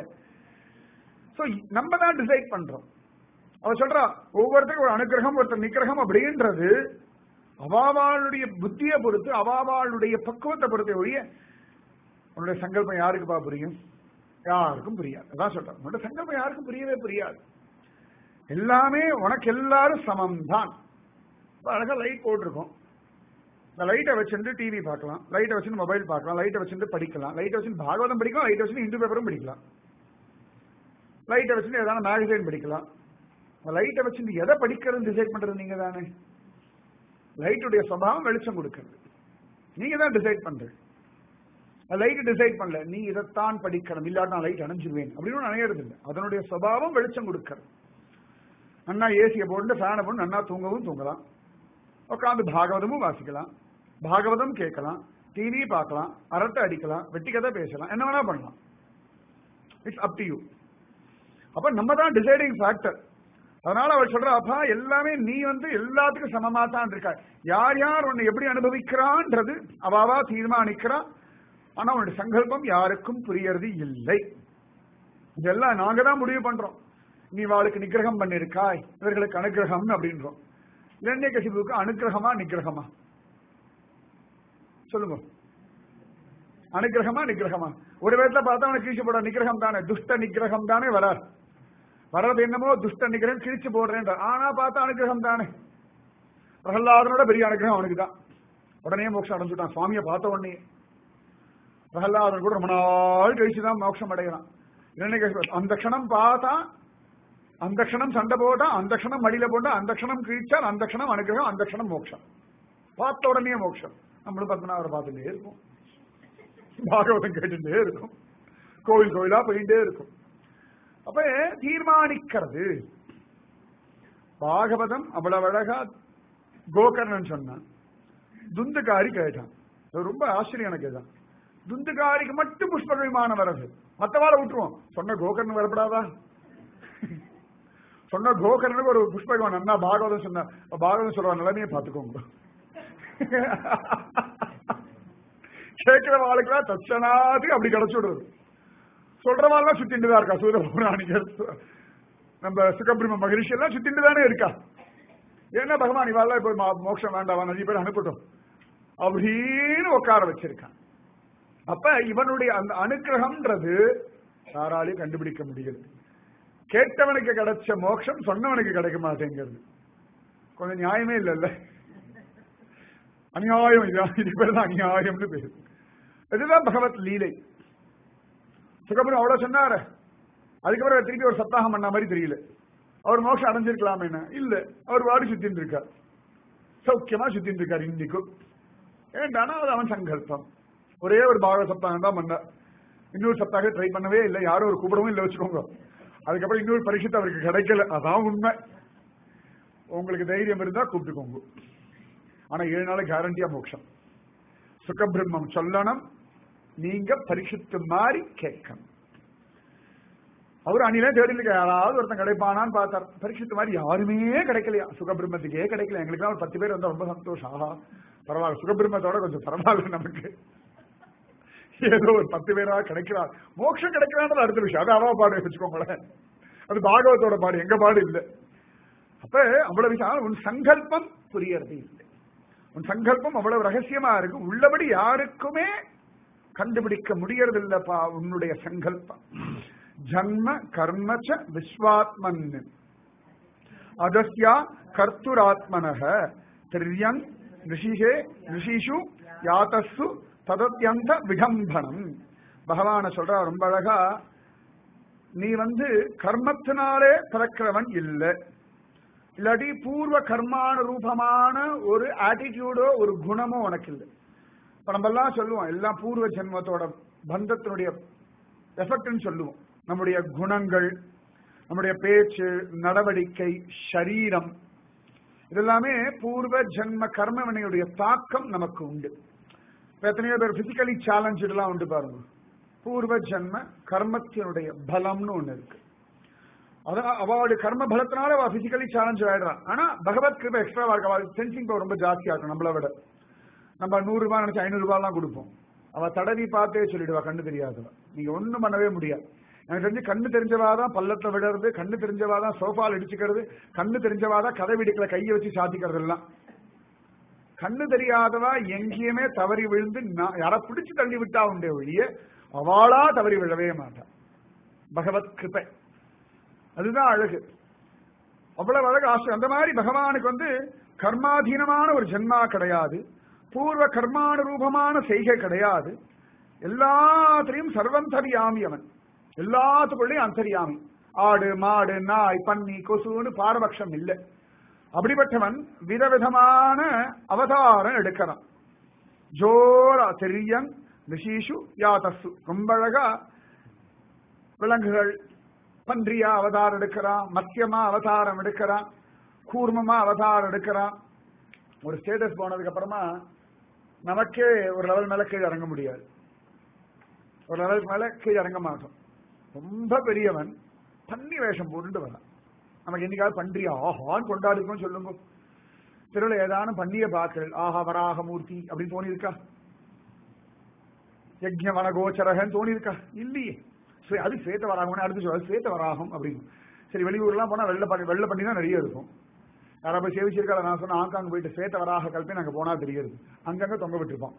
[SPEAKER 1] நம்ம தான் டிசைட் பண்றோம். அவ சொல்றா ஒவ்வொருத்தருக்கும் ஒரு அனுகிரகம் ஒருத்தர் நிக்கிரகம் அப்படின்றது அவாவாளுடைய புத்தியை பொறுத்து அவாவாளுடைய பக்குவத்தை பொறுத்த ஒழிய உன்னுடைய சங்கல்பம் யாருக்குப்பா புரியும்? யாருக்கும் புரியாது. அதான் சொல்றேன், உன்னோட சங்கல்பம் யாருக்கும் புரியவே புரியாது. எல்லாமே உனக்கு எல்லாரும் சமம் தான். அழகா லைட் போட்டிருக்கோம். இந்த லைட்டை வச்சுட்டு டிவி பார்க்கலாம், லைட்டை வச்சுட்டு மொபைல் பார்க்கலாம், லைட்டை வச்சுட்டு படிக்கலாம், லைட்டை வச்சுட்டு பாகவதம் படிக்கலாம், லைட்டை வச்சுட்டு இந்து பேப்பரும் படிக்கலாம், லைட்டை வச்சுட்டு ஏதாவது மேகசைன் படிக்கலாம். லைட்டை வச்சுட்டு எதை படிக்கிறதுன்னு டிசைட் பண்றது நீங்க தானே. லைட்டுடைய சுபாவம் வெளிச்சம் கொடுக்கிறது. நீங்க தான் டிசைட் பண்றது. லைட் டிசைட் பண்ணல, நீ இதைத்தான் படிக்கணும், இல்லாட்டா லைட் அணைஞ்சிருவேன் அப்படின்னு அணையிறது இல்லை. அதனுடைய சுபாவம் வெளிச்சம் கொடுக்கிறது. நன்னா ஏசியை போட்டு ஃபேனை போட்டு நன்னா தூங்கவும் தூங்கலாம், உட்காந்து பாகவதமும் வாசிக்கலாம், பாகவதம் கேட்கலாம், டிவி பார்க்கலாம், அரட்டை அடிக்கலாம், வெட்டி கதை பேசலாம், என்ன வேணா பண்ணலாம். It's up to you. அப்ப நம்ம தான் டிசைடிங் ஃபேக்டர். அதனால அவர் சொல்ற, அப்பா எல்லாமே நீ வந்து எல்லாத்துக்கும் சமமா தான் இருக்க. யார் யார் உன்னை எப்படி அனுபவிக்கிறான்றது அவாவா தீர்மானிக்கிறான். ஆனா உன்னுடைய சங்கல்பம் யாருக்கும் புரியறது இல்லை. இதெல்லாம் நாங்க தான் முடிவு பண்றோம். நீ வாளுக்கு நிகிரகம் பண்ணிருக்காய், இவர்களுக்கு அனுகிரகம் அப்படின்றோம். இரண்யகசிபுவுக்கு அனுகிரகமா நிகிரகமா சொல்லுங்க? அனுகிரகமா நிகிரகமா? ஒரு விதத்துல பார்த்தா அவனை கிழிச்சு போட நிகிரகம் தானே, துஷ்ட நிகிரகம் தானே வரார். வர்றது என்னமோ துஷ்ட நிகிரகம் கிழிச்சு போடுறேன். ஆனா பார்த்தா அனுகிரகம் தானே. பிரகலாதனோட பெரிய அனுகிரகம் அவனுக்கு தான். உடனே மோட்சம் அடைஞ்சுட்டான் சுவாமியை பார்த்த உடனே. பிரகலாதன் கூட ரொம்ப நாள் கழிச்சுதான் மோட்சம் அடைகிறான். அந்த க்ஷணம் பார்த்தா, அந்த க்ஷணம் சண்டை போட்டா, அந்த க்ஷணம் மடியில போட்டா, அந்த க்ஷணம் கிழிச்சால், அந்த க்ஷணம் அனுகிரகம், அந்த க்ஷணம் மோட்சம். பார்த்த உடனே மோட்சம். நம்மளும் பத்மநாபரை பார்த்துட்டே இருக்கும், பாகவதம் கேட்டுட்டே இருக்கும், கோவில் கோவிலா போயிட்டே இருக்கும். அப்ப தீர்மானிக்கிறது பாகவதம். அவ்வளவு அழகா கோகர்ணன் சொன்னான். துந்துகாரி கேட்டான். ரொம்ப ஆச்சரியம் எனக்கு தான். துந்துகாரிக்கு மட்டும் புஷ்ப விமானம் வருது, மற்றவாழ விட்டுருவோம். சொன்ன கோகர்ணன் வரப்படாதா? சொன்ன கோகர்னுக்கு ஒரு புஷ்பகவான் அண்ணா பாகவதம் சொன்ன பாகவதம் சொல்ற நிலைமையை பார்த்துக்கோங்க. கேட்கிற வாழ்க்கை தச்சனாது அப்படி கிடைச்சு விடுறது. சொல்றவாள்லாம் சுத்திட்டு தான் இருக்கா. சூரியபௌராணிகர் நம்ம சுகபிரம்ம மகரிஷி எல்லாம் சுத்திட்டு தானே இருக்கா. ஏன்னா பகவான் இவாள் இப்ப மோட்சம் வேண்டாம் நிறைய பேர் அனுப்பட்டும் அப்படின்னு உட்கார வச்சிருக்கான். அப்ப இவனுடைய அந்த அனுக்கிரகம்ன்றது யாராலையும் கண்டுபிடிக்க முடியுது. கேட்டவனுக்கு கிடைச்ச மோட்சம் சொன்னவனுக்கு கிடைக்க மாட்டேங்கிறது. கொஞ்சம் நியாயமே இல்லைல்ல. அநியாயம். இது பேர் தான் அநியாயம்னு பேரு. இதுதான் பகவத் லீலை. சுகபிரம் அவ்வளவு சொன்னாரு. அதுக்கப்புறம் திருப்பி ஒரு சப்தாகம் பண்ண மாதிரி தெரியல. அவர் மோட்சம் அடைஞ்சிருக்கலாம் என்ன இல்ல. அவர் வாடி சுத்தின்னு இருக்கார். சௌக்கியமா சுத்தின்னு இருக்கார் இன்னைக்கும். ஏன்டானா அது அவன் சங்கல்பம். ஒரே ஒரு பாக சப்தாகம் தான் பண்ண. இன்னொரு சப்தாக ட்ரை பண்ணவே இல்லை. யாரும் ஒரு கூப்பிடவும் இல்லை வச்சுக்கோங்க. அதுக்கப்புறம் இன்னொரு பரீட்சை அவருக்கு கிடைக்கல. அதான் உண்மை. உங்களுக்கு தைரியம் இருந்தா கூப்பிட்டுக்கோங்க. ஆனா ஏழு நாள் கேரண்டியா மோட்சம். சுகபிரம்மம் சொல்லணும். நீங்க பரீட்சித்து மாறி கேட்கணும். அவரு அணிலே தேடி இருக்க யாராவது ஒருத்தன் கிடைப்பானான்னு பார்த்தார். பரீட்சித்து மாதிரி யாருமே கிடைக்கலையா. சுகபிரம்மத்துக்கே கிடைக்கல. எங்களுக்கு ஒரு பத்து பேர் வந்தா ரொம்ப சந்தோஷம். ஆஹா பரவாயில்ல. சுகபிரம்மத்தோட கொஞ்சம் பரவாயில்ல நமக்கு. ஏதோ ஒரு பத்து பேரா கிடைக்கிறார். மோட்சம் கிடைக்கிறான்றது அடுத்த விஷயம். அது அவ பாடு வச்சுக்கோங்களேன். அது பாகவத்தோட பாடு, எங்க பாடு இல்லை. அப்ப அவ்வளவு விஷயம். உன் சங்கல்பம் புரியறது இல்லை. உன் சங்கல்பம் அவ்வளவு ரகசியமா இருக்கு. உள்ளபடி யாருக்குமே கண்டுபிடிக்க முடியறது இல்லப்பா உன்னுடைய சங்கல்பம். ஜன்ம கர்மச்ச விஸ்வாத்மன் அதஸ்யா கர்த்துராத்மனஹ திரியன் ரிஷிஷே ரிஷிஷு யாதஸ்ஸு ததத்யந்த விடம்பனம். பகவான சொல்ற ரொம்ப அழகா. நீ வந்து கர்மத்தினாலே பிறக்கிறவன் இல்லை. இல்லாட்டி பூர்வ கர்மான ரூபமான ஒரு ஆட்டிடியூடோ ஒரு குணமோ உனக்கு இல்லை. இப்ப நம்ம எல்லாம் சொல்லுவோம் எல்லாம் பூர்வ ஜென்மத்தோட பந்தத்தினுடைய எஃபெக்ட்னு சொல்லுவோம். நம்முடைய குணங்கள், நம்முடைய பேச்சு, நடவடிக்கை, சரீரம் இதெல்லாமே பூர்வ ஜென்ம கர்மவினையுடைய தாக்கம் நமக்கு உண்டு. எத்தனையோ பேர் பிசிக்கலி சேலஞ்செல்லாம் உண்டு பாருங்க. பூர்வ ஜென்ம கர்மத்தினுடைய பலம்னு ஒண்ணு இருக்கு. அதான் அவளுடைய கர்ம பலத்தினால அவ பிசிக்கலி சேலஞ்ச் ஆயிடுறான். ஆனா பகவத் கிருபை எக்ஸ்ட்ரா இருக்கு. அவள் சென்சிங் பவர் ரொம்ப ஜாஸ்தியா இருக்கும் நம்மளை விட. நம்ம நூறு ரூபாய் நினைச்சு ஐநூறு ரூபாய் எல்லாம் கொடுப்போம். அவ தடவி பார்த்தே சொல்லிடுவா கண்ணு தெரியாதவ. நீங்க ஒண்ணும் பண்ணவே முடியாது. எனக்கு தெரிஞ்சு கண்ணு தெரிஞ்சவாதான் பள்ளத்தை விடுறது, கண்ணு தெரிஞ்சவாதான் சோஃபால் இடிச்சுக்கிறது, கண்ணு தெரிஞ்சவாதான் கதை விடுக்கல கையை வச்சு சாத்திக்கிறது எல்லாம். கண்ணு தெரியாதவா எங்கேயுமே தவறி விழுந்து யாரை பிடிச்சு தள்ளி விட்டா உண்டே ஒழிய அவளா தவறி விழவே மாட்டான். பகவத் கிருபை அதுதான் அழகு. அவ்வளவு அழகு ஆசை. அந்த மாதிரி பகவானுக்கு வந்து கர்மாதீனமான ஒரு ஜென்மா கிடையாது. பூர்வ கர்மானுரூபமான செய்கை கிடையாது. எல்லாத்திலையும் சர்வந்தரியாமி அவன். எல்லாத்துக்குள்ளேயும் அந்தரியாமி. ஆடு மாடு நாய் பன்னி கொசுன்னு பாரபட்சம் இல்லை. அப்படிப்பட்டவன் விதவிதமான அவதாரம் எடுக்கிறான். ஜோரா தெரியன் ரிஷிஷு யாதஸ்ஸு. ரொம்ப அழகா விலங்குகள் பன்றியா அவதாரம் எடுக்கிறான், மத்தியமா அவதாரம் எடுக்கிறான், கூர்மமா அவதாரம் எடுக்கிறான். ஒரு ஸ்டேட்டஸ் போனதுக்கு அப்புறமா நமக்கே ஒரு லெவல் மேல கீழே இறங்க முடியாது. ஒரு லெவலுக்கு மேல கீழே இறங்க மாட்டோம். ரொம்ப பெரியவன் பன்னி வேஷம் போட்டு வரான். நமக்கு என்னைக்காவது பன்றியா ஆஹான்னு கொண்டாடுக்கணும் சொல்லுங்க. திருவிழா ஏதான பண்ணிய பாக்கள் ஆஹா வராக மூர்த்தி அப்படின்னு தோணியிருக்கா? யஜ்ஞ வனகோச்சரகன்னு தோணியிருக்கா? இல்லையே. அது சேத்த வராகம்னு அடுத்து சொல்ல சேத்த வராகம் அப்படின்னு. சரி வெளியூர்லாம் போனா வெள்ள பண்ணி வெள்ள பண்ணி தான் நிறைய இருக்கும். யாரா போய் சேவிச்சிருக்கா? நான் சொன்ன ஆங்காங்க போயிட்டு சேத்த வராக கல்பி நாங்க போனா தெரியாது. அங்கங்க தொங்க விட்டுருப்போம்.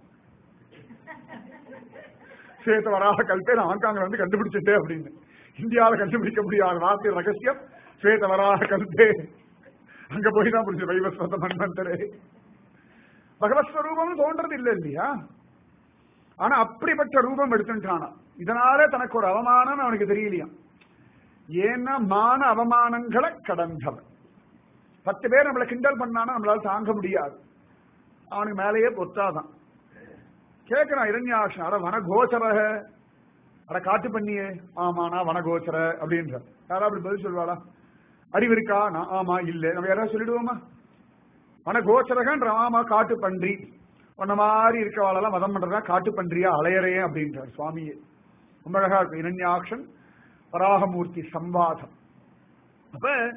[SPEAKER 1] சேத்த வராக கல்பே நான் ஆங்காங்க வந்து கண்டுபிடிச்சிட்டேன் அப்படின்னு. இந்தியாவில் கண்டுபிடிக்க முடியாத வார்த்தை ரகசியம் சேத்த வராக கல்பே. அங்க போய் தான் பிடிச்ச வைவஸ்வத மன்வந்தரே. பகவத்ஸ்வரூபம் தோன்றது இல்லை இல்லையா? ஆனா அப்படிப்பட்ட ரூபம் எடுத்துட்டானா. இதனால தனக்கு ஒரு அவமானம் அவனுக்கு தெரியலையா. ஏன்னா மான அவமானங்களை கடந்தவன். பத்து பேர் நம்மளை கிண்டல் பண்ணானா நம்மளால தாங்க முடியாது. அவனுக்கு மேலேயே பொத்தாதான் கேட்கிறான். இரண்யாட்சன் அட வனகோச்சரக அட காட்டு பண்ணியே. ஆமா நான் வனகோச்சர அப்படின்ற. யாரா அப்படி பதில் சொல்வாளா? அறிவு இருக்கா? நான் ஆமா இல்ல. நம்ம யாராவது சொல்லிடுவோமா? வனகோச்சரகன்ற ஆமா காட்டு பன்றி. உன்ன மாதிரி இருக்கவாளெல்லாம் மதம் பண்றதா காட்டு பன்றியா அலையறையே அப்படின்றார் சுவாமியே. ரொம்ப அழகா இருக்கு இரண்யாட்சன் வராகமூர்த்தி சம்வாதம். அப்ப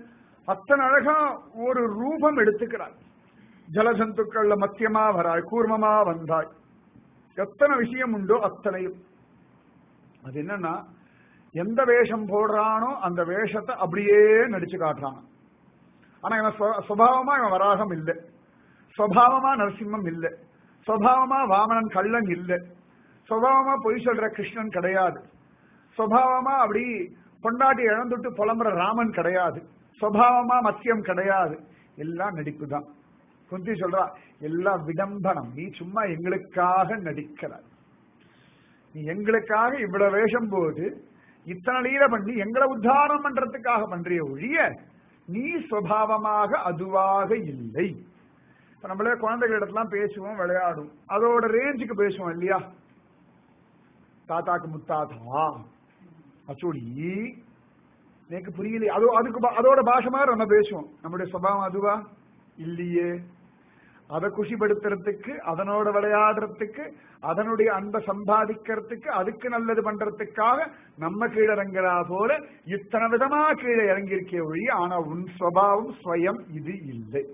[SPEAKER 1] அத்தனை அழகா ஒரு ரூபம் எடுத்துக்கிறாள். ஜலஜந்துக்கள்ல மத்தியமா வராய், கூர்மமா வந்தாய், எத்தனை விஷயம் உண்டோ அத்தனையும். அது என்னன்னா, எந்த வேஷம் போடுறானோ அந்த வேஷத்தை அப்படியே நடிச்சு காட்டுறான். ஆனா இவன் சுபாவமா இவன் வராகம் இல்லை, சுபாவமா நரசிம்மம் இல்லை, சுபாவமா வாமனன் கள்ளன் இல்லை, சுபாவமா பொய் சொல்ற கிருஷ்ணன் கிடையாது, சுபாவமா அப்படி பொண்டாட்டி இழந்துட்டு புலம்புற ராமன் கிடையாது, சுபாவமா மத்தியம் கிடையாது. எல்லாம் நடிப்பு தான். குந்தி சொல்றா, எல்லாம் விடம்பனம். நீ சும்மா எங்களுக்காக நடிக்கிறாய், நீ எங்களுக்காக இவ்வளவு வேஷம் போது இத்தனை லீல பண்ணி எங்களை உத்தாரணம் பண்றதுக்காக பண்றிய ஒழிய நீ சுபாவமாக அதுவாக இல்லை. இப்ப நம்மளே குழந்தைகளிடத்துலாம் பேசுவோம், விளையாடுவோம், அதோட ரேஞ்சுக்கு பேசுவோம் இல்லையா? தாத்தாக்கு முத்தாத்தா அச்சோடி எனக்கு புரியல, அதோ அதுக்கு அதோட பாஷை மாதிரி நம்ம பேசுவோம். நம்முடைய சுபாவம் அதுவா இல்லையே. அதை குஷிப்படுத்துறதுக்கு, அதனோட விளையாடுறதுக்கு, அதனுடைய அன்பை சம்பாதிக்கிறதுக்கு, அதுக்கு நல்லது பண்றதுக்காக நம்ம கீழே இறங்குறா போல இத்தனை விதமா கீழே இறங்கியிருக்கே ஒழிய, ஆனா உன் சுபாவம் ஸ்வயம் இது இல்லை.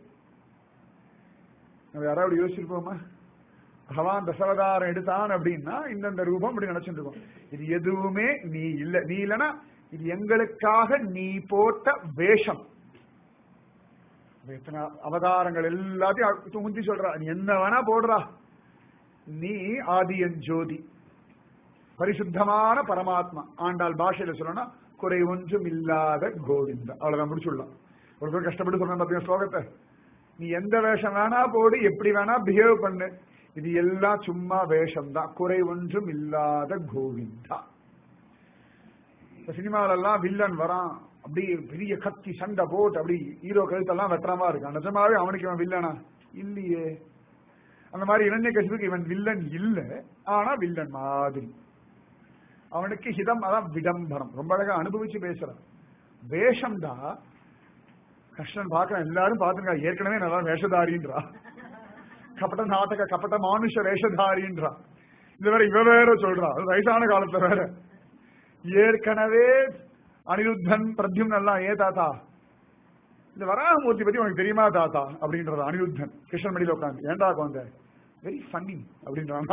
[SPEAKER 1] நம்ம யாராவது யோசிச்சிருப்போமா? பகவான் தசவதாரம் எடுத்தான் அப்படின்னா இந்தந்த ரூபம் அப்படி நினைச்சுட்டு இருக்கோம். இது எதுவுமே நீ இல்லை. நீ இல்லைன்னா இது எங்களுக்காக நீ போட்ட வேஷம். எத்தனை அவதாரங்கள் எல்லாத்தையும் முந்தி சொல்றா, நீ என்ன வேணா போடுறா, நீ ஆதியன் ஜோதி, பரிசுத்தமான பரமாத்மா. ஆண்டாள் பாஷையில சொல்லணும்னா குறை ஒன்றும் இல்லாத கோவிந்தா. அவ்வளவுதான் முடிச்சுடலாம். ஒரு பேர் கஷ்டப்பட்டு சொன்ன பார்த்தீங்க ஸ்லோகத்தை. நீ எந்த வேஷம் வேணா போடு, எப்படி வேணா பிஹேவ் பண்ணு, இது எல்லாம் சும்மா வேஷம் தான். குறை ஒன்றும் இல்லாத கோவிந்தா. சினிமாவில எல்லாம் வில்லன் வரான், அப்படி பெரிய கத்தி சண்டை போட்டு அப்படி ஹீரோ கழுத்தெல்லாம் வெட்டுறமா இருக்கான். நிஜமாவே அவனுக்கு இவன் வில்லனா இல்லையே. அந்த மாதிரி இரண்யகசிபுக்கு இவன் வில்லன் இல்ல, ஆனா வில்லன் மாதிரி. அவனுக்கு ஹிதம், அதான் விடம்பரம். ரொம்ப அழகா அனுபவிச்சு பேசுறான். வேஷம் தான். கிருஷ்ணன் பாக்குறான், எல்லாரும் பாத்துருக்கா, ஏற்கனவே நல்லா வேஷதாரின்றா, கபட்ட நாடக கபட்ட மானுஷ வேஷதாரின்றா. இது வேற இவ வேற சொல்றா, வயசான காலத்துல வேற. ஏற்கனவே அனிருத்தன் பிரத்யும்ன் எல்லாம், ஏ தாத்தா இந்த வராகமூர்த்தி பத்தி உனக்கு தெரியுமா தாத்தா அப்படின்றத அனிருத்தன் கிருஷ்ணன் மடியில உட்காந்து, ஏண்டா குழந்தை வெரி ஃபன்னி அப்படின்றான்.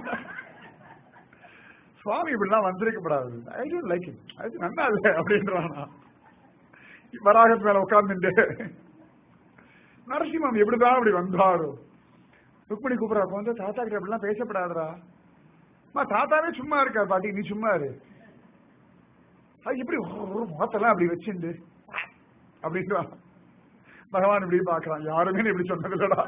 [SPEAKER 1] சுவாமி இப்படிலாம் வந்திருக்கப்படாது, ஐ டோன்ட் லைக் இட், அது நல்லா இல்லை அப்படின்றானா. வராகத்து மேல உட்கார்ந்துட்டு நரசிம்மம் எப்படிதான் அப்படி வந்தாரோ. ருக்மிணி கூப்பிடா, குழந்தை தாத்தா கிட்ட அப்படிலாம் பேசப்படாதரா. தாத்தாவே சும்மா இருக்கா பாட்டி, நீ சும்மா இரு. அது எப்படி முகத்தெல்லாம் அப்படி வச்சுண்டு அப்படின்றா. பகவான் இப்படி பாக்குறான், யாருமே இப்படி சொன்னதில்லடா.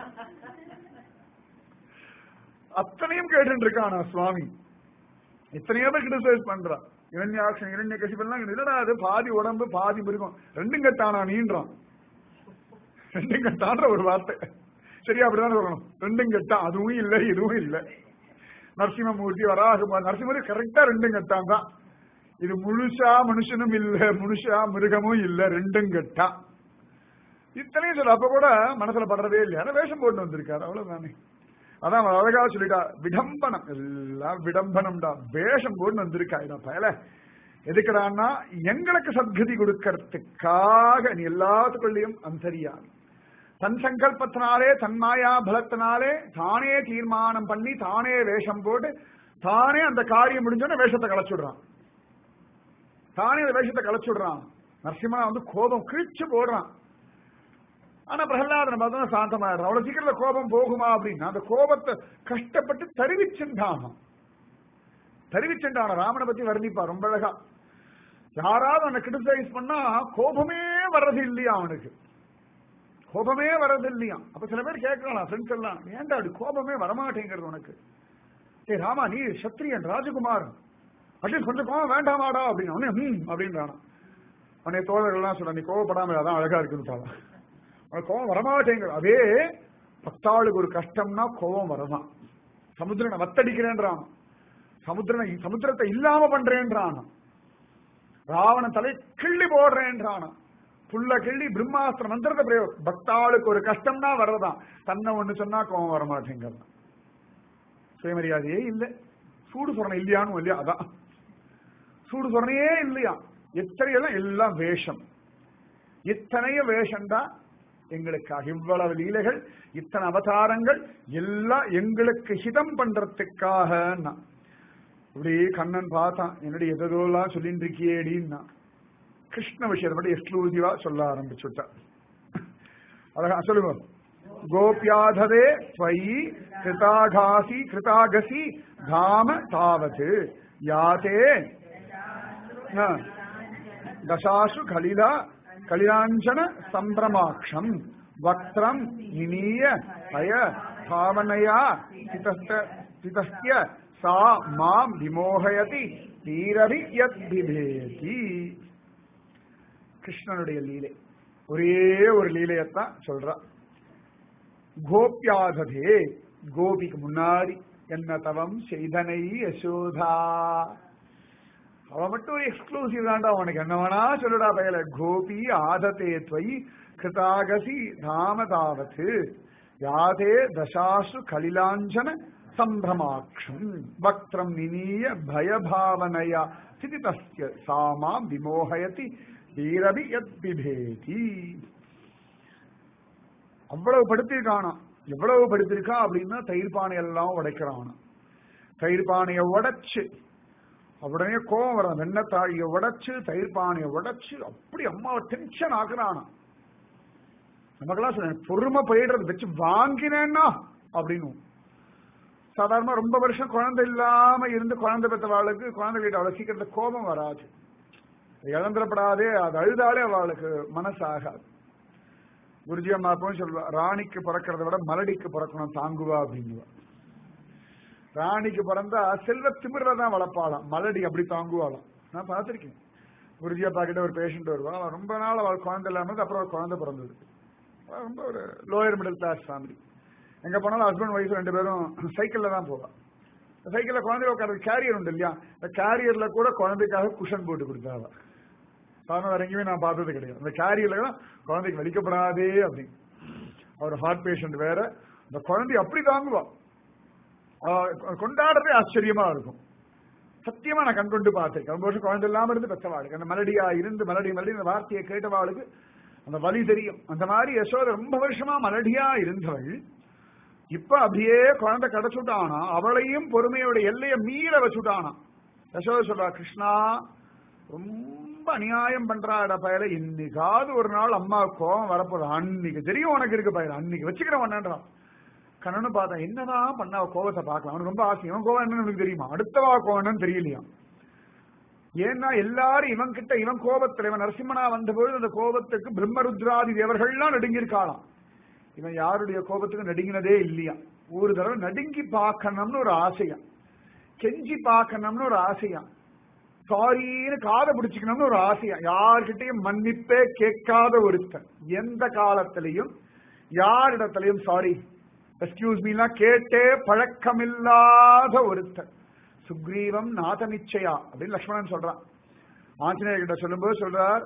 [SPEAKER 1] அத்தனையும் கேட்டு இருக்கானா சுவாமி. எத்தனையோ பேர் கிரிட்டிசைஸ் பண்றான். இரண்யாட்சன் இரண்ய கசிப்பெல்லாம் இல்லடா, அது பாதி உடம்பு பாதி மிருகம், ரெண்டும் கட்டானா நீன்றான். ரெண்டும் கட்டான்ற ஒரு வார்த்தை சரியா அப்படிதான் சொல்லணும். ரெண்டும் கட்டா, அதுவும் இல்லை இதுவும் இல்லை. நரசிம்மமூர்த்தி வராக நரசிம்மூர்த்தி கரெக்டா ரெண்டும் கட்டான் தான். இது முழுசா மனுஷனும் இல்ல, முழுசா மிருகமும் இல்ல, ரெண்டும் கட்டா. இத்தனையும் சொல்ல அப்ப கூட மனசுல படுறதே இல்லையா, வேஷம் போட்டு வந்திருக்காரு, அவ்வளவுதானே. அதான் அழகா சொல்லிட்டா, விடம்பனம், எல்லாம் விடம்பனம்டா, வேஷம் போட்டு வந்திருக்கா பயல. எதுக்குடான்னா எங்களுக்கு சத்கதி கொடுக்கறதுக்காக. நீ எல்லாத்துக்குள்ளேயும் அந்தரியாமி. தன் சங்கல்பத்தினாலே, தன் மாயா பலத்தினாலே தானே தீர்மானம் பண்ணி, தானே வேஷம் போட்டு, தானே அந்த காரியம் முடிஞ்சோன்னு வேஷத்தை கலைச்சுடுறான். தானே அந்த வேஷத்தை கலைச்சுடுறான். நரசிம்மனா வந்து கோபம் கிழிச்சு போடுறான். ஆனா பிரகலாதனை பார்த்தா சாந்தமாயிடுறான். அவ்வளவு சீக்கிரத்துல கோபம் போகுமா அப்படின்னா, அந்த கோபத்தை கஷ்டப்பட்டு தருவிச்சுட்டான். தருவிச்சுட்டான ராமனை பத்தி வர்ணிப்பா ரொம்ப அழகா. யாராவது அவனை கிரிட்டிசைஸ் பண்ணா கோபமே வர்றது இல்லையா அவனுக்கு, கோபமே வர்றது இல்லையா. அப்ப சில பேர் கேட்கலாம் ஃப்ரெண்ட்ஸ் எல்லாம், ஏன்டா அப்படி கோபமே வரமாட்டேங்கிறது உனக்கு? ஏ ராமா, நீ சத்திரியன் ராஜகுமார், அட்லீஸ்ட் கொஞ்சம் கோபம் வேண்டாமாடா அப்படின்னு ஹம் அப்படின்றானா. உன்னை தோழர்கள்லாம் சொல்ற, நீ கோபப்படாம அதான் அழகா இருக்குன்னு. உனக்கு கோபம் வரமாட்டேங்கிற. அதே பத்தாளுக்கு ஒரு கஷ்டம்னா கோபம் வரதான். சமுத்திரனை வத்தடிக்கிறேன்றான், சமுத்திரனை சமுத்திரத்தை இல்லாம பண்றேன்றான், ராவணன் தலை கிள்ளி போடுறேன்றான், புல்ல கிள்ளி பிரம்மாஸ்திர மந்திரத்தை பிரயோக. பக்தாளுக்கு ஒரு கஷ்டம்னா வர்றதான். தன்னை ஒண்ணு சொன்னா கோபம் வரமாட்டேங்கிறது. சுயமரியாதையே இல்லை, சூடு சொரணை இல்லையான்னு இல்லையா, அதான் சூடு சொரணையே இல்லையா. எத்தனையெல்லாம் எல்லாம் வேஷம். இத்தனைய வேஷம்தான் எங்களுக்காக. இவ்வளவு லீலைகள், இத்தனை அவதாரங்கள் எல்லாம் எங்களுக்கு ஹிதம் பண்றதுக்காக. இப்படி கண்ணன் பார்த்தான், என்னுடைய எதோலாம் சொல்லிட்டு இருக்கியேடின்னா கிருஷ்ண விஷயத்தை மட்டும் எக்ஸ்க்ளூசிவா சொல்ல ஆரம்பிச்சுட்டான். அழகா சொல்லுங்க. கோபியாததே ஸ்வயி கிருதாகாசி கிருதாகசி தாம தாவத் யாதே தசாசு கலிலா கலிலாஞ்சன சம்பிரமாக்ஷம் வக்ரம் நினீய அய பாவனையா சிதஸ்ய சா மாம் விமோகயதி தீரவி யத் பிபேதி. கிருஷ்ணனுடைய லீலை ஒரே ஒரு லீலையத்தான் சொல்றா. கோபியாததே, கோபிக்கு முன்னாடி என்ன தவம் செய்தனை யசோதா. அவ மட்டும் ஒரு எக்ஸ்க்ளூசிவ் தான்டா, அவனுக்கு என்ன வேணா சொல்லுடா பயல. கோபி ஆததே துவயி கிருதாகசி தாமதாவத் யாதே தசாசு கலிலாஞ்சன சம்பிரமாக்ஷம் வக்ரம் நினீய பயபாவனையா ஸ்திதிதஸ்ய சாமாம் விமோகயதி தீரவி யத் பிபேதி. அவ்வளவு படுத்திருக்கானா. எவ்வளவு படுத்திருக்கா அப்படின்னா தயிர் பானை எல்லாம் உடைக்கிறான். தயிர் பானையை உடைச்சு உடனே கோபம் வர, வெண்ணத்தாழியை உடைச்சு தயிர் பானையை உடைச்சு அப்படி அம்மாவை டென்ஷன் ஆக்குறானா. நமக்கெல்லாம் சொல்ல பொறுமை போயிடுறது வச்சு வாங்கினேன்னா அப்படின்னு. சாதாரணமா ரொம்ப வருஷம் குழந்தை இல்லாம இருந்து குழந்தை பெற்றவாளுக்கு குழந்தைகிட்ட அவ்வளவு சீக்கிரத்துல கோபம் வராது, இழந்துடப்படாதே. அது அழுதாலே அவளுக்கு மனசாகாது. குருஜி அம்மா போய் சொல்லுவா, ராணிக்கு பிறக்கிறத விட மலடிக்கு பிறக்கணும் தாங்குவா அப்படிங்குவா. ராணிக்கு பிறந்தா செல்வ திமிர்தான் வளர்ப்பாளாம், மலடி அப்படி தாங்குவாளாம். நான் பார்த்திருக்கேன். குருஜி அப்பா கிட்ட ஒரு பேஷண்ட் வருவா, ரொம்ப நாள் அவள் குழந்தை இல்லாம அப்புறம் ஒரு குழந்தை பிறந்தது. ரொம்ப ஒரு லோயர் மிடில் கிளாஸ் ஃபேமிலி. எங்க போனாலும் ஹஸ்பண்ட் ஒய்ஃப் ரெண்டு பேரும் சைக்கிள்ல தான் போவா. சைக்கிள்ல குழந்தைய உட்கார கேரியர் உண்டு இல்லையா, இந்த கேரியர்ல கூட குழந்தைக்காக குஷன் போட்டு கொடுத்தாவா. சாதாரண வேற எங்கேயுமே நான் பார்த்தது கிடையாது. அந்த கேரியர்ல குழந்தைக்கு வலிக்கப்படாதே அப்படின்னு. அவர் ஹார்ட் பேஷண்ட் வேற, இந்த குழந்தை அப்படி தாங்குவா. கொண்டாடுறதே ஆச்சரியமா இருக்கும். சத்தியமா நான் கண் கொண்டு பார்த்திருக்கேன். ரொம்ப வருஷம் குழந்தை இல்லாம இருந்து பெற்றவாளுக்கு, அந்த மலடியா இருந்து மலடி மலடி இந்த வார்த்தையை கேட்டவாளுக்கு அந்த வலி தெரியும். அந்த மாதிரி யசோதை ரொம்ப வருஷமா மலடியா இருந்தவள் இப்ப அப்படியே குழந்தை கிடைச்சுட்டானா, அவளையும் பொறுமையோட எல்லைய மீற வச்சுட்டானா. யசோதை சொல்றா, கிருஷ்ணா ரொம்ப அநியாயம் பண்றாட பயல, இன்னைக்காவது ஒரு நாள் அம்மா கோபம் வரப்போது, அன்னைக்கு தெரியும் உனக்கு இருக்கு பயல, அன்னைக்கு வச்சுக்கிறவன்றான். கண்ணனு பார்த்தா என்னதான் பண்ண கோபத்தை பார்க்கலாம். அவனுக்கு ரொம்ப ஆசை. இவன் கோவம் என்னன்னு உனக்கு தெரியுமா, அடுத்தவா கோவம்னு தெரியலையா. ஏன்னா எல்லாரும் இவன் கிட்ட இவன் கோபத்துல, இவன் நரசிம்மனா வந்தபோது அந்த கோபத்துக்கு பிரம்மருத்ராதி தேவர்கள்லாம் நடுங்கிருக்காளாம். இவன் யாருடைய கோபத்துக்கு நடுங்கினதே இல்லையா. ஒரு தடவை நடுங்கி பார்க்கணும்னு ஒரு ஆசையா, கெஞ்சி பார்க்கணும்னு ஒரு ஆசையா, சாரின்னு காதை பிடிச்சுக்கணும்னு ஒரு ஆசையா. யார்கிட்டையும் மன்னிப்பே கேட்காத ஒருத்தன், எந்த காலத்திலையும் யாரிடத்திலையும் சாரி எக்ஸ்கியூஸ் மீனா கேட்டே பழக்கமில்லாத ஒருத்தன். சுக்ரீவம் நாதமிச்சையா அப்படின்னு லக்ஷ்மணன் சொல்றான். ஆஞ்சநேயர் கிட்ட சொல்லும்போது சொல்றார்,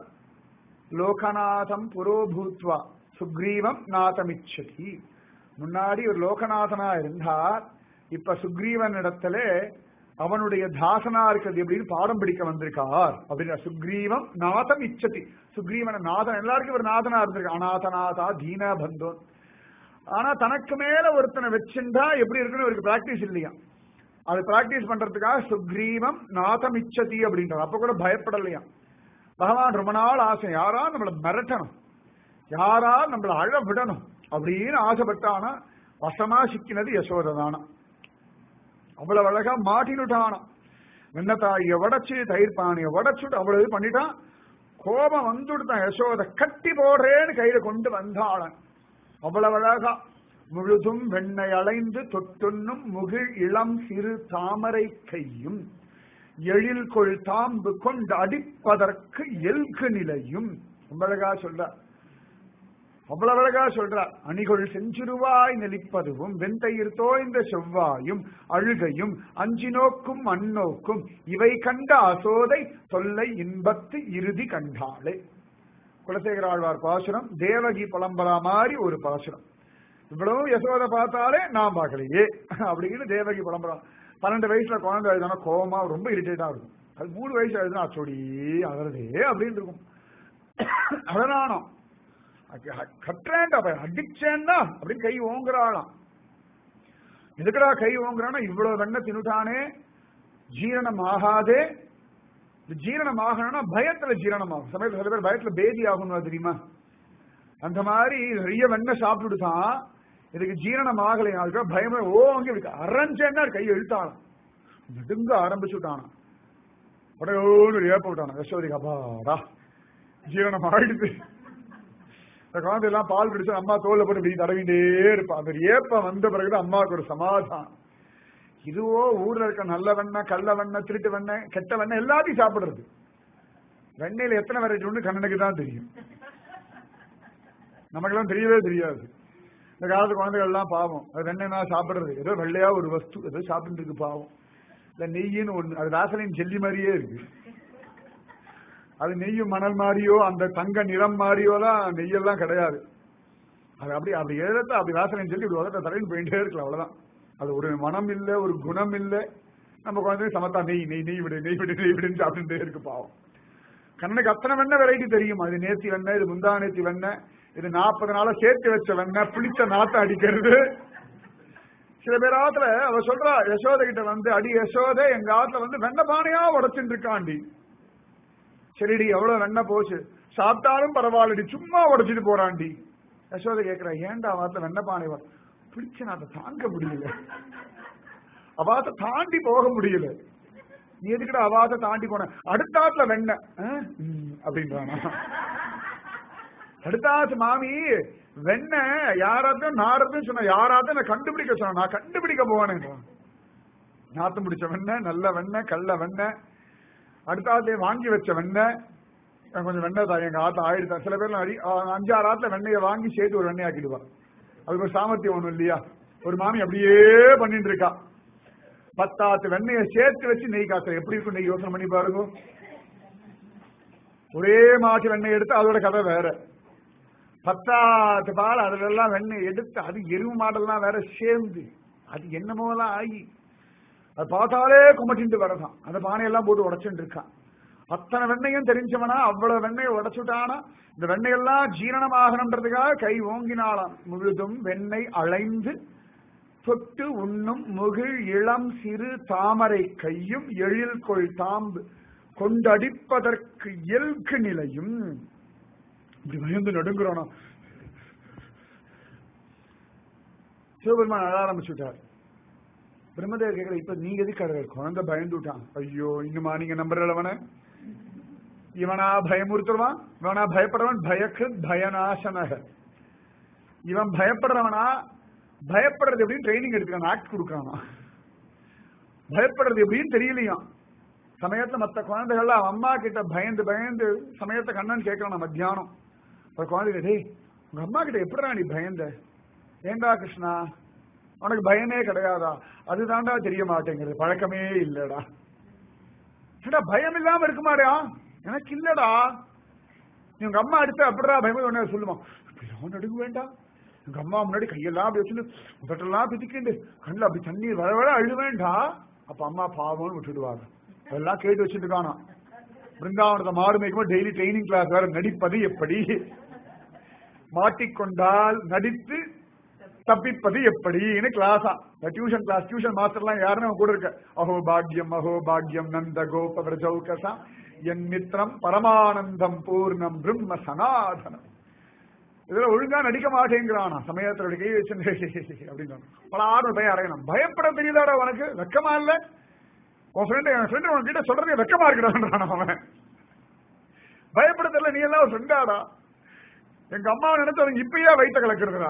[SPEAKER 1] லோகநாதம் புரோபூத்வா சுக்ரீவம் நாதமிச்சதி. முன்னாடி ஒரு லோகநாதனா இருந்தார், இப்ப சுக்ரீவன் இடத்துல அவனுடைய தாசனா இருக்கிறது எப்படின்னு பாடம் பிடிக்க வந்திருக்கார் அப்படின்னா. சுக்ரீவம் நாதம் இச்சதி. சுக்ரீவன நாதன், எல்லாருக்கும் ஒரு நாதனா இருந்திருக்கு, அநாதநாதா தீன பந்தோன். ஆனா தனக்கு மேல ஒருத்தனை வச்சிருந்தா எப்படி இருக்குன்னு அவருக்கு பிராக்டிஸ் இல்லையா. அது பிராக்டிஸ் பண்றதுக்காக சுக்ரீவம் நாதம் இச்சதி அப்படின்றார். அப்ப கூட பயப்படலையா. பகவான் ரொம்ப நாள் ஆசை, யாரா நம்மள மிரட்டணும், யாரா நம்மள அழ விடணும் அப்படின்னு ஆசைப்பட்டானா வசமா சிக்கினது யசோதானா. அவ்வளவு அழகா மாட்டினுட்டானா. வெண்ணத்தாய உடைச்சு தயிர் பானைய உடைச்சுட்டு அவ்வளவு பண்ணிட்டான். கோபம் வந்துடுத்தான். யசோத கட்டி போடுறேன்னு கையில கொண்டு வந்தாளன். அவ்வளவு அழகா முழுதும் வெண்ணை அலைந்து தொட்டுண்ணும் முகிழ் இளம் சிறு தாமரை கையும் எழில் கொள் தாம்பு கொண்டு அடிப்பதற்கு எல்கு நிலையும். ரொம்ப அழகா சொல்ற, அவ்வளவு அழகா சொல்றார். அணிகொள் செஞ்சிருவாய் நெளிப்பதுவும் வெண்தயிர் தோய்ந்த செவ்வாயும் அழுகையும் அஞ்சி நோக்கும் அந்நோக்கும் இவை கண்ட அசோதை தொல்லை இன்பத்து இறுதி கண்டாளே. குலசேகர ஆழ்வார் பாசுரம், தேவகி புலம்பலா மாதிரி ஒரு பாசுரம். இவ்வளவு யசோதை பார்த்தாலே நான் பார்க்கலையே அப்படின்னு தேவகி புலம்பலாம். பன்னெண்டு வயசுல குழந்தை எழுதானா கோபமா ரொம்ப இரிட்டேட்டா இருக்கும். அது மூணு வயசு எழுதுனா அச்சோடி அகறதே அப்படின்னு இருக்கும். அதனானோ கட்டுறேன்டா அடிச்சேன்னா அப்படின்னு கை ஓங்குறாளாம். எதுக்குடா கை ஓங்குறான்னா இவ்வளவு வெண்ணெய் தின்னுட்டானே ஜீரணம் ஆகாதே. ஜீரணம் ஆகணும்னா பயத்துல ஜீரணம் ஆகும். சமயத்துல சில பேர் பயத்துல பேதி ஆகணும் தெரியுமா? அந்த மாதிரி நிறைய வெண்ணெய் சாப்பிட்டுட்டான், இதுக்கு ஜீரணம் ஆகலையா, அதுக்கு பயமே ஓங்கி அரைஞ்சேன்னா கையை இழுத்தானாம், நடுங்க ஆரம்பிச்சுட்டானா. உடனே ஓன்னு ஏப்ப விட்டானா யசோதைக்கு. அப்பாடா ஜீரணம் ஆயிடுது. இந்த குழந்தை எல்லாம் பால் குடிச்சு அம்மா தோல்ல போட்டு இப்படி தடவிட்டே இருப்பா. அந்த ஏப்ப வந்த பிறகுதான் அம்மாவுக்கு ஒரு சமாதானம். இதுவோ ஊர்ல இருக்க நல்ல வெண்ணெய், கள்ள வெண்ணெய், திருட்டு வெண்ணெய், கெட்ட வெண்ணெய் எல்லாத்தையும் சாப்பிடுறது. வெண்ணெயில எத்தனை வெரைட்டி ஒண்ணு கண்ணனுக்கு தான் தெரியும், நமக்கெல்லாம் தெரியவே தெரியாது. இந்த காலத்து குழந்தைகள் எல்லாம் பாவம், அது வெண்ணெய்னா சாப்பிடுறது ஏதோ வெள்ளையா ஒரு வஸ்து ஏதோ சாப்பிட்டு இருக்கு பாவம். இல்ல நெய்யின்னு ஒண்ணு, அது ராசலின் ஜெல்லி மாதிரியே இருக்கு. அது நெய்யும் மணல் மாதிரியோ அந்த தங்க நிறம் மாதிரியோலாம் நெய்யெல்லாம் கிடையாது. அது அப்படி அப்படி எழுதத்த அப்படி ராசலின் சொல்லி இப்படி உதட்ட தலைன்னு போயிட்டே இருக்கலாம், அவ்வளவுதான். அது ஒரு மனம் இல்லை, ஒரு குணம் இல்லை. நம்ம குழந்தை சமத்தா நெய் நெய் நெய் விடு நெய் விடு நெய் விடுன்னு சாப்பிட்டுட்டே இருக்கு பாவம். கண்ணனுக்கு அத்தனை வெண்ணெய் வெரைட்டி தெரியும். அது நேத்தி வெண்ணெய், இது முந்தா நேத்தி வெண்ணெய், இது நாற்பது நாள சேர்த்து வச்ச வெண்ணெய், புளிச்ச நாத்தம் அடிக்கிறது. சில பேர் ஆத்துல அவ சொல்றா யசோதை கிட்ட வந்து, அடி யசோதை எங்க ஆத்துல வந்து வெண்ணெய் பானையா உடைச்சுட்டு இருக்காண்டி. சரிடி எவ்வளவு வெண்ணெய் போச்சு, சாப்பிட்டாலும் பரவாயில்லடி சும்மா உடைச்சிட்டு போறாண்டி. யசோதை கேட்கிறா ஏன்டா ஆத்துல வெண்ணெய் பானை பிடிச்ச நாத்த தாங்க முடியல, அவாத்த தாண்டி போக முடியல, நீ எதுக்கிட்ட அவாத்த தாண்டி போன, அடுத்தாத்துல வெண்ணெய் அப்படின்றானா. அடுத்தாச்சு மாமி வெண்ணெய் யாராத்தையும் நாரத்தையும் சொன்ன, யாராத்தையும் நான் கண்டுபிடிக்க சொன்ன, நான் கண்டுபிடிக்க போவேன்ன்றான். நாத்தம் பிடிச்ச வெண்ணெய், நல்ல வெண்ணெய், கள்ள வெண்ணெய், அடுத்தாத்தையும் வாங்கி வச்ச வெண்ணெய், கொஞ்சம் வெண்ணெய் தான் எங்க ஆத்த ஆயிடுதா. சில பேர்லாம் அடி அஞ்சு ஆறு ஆத்துல வெண்ணெயை வாங்கி சேர்த்து ஒரு வெண்ணெய் ஆக்கிடுவான். அதுக்கு ஒரு சாமர்த்தியம் ஒண்ணும் இல்லையா? ஒரு மாமி அப்படியே பண்ணிட்டு இருக்கா, பத்தாத்து வெண்ணெயை சேர்த்து வச்சு நெய் காய்ச்சல் எப்படி இருக்கும் நெய் யோசனை பண்ணி பாருங்க. ஒரே மாட்டு வெண்ணெய் எடுத்து அதோட கதை வேற, பத்தாத்து பால் அதுல எல்லாம் வெண்ணெய் எடுத்து அது எருவு மாடெல்லாம் வேற சேர்ந்து அது என்னமோ எல்லாம் ஆகி அது பார்த்தாலே குமட்டிட்டு வரதான். அந்த பானையெல்லாம் போட்டு உடைச்சுட்டு இருக்கான். அத்தனை வெண்ணையும் தெரிஞ்சவனா அவ்வளவு வெண்ணெயை உடைச்சுட்டானா. இந்த வெண்ணெயெல்லாம் ஜீரணமாகணுன்றதுக்காக கை ஓங்கினாலாம். முழுதும் வெண்ணெய் அலைந்து தொட்டு உண்ணும் முகிழ் இளம் சிறு தாமரை கையும் எழில் கொள் தாம்பு கொண்டடிப்பதற்கு இயல்கு நிலையும். இப்படி பயந்து நடுங்குறோம். சிவபெருமான் அழ ஆரம்பிச்சுட்டார். பிரம்மதேவர் கேட்கிற இப்ப நீங்க எதுக்கு அழகர், குழந்தை பயந்து விட்டான். ஐயோ இன்னுமா நீங்க நம்புறவன, இவனா பயமுறுத்துருவான், இவனா பயப்படுறவன் பயக்கு பயநாசனக. இவன் பயப்படுறவனா, பயப்படுறது எப்படின்னு ட்ரைனிங் எடுத்துக்கான ஆக்ட் கொடுக்கறானா, பயப்படுறது எப்படின்னு தெரியலையா. சமயத்துல மற்ற குழந்தைகள்லாம் அம்மா கிட்ட பயந்து பயந்து சமயத்தை கண்ணன் கேட்கறான் மத்தியானம். ஒரு குழந்தை டேய் உங்க அம்மா கிட்ட எப்படிடா நீ பயந்த, ஏண்டா கிருஷ்ணா உனக்கு பயமே கிடையாதா, அதுதான்டா தெரிய மாட்டேங்கிறது, பழக்கமே இல்லடா. ஏடா பயம் இல்லாம இருக்குமாடா, எனக்கு இல்லடா. நீ உங்க அம்மா அடுத்து அப்படிடா பயம் உடனே சொல்லுமா, இப்படிலாம் நடுங்க வேண்டாம், எங்க அம்மா முன்னாடி கையெல்லாம் அப்படி வச்சுட்டு உதட்டெல்லாம் பிதிக்கிண்டு கண்ணில் அப்படி தண்ணீர் வர வர அழு வேண்டாம். அப்ப அம்மா பாவம்னு விட்டுடுவாங்க. அதெல்லாம் கேட்டு வச்சுட்டு இருக்கானா. பிருந்தாவனத்தை மாடு மேய்க்கும் டெய்லி ட்ரைனிங் கிளாஸ் வேற, நடிப்பது எப்படி, மாட்டிக்கொண்டால் நடித்து தப்பிப்பது எப்படின்னு கிளாஸா. டியூஷன் கிளாஸ் டியூஷன் மாஸ்டர் எல்லாம் யாருன்னு கூட இருக்க. அஹோ பாக்யம் அஹோ பாக்யம் நந்த கோப பிரஜௌகசா என் மித்திரம் பரமானந்தம் பூர்ணம் பிரம்ம சனாதனம். இதுல ஒழுங்கா நடிக்க மாட்டேங்கிறானா. சமயத்தோட கை வச்சு அப்படின்னு பல ஆறு பயம் அறையணும். பயப்பட தெரியுதாடா உனக்கு, வெக்கமா இல்ல, உன் ஃப்ரெண்டு என் ஃப்ரெண்டு உன்கிட்ட சொல்றதே வெக்கமா இருக்கடான்றான் அவன். பயப்பட தெரியல, நீ எல்லாம் ஃப்ரெண்டாடா, எங்க அம்மாவை நினைச்சு அவங்க இப்பயே வயிற்ற கலக்குறதுடா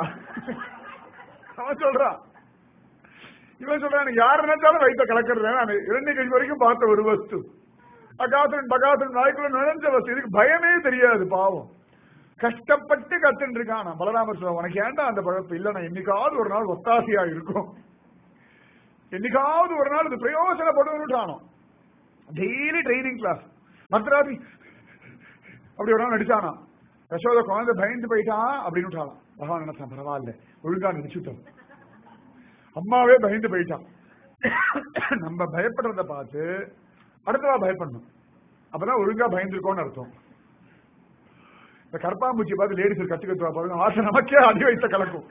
[SPEAKER 1] அவன் சொல்றான். இவன் சொல்றான் யார் நினைச்சாலும் வயிற்ற கலக்கிறது. நான் இரண்டு கை வரைக்கும் பார்த்த ஒரு வஸ்து, அகாசன் பகாசன் வாய்க்குள்ள நுழைஞ்ச வஸ்து, இதுக்கு பயமே தெரியாது பாவம், கஷ்டப்பட்டு கத்துட்டு இருக்கான். பலராமர் சொல்ல உனக்கு ஏன்டா அந்த பழப்பு இல்ல, நான் என்னைக்காவது ஒரு நாள் ஒத்தாசையா இருக்கும், என்னைக்காவது ஒரு நாள் இது பிரயோஜனப்படுவானோ. Daily training class. மத்ராதி அப்படி ஒரு நாள் நடிச்சானா. யசோத குழந்தை பயந்து போயிட்டான் அப்படின்னு விட்டாலாம். பகவான் நினைச்சான் பரவாயில்ல ஒழுங்கா நடிச்சுட்டோம். அம்மாவே பயந்து போயிட்டான். நம்ம பயப்படுறத பார்த்து அடுத்தவா பயப்படணும், அப்பதான் ஒழுங்கா பயந்துருக்கோன்னு அர்த்தம். இந்த கற்பாம்பூச்சி பார்த்து லேடிஸ் கத்து கத்துவா பாருங்க, ஆசை நமக்கே அடி வைத்த கலக்கும்,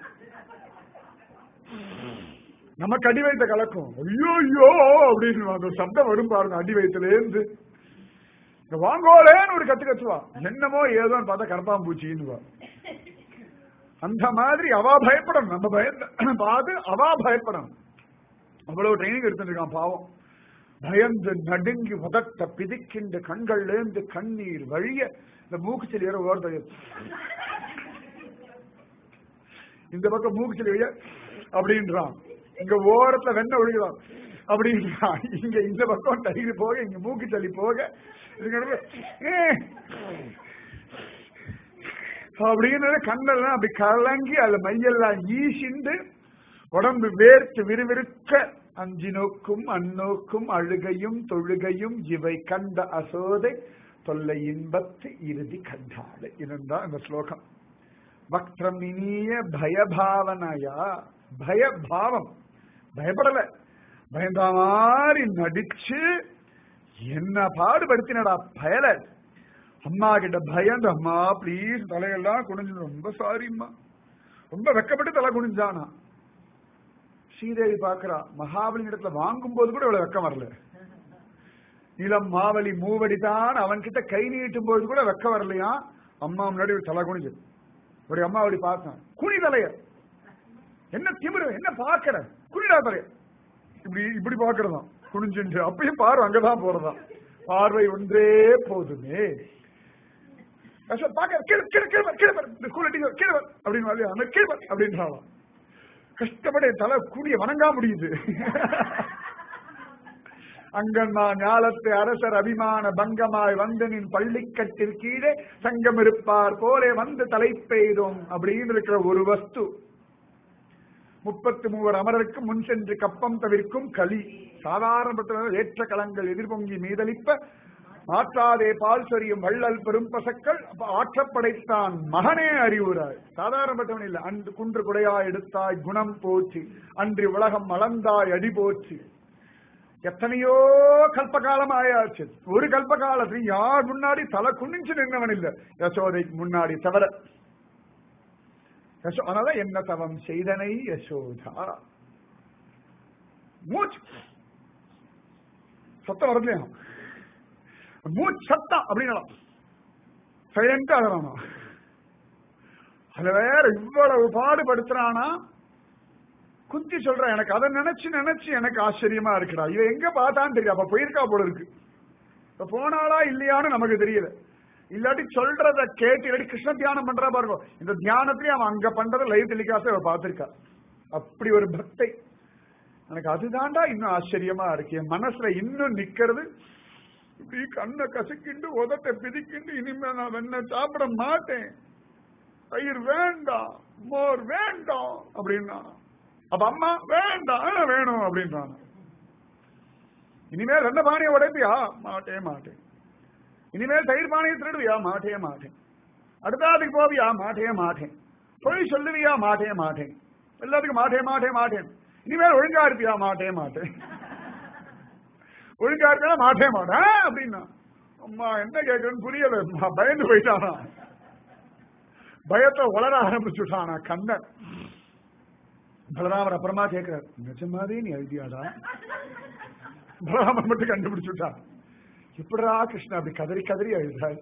[SPEAKER 1] நமக்கு அடி வைத்த கலக்கும். ஐயோ ஐயோ அப்படின்னு அந்த சப்தம் வரும் பாருங்க அடி வைத்துல இருந்து. வாங்கோலேன்னு ஒரு கத்து கத்துவா, என்னமோ ஏதோன்னு பார்த்தா கற்பாம்பூச்சின்னு. அந்த மாதிரி அவா பயப்படணும், நம்ம பயந்து பார்த்து அவா பயப்படணும். அவ்வளவு ட்ரைனிங் எடுத்துருக்கான் பாவம். பயந்து நடுங்கி உதட்ட பிதிக்கின்ற கண்கள்ல இருந்து கண்ணீர் வழிய இந்த மூக்கு செலி வேற ஓடுறது, இந்த பக்கம் மூக்கு செலி வழிய அப்படின்றான், இங்க ஓரத்துல வெண்ணெய் ஒழுகிறான் அப்படின்றான், இங்க இந்த பக்கம் தயிர் போக இங்க மூக்கு சளி போக அப்படின்னு கண்ணெல்லாம் அப்படி கலங்கி அதுல மையெல்லாம் ஈசிண்டு உடம்பு வேர்த்து விறுவிறுக்க அஞ்சி நோக்கும் அந்நோக்கும் அழுகையும் தொழுகையும் இவை கண்ட அசோதை தொல்லை இன்பத்து இறுதி கண்டாள். இதுதான் இந்த ஸ்லோகம். வக்ரமினிய பயபாவனையா, பயபாவம், பயப்படல, பயந்த மாதிரி நடிச்சு என்ன பாடுபடுத்தினடா பயல. அம்மா கிட்ட பயந்து அம்மா பிளீஸ் தலையெல்லாம் குனிஞ்சு, ரொம்ப சாரிம்மா, ரொம்ப வெக்கப்பட்டு தலை குனிஞ்சானா. ஸ்ரீதேவி பாக்குறா, மகாபலி இடத்துல வாங்கும் போது கூட இவ்வளவு வெக்கம் வரல, இளம் மாவலி மூவடி தான் அவன் கிட்ட கை நீட்டும் போது கூட வெக்க வரலையா. அம்மா முன்னாடி தலை குனிஞ்சு ஒரு அம்மா அப்படி பார்த்தேன், குனி தலைய, என்ன திமிரு, என்ன பாக்குற, குனிடா தலைய, இப்படி இப்படி பாக்குறதான் குனிஞ்சு, அப்பயும் பார்வை அங்கதான் போறதான், பார்வை ஒன்றே போதுமே. கஷ்டப்பட தலை கூடிய வணங்கா முடியுது. அங்கன்மா ஞாலத்து அரசர் அபிமான பங்கமாய் வந்து நின் பள்ளிக்கட்டில் கீழே சங்கம் இருப்பார் போலே வந்து தலை பெய்தோம் அப்படின்னு இருக்கிற ஒரு வஸ்து. முப்பத்து மூவர் அமரருக்கு முன் சென்று கப்பம் தவிர்க்கும் களி. சாதாரண ஏற்ற களங்கள் எதிர்பொங்கி மீதளிப்ப ஆற்றாதே பால் சொரியும் வள்ளல் பெரும் பசக்கள் ஆற்றப்படைத்தான் மகனே அறிவுராய். சாதாரணப்பட்டவன் இல்லை, அன்று குன்று குடையாய் எடுத்தாய் குணம் போச்சு, அன்று உலகம் அளந்தாய் அடி போச்சு. எத்தனையோ கல்பகாலம் ஆயாச்சு, ஒரு கல்ப காலத்தில் யார் முன்னாடி தலை குனிஞ்சு நின்றவன் இல்லை யசோதைக்கு முன்னாடி தவிர. அதனால என்ன தவம் செய்தனை யசோதா. மூச்சு சத்தம் வரலையா, மூச்சு சத்தம் அப்படின்னா சைலண்டா அழறானா. அது வேற இவ்வளவு பாடுபடுத்துறானா. குந்தி சொல்ற, எனக்கு அதை நினைச்சு நினைச்சு எனக்கு ஆச்சரியமா இருக்குடா, இவ எங்க பார்த்தான்னு தெரியும், அப்ப போயிருக்கா போல இருக்கு, இப்ப போனாளா இல்லையான்னு நமக்கு தெரியல. இல்லாட்டி சொல்றத கேட்டு இல்லாட்டி கிருஷ்ண தியானம் பண்றா பாருங்க, இந்த தியானத்திலேயே அவன் அங்க பண்றத லைவ் டெலிகாஸ்ட் அவ பார்த்திருக்கா. அப்படி ஒரு பக்தை. எனக்கு அதுதான்டா இன்னும் ஆச்சரியமா இருக்கு. என் மனசுல இன்னும் நிக்கிறது, இப்படி கண்ணை கசக்கிண்டு உதட்ட பிதிக்கிண்டு இனிமே நான் வெண்ண சாப்பிட மாட்டேன், தயிர் வேண்டாம், மோர் வேண்டாம் அப்படின்னா. அப்ப அம்மா வேண்டாம் வேணும் அப்படின்றான். இனிமேல் ரெண்ட பானையை உடைப்பியா, மாட்டே மாட்டேன். இனிமேல் தயிர் பானையை திருடுவியா, மாட்டே மாட்டேன். அடுத்தாதுக்கு போவியா, மாட்டே மாட்டேன். பொய் சொல்லுவியா, மாட்டே மாட்டேன். எல்லாத்துக்கும் மாட்டே மாட்டே மாட்டேன். இனிமேல் ஒழுங்கா இருப்பியா, மாட்டே மாட்டேன். ஒழுங்கா இருக்கா, மாட்டே மாட்டேன் அப்படின்னா. அம்மா என்ன கேட்கறன்னு புரியல, பயந்து போயிட்டானா, பயத்தை வளர ஆரம்பிச்சுட்டானா கண்ணன். பலராமர் அப்புறமா கேட்கிறார், நிஜமாவே நீ எழுதியாடா? பலராமர் மட்டும் கண்டுபிடிச்சுட்டான். எப்படா கிருஷ்ணா அப்படி கதறி கதறி அழுதாய்,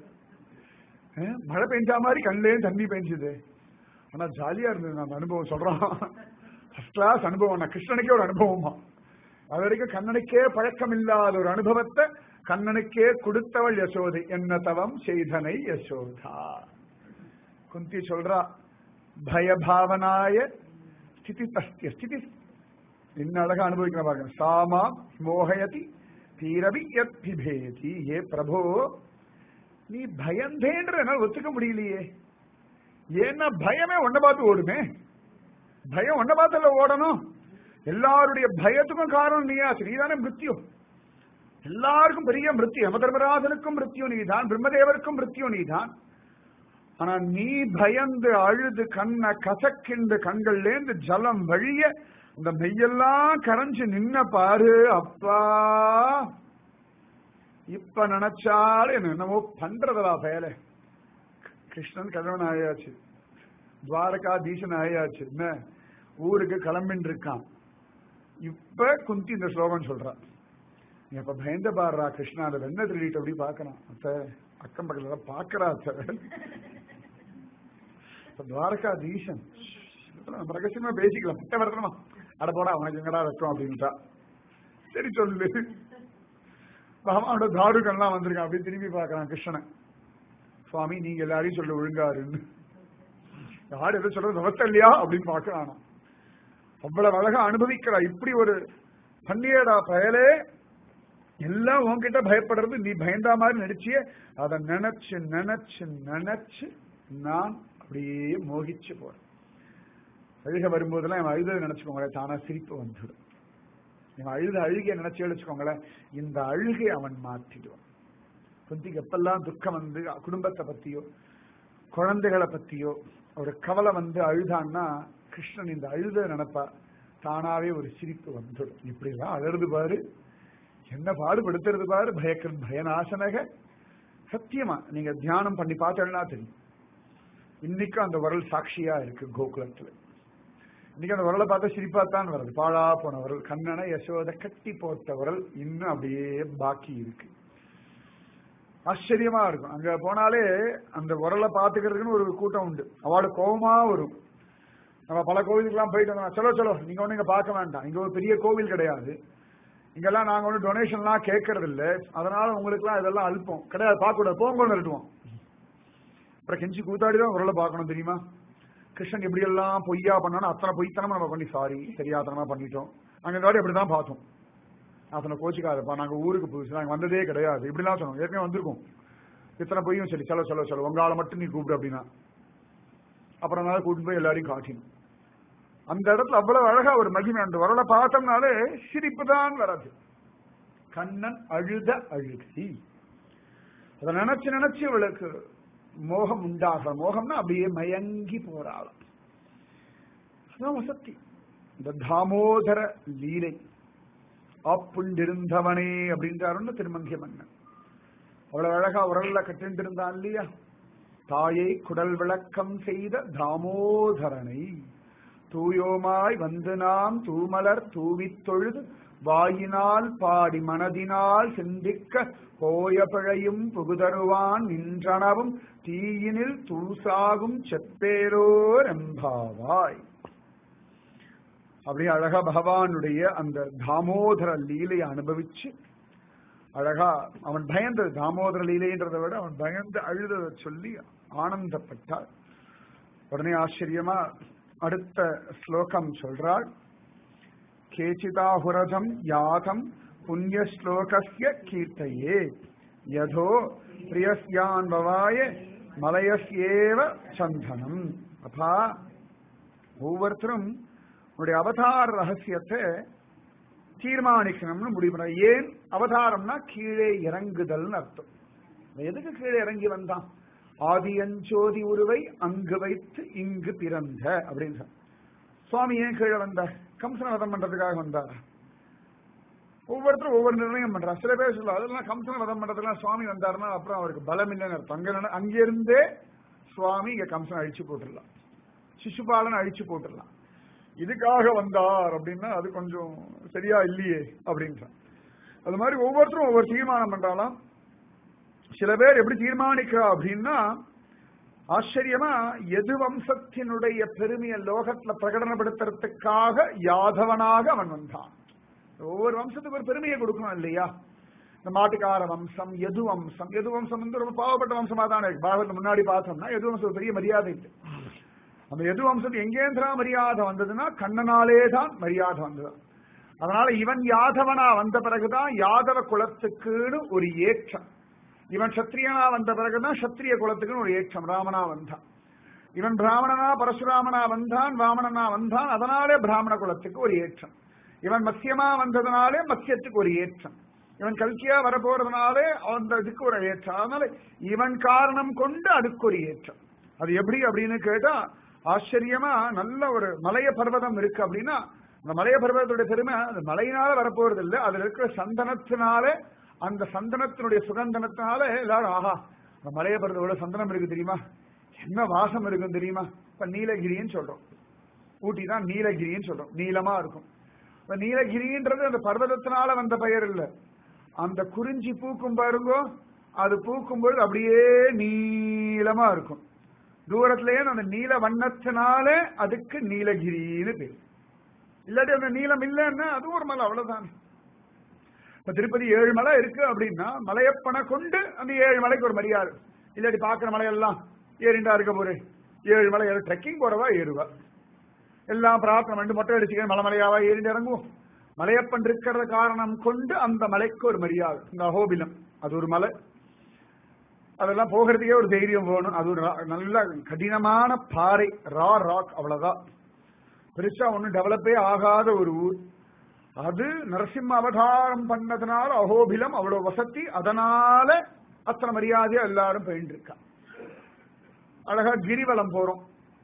[SPEAKER 1] மழை பெஞ்சா மாதிரி கண்ணிலே தண்ணி பெஞ்சுது. ஆனா ஜாலியா இருந்தது அந்த அனுபவம். சொல்றான், ஃபர்ஸ்ட் கிளாஸ் அனுபவம். கிருஷ்ணனுக்கே ஒரு அனுபவமா, அது வரைக்கும் கண்ணனுக்கே பழக்கம் இல்லாத ஒரு அனுபவத்தை கண்ணனுக்கே கொடுத்தவள் யசோதை. என்ன தவம் செய்தனை யசோதா. குந்தி சொல்றா, பயபாவனாய ஸ்திதி தஸ்திய ஸ்திதி. என்ன அழகா அனுபவிக்கிற பாருங்க. சாமா மோகயதி தீரவி யத் பிபேதி. ஏ பிரபோ, நீ பயந்தேன்ற என்னால் ஒத்துக்க முடியலையே. ஏன்னா பயமே ஒன்ன பார்த்து ஓடுமே. பயம் ஒன்ன பார்த்தல ஓடணும். எல்லாருடைய பயத்துக்கும் காரணம் நீயா, நீதானே மிருத்யு. எல்லாருக்கும் பெரிய மிருத்யு. யம தர்மராஜனுக்கும் மிருத்யு நீதான், பிரம்மதேவருக்கும் மிருத்யு நீதான். ஆனா நீ பயந்து அழுது கண்ண கசக்கின்ற கண்கள்லேருந்து ஜலம் வழிய இந்த மெய்யெல்லாம் கரைஞ்சு நின்ன பாரு. அப்பா இப்ப நினைச்சாலும் என்னமோ பண்றதா பயல. கிருஷ்ணன் கணவன் ஆயாச்சு, துவாரகாதீசன் ஆயாச்சு, என்ன ஊருக்கு கிளம்பின்னு இருக்கான். இப்ப குந்தி இந்த ஸ்லோகம் சொல்றான், நீ அப்ப பயந்த பாடுறா கிருஷ்ணா, அதை வெண்ண திருடிட்டு அப்படி பாக்குறான். அத்த அக்கம் பக்கத்துல பாக்குறா அத்த. துவாரகாதீசன் நம்ம ரகசியமா பேசிக்கலாம், பட்ட வரணுமா, அட போடா அவனுக்கு எங்கடா வைக்கும் அப்படின்ட்டா. சரி சொல்லு, அவனோட தாருக்கெல்லாம் வந்திருக்கான். அப்படி திரும்பி பாக்குறான் கிருஷ்ணனை. சுவாமி நீங்க எல்லாரையும் சொல்ல ஒழுங்காருன்னு, யாரு எதை சொல்றது விவசாய இல்லையா அப்படின்னு பாக்குறானா. அவ்வளவு அழகா அனுபவிக்கிறா. இப்படி ஒரு பண்ணியடா பயலே, எல்லாம் உன்கிட்ட பயப்படுறது, நீ பயந்தா மாதிரி நடிச்சிய, அதை நினைச்சு நினைச்சு நினைச்சு நான் அப்படியே மோகிச்சு போறேன். அழுக வரும்போதெல்லாம் என் அழுத நினைச்சுக்கோங்களேன், தானா சிரிப்பு வந்துடும். என் அழுத அழுகிய நினைச்சு வச்சுக்கோங்களேன், இந்த அழுகை அவன் மாற்றிடுவான். குந்திக்கு எப்பெல்லாம் துக்கம் வந்து குடும்பத்தை பத்தியோ குழந்தைகளை பத்தியோ ஒரு கவலை வந்து அழுதான்னா, கிருஷ்ணன் இந்த அழுத நினைப்பா, தானாவே ஒரு சிரிப்பு வந்துடும். இப்படிலாம் அழறது பாரு, என்ன பாடுபடுத்துறது பாரு, பயக்கன் பயநாசனக. சத்தியமா நீங்க தியானம் பண்ணி பார்த்தா தெரியும். இன்னைக்கு அந்த வரல் சாட்சியா இருக்கு கோகுலத்துல. இன்னைக்கு அந்த வரலை பார்த்தா சிரிப்பாத்தான் வருது. பாழா போன வரல், கண்ணனை யசோத கட்டி போட்ட வரல் இன்னும் அப்படியே பாக்கி இருக்கு. ஆச்சரியமா இருக்கும். அங்க போனாலே அந்த வரலை பாத்துக்கிறதுக்குன்னு ஒரு கூட்டம் உண்டு. அவளோட கோபமா வரும். நம்ம பல கோவிலுக்கெல்லாம் போயிட்டு வந்தோம், சலோ சலோ நீங்க ஒண்ணு இங்க பார்க்க வேண்டாம், இங்க ஒரு பெரிய கோவில் கிடையாது, இங்கெல்லாம் நாங்க ஒண்ணு டொனேஷன்லாம் கேட்கறது இல்லை, அதனால உங்களுக்கு எல்லாம் இதெல்லாம் அல்பம் கிடையாது, பார்க்க கூடாது, போங்கன்னு நிறுத்துவோம். அப்புறம் கெஞ்சி கூத்தாடிதான் உரலை பார்க்கணும் தெரியுமா. கிருஷ்ணன் எப்படி எல்லாம் பொய்யா பண்ணாலும் அத்தனை பொய்த்தனமா நம்ம பண்ணி சாரி தெரியாதனமா பண்ணிட்டோம். நாங்க இந்த வாட்டி அப்படிதான் பார்த்தோம். அத்தனை கோச்சிக்காதப்பா, நாங்க ஊருக்கு புதுசு, நாங்க வந்ததே கிடையாது இப்படிலாம் சொன்னோம். ஏற்கனவே வந்திருக்கோம், இத்தனை பொய்யும் சரி, சொல்ல சொல்ல சொல்ல உங்களால மட்டும் நீ கூப்பிடு அப்படின்னா அப்புறம் கூட்டிட்டு போய் எல்லாரையும் காட்டினோம். அந்த இடத்துல அவ்வளவு அழகா ஒரு மகிமை. அந்த வரலை பார்த்தோம்னாலே சிரிப்பு தான் வராது. கண்ணன் அழுத அழுகி, அதை நினைச்சு நினைச்சு அவளுக்கு மோகம் உண்டாக, மோகம்னா அப்படியே மயங்கி போறாளாம். அதான் வசத்தி. இந்த தாமோதர லீலை, ஆப்புண்டிருந்தவனே அப்படின்றாருன்னு திருமங்கிய மன்னன். அவ்வளவு அழகா உரல்ல கட்டிட்டு இருந்தான் இல்லையா. தாயை குடல் விளக்கம் செய்த தாமோதரனை தூயோமாய் வந்து நாம் தூமலர் தூவித் தொழுது வாயினால் பாடி மனதினால் சிந்திக்க போய பிழையும் புகுதருவான் நின்றனவும் தீயினில் தூசாகும் செப்பேரோர் எம்பாவாய். அப்படியே அழகா பகவானுடைய அந்த தாமோதர லீலையை அனுபவிச்சு அழகா அவன் பயந்தது, தாமோதர லீலைன்றதை விட அவன் பயந்து அழுத சொல்லி ஆனந்தப்பட்டாள். உடனே ஆச்சரியமா அடுத்த ஸ்லோகம் சொல்றாள். கேச்சிதாஹுரதம் யாதம் புண்ணிய ஸ்லோகஸ்ய கீர்த்தையே யதோ பிரியஸ்யான் பவாய மலயஸ்யேவ சந்தனம். அப்பா, ஒவ்வொருத்தரும் உன்னுடைய அவதார ரகசியத்தை தீர்மானிக்கணும்னு முடிவு பண்ண. ஏன் அவதாரம்னா கீழே இறங்குதல்னு அர்த்தம். எதுக்கு கீழே இறங்கி வந்தான்? ஆதியஞ்சோதி உருவை அங்கு வைத்து இங்கு பிறந்த அப்படின்னு சுவாமி ஏன் கீழே வந்தார்? கம்சன வதம் பண்றதுக்காக வந்தார். ஒவ்வொருத்தரும் ஒவ்வொரு நிர்ணயம் பண்றார். சில பேர் சொல்ல அதெல்லாம் கம்சன வதம் பண்றதுலாம் சுவாமி வந்தாருன்னா அப்புறம் அவருக்கு பலம் இல்லைன்னு அர்த்தம். அங்க அங்கிருந்தே சுவாமி இங்க கம்சனை அழிச்சு போட்டுடலாம், சிசுபாலனை அழிச்சு போட்டுடலாம். இதுக்காக வந்தார் அப்படின்னா அது கொஞ்சம் சரியா இல்லையே அப்படின்ற. அது மாதிரி ஒவ்வொருத்தரும் ஒவ்வொரு தீர்மானம் பண்றாலாம். சில பேர் எப்படி தீர்மானிக்கிறா அப்படின்னா ஆச்சரியமா எது வம்சத்தினுடைய பெருமையை லோகத்துல பிரகடனப்படுத்துறதுக்காக யாதவனாக அவன் வந்தான். ஒவ்வொரு வம்சத்துக்கு ஒரு பெருமையை கொடுக்கணும் இல்லையா. இந்த மாட்டுக்கார வம்சம், எது வம்சம், எது வம்சம் வந்து ரொம்ப பாவப்பட்ட வம்சமா தானே இருக்கு. பாகவத்துல முன்னாடி பார்த்தோம்னா எது வம்சம் பெரிய மரியாதை இல்லை. அந்த எது வம்சத்துக்கு எங்கேந்திரா மரியாதை வந்ததுன்னா கண்ணனாலே தான் மரியாதை வந்தது. அதனால இவன் யாதவனா வந்த பிறகுதான் யாதவ குலத்துக்குன்னு ஒரு ஏற்றம். இவன் சத்திரியனா வந்த பிறகுதான் சத்திரிய குலத்துக்குன்னு ஒரு ஏற்றம். ராமனா வந்தான், இவன் பிராமணனா பரசுராமனா வந்தான், வாமனனா வந்தான், அதனாலே பிராமண குலத்துக்கு ஒரு ஏற்றம். இவன் மத்தியமா வந்ததுனாலே மத்தியத்துக்கு ஒரு ஏற்றம். இவன் கல்கியா வரப்போறதுனாலே அந்த இதுக்கு ஒரு ஏற்றம். அதனால இவன் காரணம் கொண்டு அதுக்கு ஒரு ஏற்றம். அது எப்படி அப்படின்னு கேட்டா ஆச்சரியமா நல்ல ஒரு மலைய பர்வதம் இருக்கு அப்படின்னா அந்த மலைய பர்வதத்துடைய பெருமை அது மலையினால வரப்போறது இல்லை, அதுல இருக்கிற சந்தனத்தினால, அந்த சந்தனத்தினுடைய சுகந்தனத்தினால எல்லாரும் ஆஹா அந்த மலைய பர்வதோட சந்தனம் இருக்கு தெரியுமா, என்ன வாசம் இருக்கும் தெரியுமா? இப்ப நீலகிரின்னு சொல்றோம், ஊட்டி தான் நீலகிரின்னு சொல்றோம், நீளமா இருக்கும். இப்ப நீலகிரின்றது அந்த பர்வதத்தினால வந்த பெயர் இல்ல, அந்த குறிஞ்சி பூக்கும் பாருங்கோ, அது பூக்கும்போது அப்படியே நீளமா இருக்கும். தூரத்திலேயே அந்த நீல வண்ணத்தினால அதுக்கு நீலகிரின்னு பேர். இல்லாட்டி அந்த நீளம் இல்லைன்னா அது ஒரு மலை, அவ்வளவுதான். இப்ப திருப்பதி ஏழு மலை இருக்கு அப்படின்னா மலையப்பனை கொண்டு அந்த ஏழு மலைக்கு ஒரு மரியாதை. இல்லாட்டி பாக்குற மலையெல்லாம் ஏறிண்டா இருக்க போரு, ஏழு மலை ஏறு, ட்ரெக்கிங் போறவா ஏறுவா, எல்லாம் பிரார்த்தனை பண்ணி மொட்டை அடிச்சுக்க மலை மலையாவா ஏறிண்டு இறங்குவோம். மலையப்பன் இருக்கிற காரணம் கொண்டு அந்த மலைக்கு ஒரு மரியாதை. இந்த அகோபிலம் அது ஒரு மலை, அதெல்லாம் போகிறதுக்கே ஒரு தைரியம் போகணும். அது ஒரு நல்ல கடினமான பாறை, ரா ராக், அவ்வளவுதான். பெருசா ஒன்னும் டெவலப்பே ஆகாத ஒரு ஊர். அது நரசிம்ம அவதாரம் பண்ணதுனால அகோபிலம் அவ்வளவு வசதி, அதனால அத்தனை மரியாதையா எல்லாரும் போயிட்டு இருக்கா. அழகா கிரிவலம் போறோம்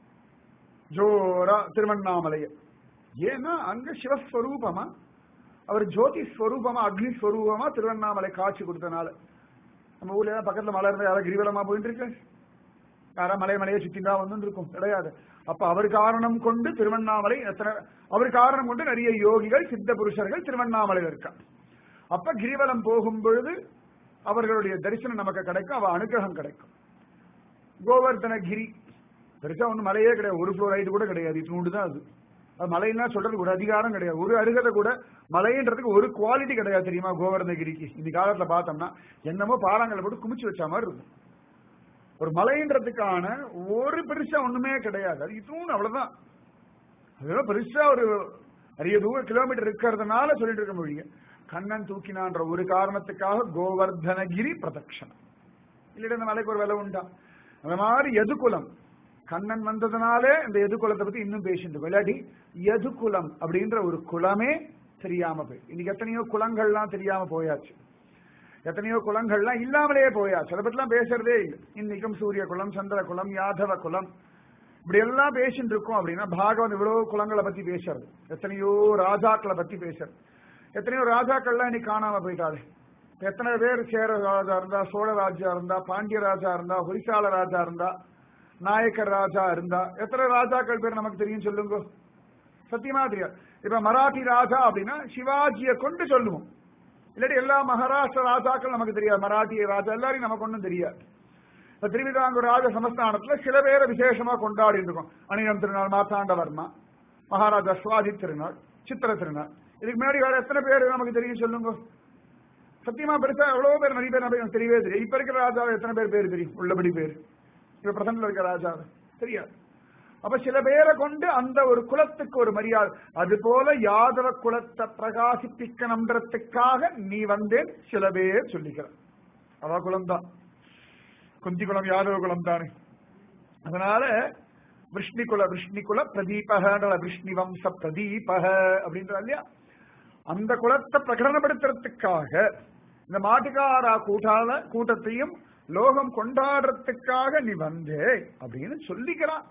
[SPEAKER 1] ஜோரா திருவண்ணாமலைய. ஏன்னா அங்க சிவஸ்வரூபமா, அவர் ஜோதி ஸ்வரூபமா, அக்னி ஸ்வரூபமா திருவண்ணாமலை காட்சி கொடுத்தனால. நம்ம ஊர்ல ஏதாவது பக்கத்துல மலை இருந்தா யாராவது கிரிவலமா போயிட்டு இருக்கு? யாரா மலை மலையை சுத்திண்டா வந்து இருக்கும்? கிடையாது. அப்ப அவர் காரணம் கொண்டு திருவண்ணாமலை எத்தனை, அவர் காரணம் கொண்டு நிறைய யோகிகள் சித்த புருஷர்கள் திருவண்ணாமலையில் இருக்கா. அப்ப கிரிவலம் போகும் பொழுது அவர்களுடைய தரிசனம் நமக்கு கிடைக்கும், அவ அனுகிரகம் கிடைக்கும். கோவர்தனகிரி பெருசா ஒன்றும் மலையே கிடையாது, ஒரு ஃப்ளோர் ஹைட் கூட கிடையாது, இட்டு தான் அது. அது மலைன்னா சொல்றதுக்கு ஒரு அதிகாரம் கிடையாது, ஒரு அருகதை கூட மலைன்றதுக்கு ஒரு குவாலிட்டி கிடையாது தெரியுமா கோவர்தனகிரிக்கு. இந்த காலத்துல பார்த்தோம்னா என்னமோ பாறாங்களை போட்டு குமிச்சு வச்ச மாதிரி இருக்கும். ஒரு மலைன்றதுக்கான ஒரு பெருசா ஒண்ணுமே கிடையாது, அது இதுவும் அவ்வளவுதான். அதெல்லாம் பெருசா ஒரு நிறைய தூரம் கிலோமீட்டர் இருக்கிறதுனால சொல்லிட்டு இருக்க முடியுங்க. கண்ணன் தூக்கினான்ற ஒரு காரணத்துக்காக கோவர்தனகிரி பிரதட்சணம். இல்லையா இந்த மலைக்கு ஒரு விலை உண்டா? அந்த மாதிரி எதுகுலம் கண்ணன் வந்ததுனாலே இந்த எதுகுலத்தை பத்தி இன்னும் பேசிட்டு இருக்கோம். இல்லாட்டி எதுகுலம் அப்படின்ற ஒரு குலமே தெரியாம போய், இன்னைக்கு எத்தனையோ குலங்கள்லாம் தெரியாம போயாச்சு, எத்தனையோ குலங்கள்லாம் இல்லாமலே போயாச்சு, அதை பத்திலாம் பேசுறதே இல்லை. இன்னைக்கும் சூரிய குலம், சந்திர குலம், யாதவ குலம், இப்படி எல்லாம் பேசிட்டு இருக்கோம். அப்படின்னா பாகவன் இவ்வளவு குலங்களை பத்தி பேசுறது, எத்தனையோ ராஜாக்களை பத்தி பேசுறது. எத்தனையோ ராஜாக்கள்லாம் இன்னைக்கு காணாம போயிட்டாரு. எத்தனை பேர் சேர ராஜா இருந்தா, சோழ ராஜா இருந்தா, பாண்டிய ராஜா இருந்தா, ஹொரிசால ராஜா இருந்தா, நாயக்கர் ராஜா இருந்தா, எத்தனை ராஜாக்கள் பேர் நமக்கு தெரியும் சொல்லுங்க? சத்தியமா தெரியாது. இப்ப மராட்டி ராஜா அப்படின்னா சிவாஜியை கொண்டு சொல்லுவோம், இல்லாட்டி எல்லா மகாராஷ்டிர ராஜாக்கள் நமக்கு தெரியாது, மராட்டிய ராஜா எல்லாரையும் நமக்கு ஒன்றும் தெரியாது. இப்ப திருவிதாங்கூர் ராஜ சமஸ்தானத்துல சில பேரை விசேஷமா கொண்டாடி இருக்கோம். அணியம் திருநாள், மார்த்தாண்டவர்மா, மகாராஜா சுவாதி திருநாள், சித்திர திருநாள். இதுக்கு முன்னாடி வேற எத்தனை பேர் நமக்கு தெரியும் சொல்லுங்க? சத்தியமா பெருசா எவ்வளவு பேர், நிறைய பேர் நமக்கு தெரியவே தெரியும். இப்ப இருக்கிற ராஜாவை எத்தனை பேர் பேர் தெரியும்? உள்ளபடி பேர் இப்ப பிரசன்ட்ல இருக்கிற ராஜாவை தெரியாது. அப்ப சில பேரை கொண்டு அந்த ஒரு குலத்துக்கு ஒரு மரியாதை. அது போல யாதவ குலத்தை பிரகாசிப்பிக்கணும்ன்றதுக்காக நீ வந்தேன் சில பேர் சொல்லிக்கிற. அவ குலம்தான், குந்தி குலம் யாதவ குலம் தானே. அதனால விஷ்ணிகுல விஷ்ணிகுல பிரதீபக, விஷ்ணி வம்ச பிரதீபக அப்படின்ற இல்லையா, அந்த குலத்தை பிரகடனப்படுத்துறதுக்காக இந்த மாட்டுக்காரா கூட்டால கூட்டத்தையும் லோகம் கொண்டாடுறதுக்காக நீ வந்தே அப்படின்னு சொல்லிக்கிறான்.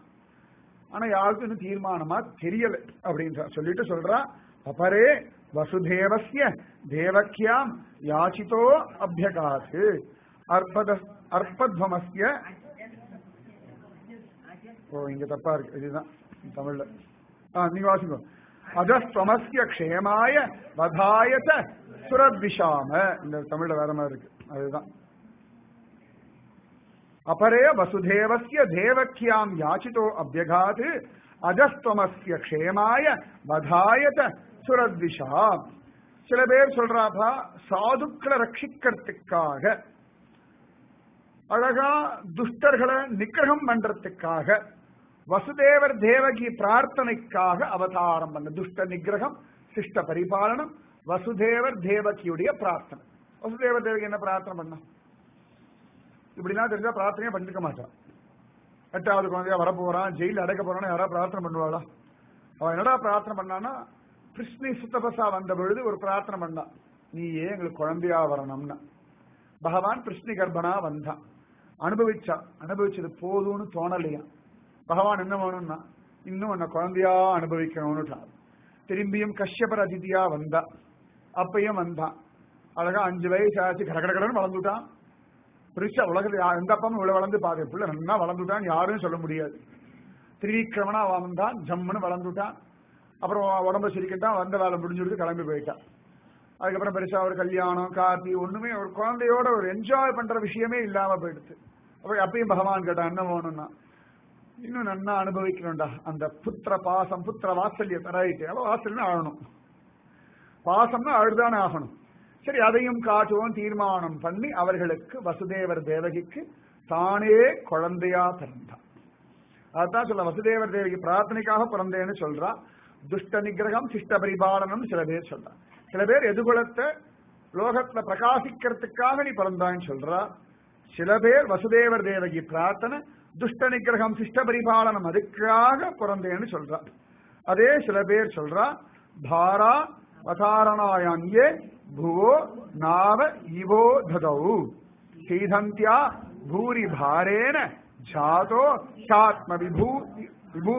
[SPEAKER 1] ஆனா யாருக்கும் இன்னும் தீர்மானமா தெரியல அப்படின்ற சொல்லிட்டு சொல்றா, அபரே வசுதேவஸ்ய தேவக்கியாம் யாச்சிதோ அபியகாத்து அர்ப்பத அர்ப்பத்வமஸ்ய. ஓ இங்க தப்பா இருக்கு, இதுதான் தமிழ்ல. ஆஹ் நீங்க வாசிங்க. அதஸ்வமஸ்ய க்ஷேமாய வதாயச சுரத்விஷாம, இந்த தமிழ்ல வேற மாதிரி இருக்கு, அதுதான். அபரே வசுதேவஸ்ய தேவக்கியாம் யாச்சிதோ அபியகாத் அஜஸ்வமஸ்ய க்ஷேமாய வதாயத சுரத்விஷாம். சில பேர் சொல்றாப்பா சாதுக்களை ரட்சிக்கிறதுக்காக, அழகா துஷ்டர்களை நிக்கிரகம் பண்றதுக்காக, வசுதேவர் தேவகி பிரார்த்தனைக்காக அவதாரம் பண்ண. துஷ்ட நிகிரகம், சிஷ்ட பரிபாலனம், வசுதேவர் தேவகியுடைய பிரார்த்தனை. வசுதேவர் தேவகி என்ன பிரார்த்தனை பண்ண? இப்படிலாம் தெரிஞ்சா பிரார்த்தனையா பண்ணிருக்க மாட்டான். எட்டாவது குழந்தையா வரப்போறான், ஜெயில அடைக்க போறான்னு யாராவது பிரார்த்தனை பண்ணுவாளா? அவன் என்னடா பிரார்த்தனை பண்ணான்னா, கிருஷ்ணி சுத்தபசா வந்த பொழுது ஒரு பிரார்த்தனை பண்ணான், நீ ஏன் எங்களுக்கு குழந்தையா வரணும்னா. பகவான் கிருஷ்ணி கர்ப்பனா வந்தான், அனுபவிச்சா, அனுபவிச்சது போதும்னு தோணலையா. பகவான் என்ன வேணும்னா இன்னும் உன்னை குழந்தையா அனுபவிக்கணும்னுட்டான். திரும்பியும் கஷ்யபர் அதிதியா வந்தா, அப்பையும் வந்தான். அழகா அஞ்சு வயசு ஆச்சு, கடகடகடன்னு வளர்ந்துட்டான். பெருசா உலகத்துல எந்த அப்பாவும் இவ்வளவு வளர்ந்து பாரு பிள்ளை நல்லா வளர்ந்துட்டான் யாரும் சொல்ல முடியாது. திரிவிக்கிரமனா வந்தான், ஜம்முன்னு வளர்ந்துட்டான். அப்புறம் உடம்ப சிரிக்கிட்டான், வந்த வேலை முடிஞ்சுட்டு கிளம்பி போயிட்டான். அதுக்கப்புறம் பெருசா ஒரு கல்யாணம் காப்பி ஒண்ணுமே ஒரு குழந்தையோட ஒரு என்ஜாய் பண்ற விஷயமே இல்லாம போயிடுது. அப்ப அப்பயும் பகவான் கேட்டான் என்ன வேணும்னா, இன்னும் நன்னா அனுபவிக்கணும்டா அந்த புத்திர பாசம் புத்திர வாத்சல்ய தராயிட்டு. அவ வாத்சல்யம் ஆகணும், பாசம்னா அழுதானே ஆகணும். சரி அதையும் காட்டுவோம் தீர்மானம் பண்ணி அவர்களுக்கு வசுதேவர் தேவகிக்கு தானே குழந்தையா பிறந்தான். அதான் சொல்ல வசுதேவர் தேவகி பிரார்த்தனைக்காக பிறந்தேன்னு சொல்றா. துஷ்ட நிகிரகம் சிஷ்ட பரிபாலனம் சில பேர் சொல்றா. சில பேர் எதுகுலத்தை லோகத்துல பிரகாசிக்கிறதுக்காக நீ பிறந்தான்னு சொல்றா. சில பேர் வசுதேவர் தேவகி பிரார்த்தனை துஷ்ட நிகிரகம் சிஷ்ட பரிபாலனம் அதுக்காக பிறந்தேன்னு சொல்றா. அதே சில பேர் சொல்றா பாரா வதாரணாயே புவோ நாவ இவோ ததௌ சீதந்தியா பூரி பாரேன ஜாதோ சாத்ம விபூ விபூ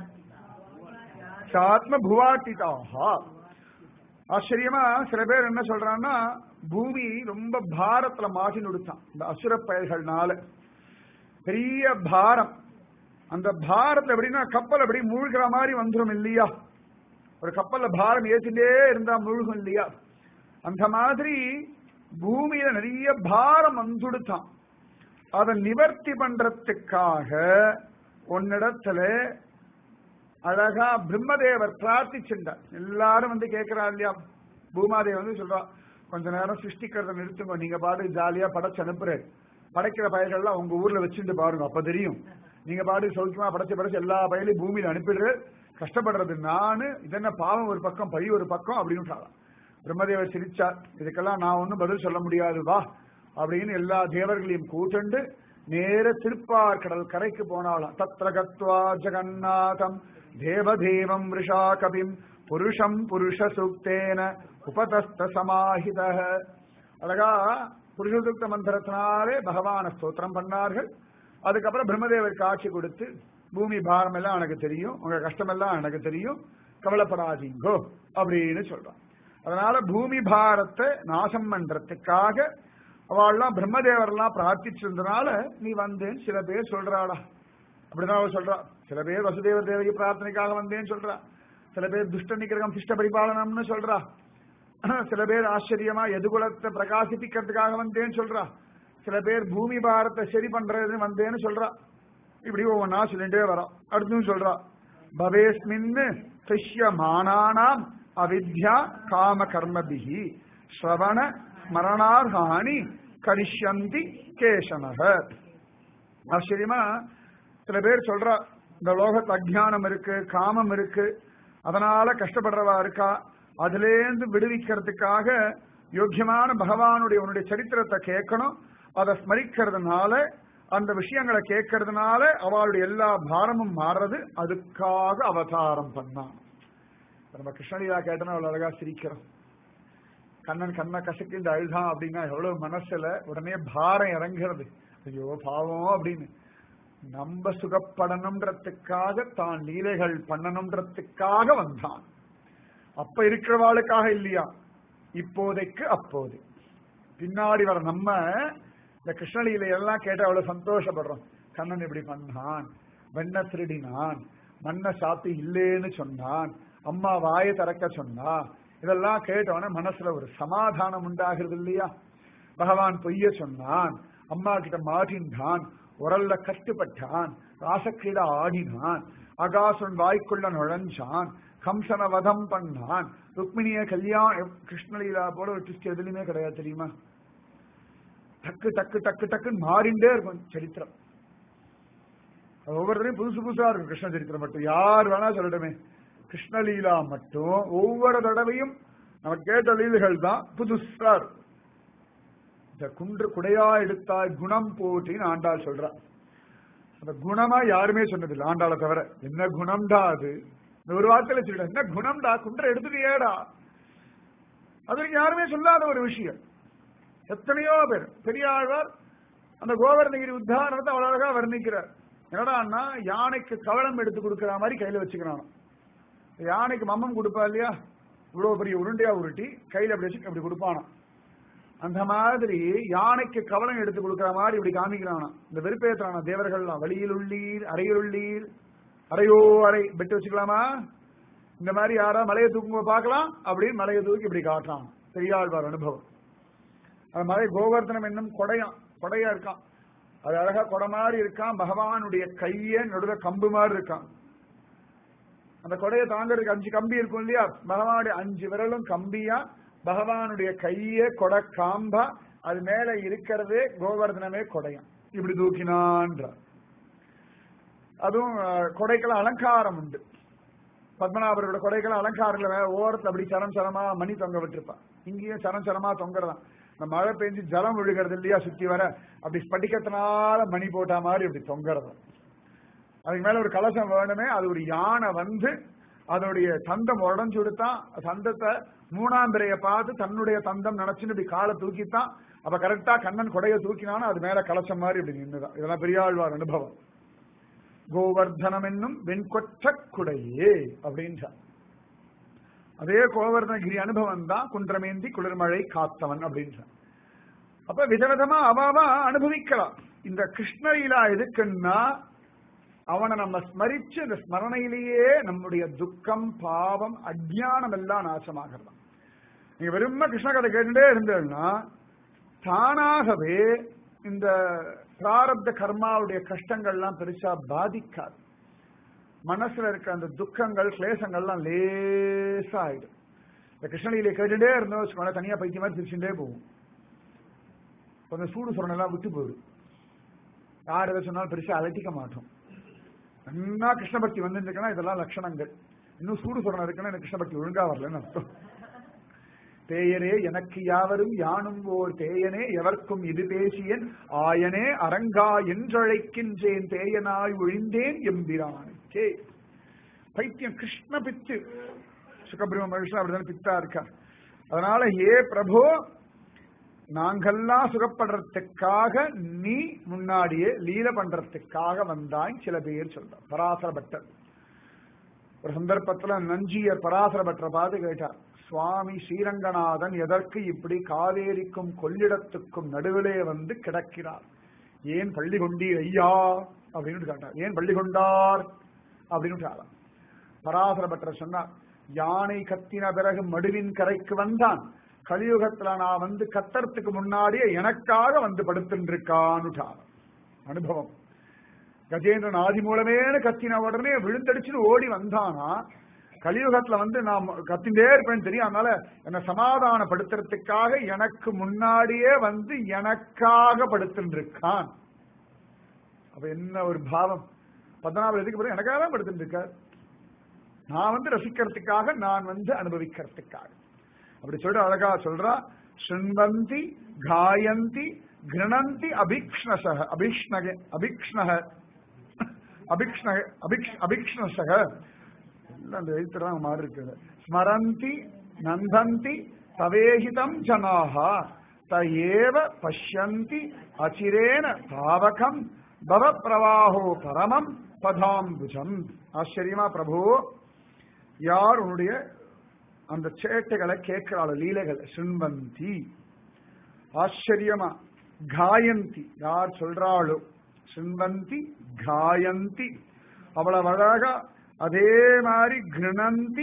[SPEAKER 1] சாத்ம புவாட்டிதாக. ஆச்சரியமா சில பேர் என்ன சொல்றான்னா பூமி ரொம்ப பாரத்துல மாட்டி நுடுத்தான் இந்த அசுர பயல்கள்னால. பெரிய பாரம், அந்த பாரத்துல எப்படின்னா கப்பல் அப்படி மூழ்கிற மாதிரி வந்துடும் இல்லையா? ஒரு கப்பல்ல பாரம் ஏற்றிட்டே இருந்தா முழுகும் இல்லையா? அந்த மாதிரி பூமியில நிறைய பாரம் வந்துடுத்தான். அதை நிவர்த்தி பண்றதுக்காக உன்னிடத்துல அழகா பிரம்மதேவர் பிரார்த்திச்சுட்டார். எல்லாரும் வந்து கேட்கிறா இல்லையா? பூமாதேவி வந்து சொல்றா கொஞ்ச நேரம் சிருஷ்டிக்கிறத நிறுத்துங்க, நீங்க பாடு ஜாலியா படைச்சு அனுப்புற படைக்கிற பயல்கள்லாம் உங்க ஊர்ல வச்சுட்டு பாருங்க, அப்ப தெரியும். நீங்க பாடு சௌக்கியமா படைச்சு படைச்சு எல்லா பயலையும் பூமியில அனுப்பிடுற, கஷ்டப்படுறது நானு, இதென்ன பாவம் ஒரு பக்கம் பழி ஒரு பக்கம் அப்படின்னு. பிரம்மதேவர் சிரிச்சார், இதுக்கெல்லாம் நான் ஒன்னும் பதில் சொல்ல முடியாது வா அப்படின்னு எல்லா தேவர்களையும் கூட்டண்டு நேர திருப்பார் கடல் கரைக்கு போனாலாம். தத்ர கத்வா ஜெகநாதம் தேவதேவம் ரிஷா கபிம் புருஷம் புருஷ சூக்தேன உபதஸ்த சமாஹித. அழகா புருஷ சூக்த மந்திரத்தினாலே பகவான ஸ்தோத்திரம் பண்ணார்கள். அதுக்கப்புறம் பிரம்மதேவர் காட்சி கொடுத்து பூமி பாரம் எல்லாம் எனக்கு தெரியும், உங்க கஷ்டம் எல்லாம் எனக்கு தெரியும், கவலைப்படாதீங்கோ அப்படின்னு சொல்றான். அதனால பூமி பாரத்தை நாசம் பண்றதுக்காக அவள்லாம் பிரம்மதேவர்லாம் பிரார்த்திச்சிருந்தனால நீ வந்தேன்னு சில பேர் சொல்றாளா. அப்படிதான் அவள் சொல்றா. சில பேர் வசுதேவர் தேவகி பிரார்த்தனைக்காக வந்தேன்னு சொல்றா. சில பேர் துஷ்ட நிகிரகம் சிஷ்ட பரிபாலனம்னு சொல்றா. சில பேர் ஆச்சரியமா எதுகுலத்தை பிரகாசிப்பிக்கிறதுக்காக வந்தேன்னு சொல்றா. சில பேர் பூமி பாரத்தை சரி பண்றதுன்னு வந்தேன்னு சொல்றா. இப்படி ஒவ்வொன்னா சொல்லிட்டே வரோம். அடுத்தும் சொல்றா பவேஸ்மின் சிஷ்யமானானாம் அவித்யா காம கர்மபிஹி ஸ்ரவண ஸ்மரணார்ஹாணி கரிஷ்யந்தி கேசனக. ஆச்சரியமா சில பேர் சொல்றா இந்த லோகத்து அஜ்ஞானம் இருக்கு, காமம் இருக்கு, அதனால கஷ்டப்படுறவா இருக்கா. அதுலேருந்து விடுவிக்கிறதுக்காக யோக்கியமான பகவானுடைய உன்னுடைய சரித்திரத்தை கேட்கணும். அதை ஸ்மரிக்கிறதுனால அந்த விஷயங்களை கேட்கறதுனால அவளுடைய எல்லா பாரமும் மாறுறது. அதுக்காக அவதாரம் பண்ணான். நம்ம கிருஷ்ணலீலா கேட்டோம்னா அவ்வளவு அழகா சிரிக்கிறோம். கண்ணன் கண்ணை கசக்கிண்டு அழுதான் அப்படின்னா எவ்வளவு மனசுல உடனே பாரம் இறங்குறது. ஐயோ பாவம் அப்படின்னு. நம்ம சுகப்படணும்ன்றதுக்காக தான் லீலைகள் பண்ணணும்ன்றதுக்காக வந்தான். அப்ப இருக்கிறவாளுக்காக இல்லையா, இப்போதைக்கு அப்போது. பின்னாடி வர நம்ம இந்த கிருஷ்ணலீலை எல்லாம் கேட்ட அவ்வளவு சந்தோஷப்படுறோம். கண்ணன் இப்படி பண்ணான், வெண்ண திருடினான், மண்ணை சாப்பி இல்லேன்னு சொன்னான், அம்மா வாயை திறக்க சொன்னா, இதெல்லாம் கேட்டவன மனசுல ஒரு சமாதானம் உண்டாகிறது இல்லையா? பகவான் பொய்ய சொன்னான், அம்மா கிட்ட மாட்டின்றான், உரல்ல கட்டுப்பட்டான், ராசக்கீட ஆடினான், ஆகாசன் வாய்க்குள்ள நுழைஞ்சான், கம்சன வதம் பண்ணான், ருக்மிணிய கல்யாணம். கிருஷ்ணலீலா போல ஒரு ட்விஸ்ட் எதுலையுமே கிடையாது தெரியுமா? டக்கு டக்கு டக்கு டக்குன்னு மாறிண்டே இருக்கும் சரித்திரம். ஒவ்வொருத்தரையும் புதுசு புதுசா இருக்கும் கிருஷ்ண சரித்திரம் மட்டும். யார் வேணா சொல்லட்டுமே, கிருஷ்ணலீலா மட்டும் ஒவ்வொரு தடவையும் நம்ம கேட்ட லீலைகள் தான் புதுசா இருக்கும். இந்த குன்று குடையா எடுத்தாய் குணம் போட்டின்னு ஆண்டாள் சொல்றா. அந்த குணமா யாருமே சொன்னதில்லை ஆண்டாளை தவிர. என்ன குணம்டா அது? ஒரு வார்த்தையில சொல்லிட, என்ன குணம்டா, குன்றை எடுத்துட்டியேடா. அது யாருமே சொல்லாத ஒரு விஷயம். எத்தனையோ பேர் பெரியாழ்வார் அந்த கோவர்ணகிரி உத்தாரணத்தை அவ்வளவு அழகா வர்ணிக்கிறார். என்னடான்னா யானைக்கு கவளம் எடுத்து கொடுக்கிற மாதிரி கையில வச்சுக்கிறான். யானைக்கு மம்மம் கொடுப்பா இல்லையா, இவ்வளவு பெரிய உருண்டையா உருட்டி கையில அப்படி வச்சு அப்படி கொடுப்பானா. அந்த மாதிரி யானைக்கு கவலம் எடுத்து கொடுக்கிற மாதிரி இப்படி காமிக்கிறானா. இந்த வெறுப்பேற்றானா தேவர்கள்லாம். வழியில் உள்ளீர் அறையில் உள்ளீர் அறையோ அறை பெட்டு வச்சுக்கலாமா, இந்த மாதிரி யாரா மலையை தூக்கும்போது பார்க்கலாம் அப்படின்னு மலையை தூக்கி இப்படி காட்டுறான். பெரியாழ்வார் அனுபவம். அந்த மலை கோவர்தனம் என்னும் கொடையான், கொடையா இருக்கான். அது அழகா கொடை மாதிரி இருக்கான். பகவானுடைய கைய நடுவில் கம்பு மாதிரி இருக்கான். அந்த கொடையை தாங்கிறதுக்கு அஞ்சு கம்பி இருக்கும் இல்லையா, பகவானுடைய அஞ்சு விரலும் கம்பியா, பகவானுடைய கைய கொடை காம்பா, அது மேல இருக்கிறதே கோவர்தனமே கொடையான். இப்படி தூக்கினான்றார். அதுவும் கொடைக்கெல்லாம் அலங்காரம் உண்டு. பத்மநாபரோட கொடைக்கெல்லாம் அலங்காரங்கள ஓரத்துல அப்படி சரம் சரமா மணி தொங்க விட்டுருப்பான். இங்கேயும் சரம் சரமா தொங்குறதான். இந்த மழை பெஞ்சு ஜலம் விழுகிறது இல்லையா சுத்தி வர, அப்படி ஸ்பட்டிக்கத்தினால மணி போட்டா மாதிரி அப்படி தொங்குறது. அதுக்கு மேல ஒரு கலசம் வேணுமே, அது ஒரு யானை வந்து அதனுடைய தந்தம் உடஞ்சு கொடுத்தான். தந்தத்தை மூணாம் பிறைய பார்த்து தன்னுடைய தந்தம் நினைச்சுன்னு இப்படி காலை தூக்கித்தான். அப்ப கரெக்டா கண்ணன் கொடையை தூக்கினாலும் அது மேல கலசம் மாதிரி இப்படி நின்றுதான். இதெல்லாம் பெரியாழ்வார் அனுபவம். கோவர்தனம் என்னும் வெண்கொற்ற குடையே அப்படின்றார். அதே கோவர்தனகிரி அனுபவம் தான் குன்றமேந்தி குளிர்மழை காத்தவன் அப்படின்றார். அப்ப விதவிதமா அவாவா அனுபவிக்கலாம். இந்த கிருஷ்ணலீலா எதுக்குன்னா அவனை நம்ம ஸ்மரிச்சு அந்த ஸ்மரணையிலேயே நம்முடைய துக்கம் பாவம் அஜ்ஞானம் எல்லாம் நாசமாகிறதா. நீங்க வெறும கிருஷ்ண கதை கேட்டுட்டே இருந்தேன்னா தானாகவே இந்த பிராரப்த கர்மாவுடைய கஷ்டங்கள்லாம் பெருசா பாதிக்காது. மனசுல இருக்க அந்த துக்கங்கள் கிளேசங்கள்லாம் லேசா ஆயிடும். இந்த கிருஷ்ணலீலை கேட்டுட்டே இருந்தோம் வச்சுக்கோங்க, தனியா பைத்திய மாதிரி பிரிச்சுட்டே போகும். கொஞ்சம் சூடு சொரணெல்லாம் விட்டு போயிடும். யார் எதை சொன்னாலும் பெருசா அலட்டிக்க மாட்டோம். நல்லா கிருஷ்ண பக்தி வந்துருக்குன்னா இதெல்லாம் லட்சணங்கள். இன்னும் சூடு சொரணம் இருக்குன்னா எனக்கு கிருஷ்ண பக்தி ஒழுங்கா வரலன்னு அர்த்தம். தேயரே எனக்கு யாவரும் யானும் ஓர் தேயனே எவர்க்கும் இது பேசியன் ஆயனே அரங்கா என்றழைக்கின்றேன் தேயனாய் ஒழிந்தேன் எம்பிரானே. பைத்தியம் கிருஷ்ண பித்து. சுகபிரம மகிழ்ச்சி அப்படிதான் பித்தா இருக்கா. அதனால ஏ பிரபு, நாங்கெல்லாம் சுகப்படுறதுக்காக நீ முன்னாடியே லீல பண்றதுக்காக வந்தாய் சில பேர் சொல்ற. பராசர பட்டர் ஒரு சந்தர்ப்பத்துல நஞ்சியர் பராசர பட்டரை பார்த்து கேட்டார், சுவாமி ஸ்ரீரங்கநாதன் எதற்கு இப்படி காவேரிக்கும் கொள்ளிடத்துக்கும் நடுவிலே வந்து கிடக்கிறார்? ஏன் பள்ளி கொண்டீர் ஐயா அப்படின்னு கேட்டார். ஏன் பள்ளி கொண்டார் அப்படின்னு கேட்டார். பராசர பட்டர் சொன்னார், யானை கத்தின பிறகு மடுவின் கரைக்கு வந்தான். கலியுகத்துல நான் வந்து கத்தறதுக்கு முன்னாடியே எனக்காக வந்து படுத்துருக்கான்னு அனுபவம். கஜேந்திரன் ஆதி மூலமேனு கத்தின உடனே விழுந்தடிச்சுன்னு ஓடி வந்தானா, கலியுகத்துல வந்து நான் கத்திண்டே இருப்பேன்னு தெரியும், அதனால என்ன சமாதானப்படுத்துறதுக்காக எனக்கு முன்னாடியே வந்து எனக்காக படுத்துருக்கான். அப்ப என்ன ஒரு பாவம். பத்மநாபர் எதுக்கு பிறகு எனக்காக தான் படுத்துட்டு இருக்கார். நான் வந்து ரசிக்கிறதுக்காக, நான் வந்து அனுபவிக்கிறதுக்காக. அப்படி சொல்ற அழகா சொல்றா, ஸ்ருண்வந்தி காயந்தி கிருணந்தி அபிக்ஷ்ணசக அபிக்ஷ்ணக அபிக்ஷ்ணக அபிக்ஷ்ணக அபிக்ஷ்ணசக அந்த எழுத்துறாங்க மாறி இருக்குது. ஸ்மரந்தி நந்தந்தி தவேஹிதம் ஜனாஹ தயேவ பஷ்யந்தி அச்சிரேன தாவகம் பவ பிரவாஹோ பரமம் பதாம்புஜம். ஆச்சரியமா பிரபு, யார் உன்னுடைய அந்த சேட்டைகளை கேட்கிறாள், லீலைகள் ஸ்ருண்வந்தி ஆச்சரியமா, காயந்தி யார் சொல்றாளோ, ஸ்ருண்வந்தி காயந்தி அவ்வளவு அழகா, அதே மாதிரி கிருணந்தி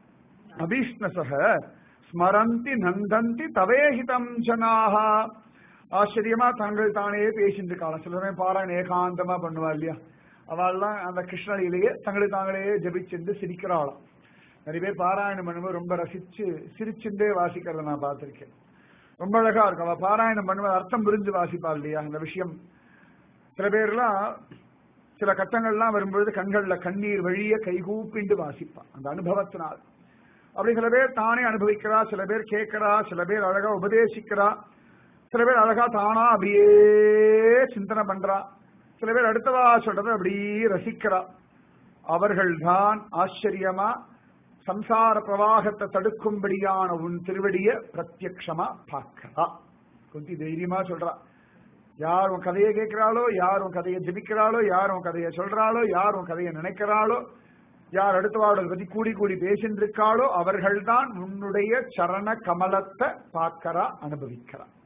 [SPEAKER 1] அபிஷ்ணசக ஸ்மரந்தி நந்தந்தி தவேஹிதம் ஜனாஹ. ஆச்சரியமா தங்கள் தானே பேசிட்டு இருக்காங்க. சில சமயம் பாராயணம் ஏகாந்தமா பண்ணுவா இல்லையா, அவள்லாம் அந்த கிருஷ்ணலையிலேயே தங்களுக்கு தாங்களே ஜபிச்சுட்டு சிரிக்கிறாளாம். நிறைய பேர் பாராயணம் பண்ணும்போது ரொம்ப ரசிச்சு சிரிச்சுட்டே வாசிக்கிறத நான் பார்த்திருக்கேன். ரொம்ப அழகா இருக்கும். அவ பாராயணம் பண்ணும்போது அர்த்தம் புரிஞ்சு வாசிப்பா இல்லையா அந்த விஷயம். சில பேர்லாம் சில கட்டங்கள்லாம் வரும்பொழுது கண்கள்ல கண்ணீர் வழிய கைகூப்பிண்டு வாசிப்பா அந்த அனுபவத்தினால். அப்படி சில பேர் தானே அனுபவிக்கிறா, சில பேர் கேட்கிறா, சில பேர் அழகா உபதேசிக்கிறா, சில பேர் அழகா தானா அப்படியே சிந்தனை பண்றா, சில பேர் அடுத்தவா சொல்றதை அப்படியே ரசிக்கிறா. அவர்கள்தான் ஆச்சரியமா சம்சார பிரவாகத்தை தடுக்கும்படியான உன் திருவடிய பிரத்யக்ஷமா பார்க்கிறா. குந்தி தைரியமா சொல்றா. யார் உன் கதையை கேட்கிறாளோ, யார் உன் கதையை ஜபிக்கிறாளோ, யார் உன் கதையை சொல்றாளோ, யார் உன் கதையை நினைக்கிறாளோ, யார் அடுத்தவாட பத்தி கூடி கூடி பேசிட்டு இருக்காளோ, அவர்கள்தான் உன்னுடைய சரண கமலத்தை பார்க்கிறா, அனுபவிக்கிறா.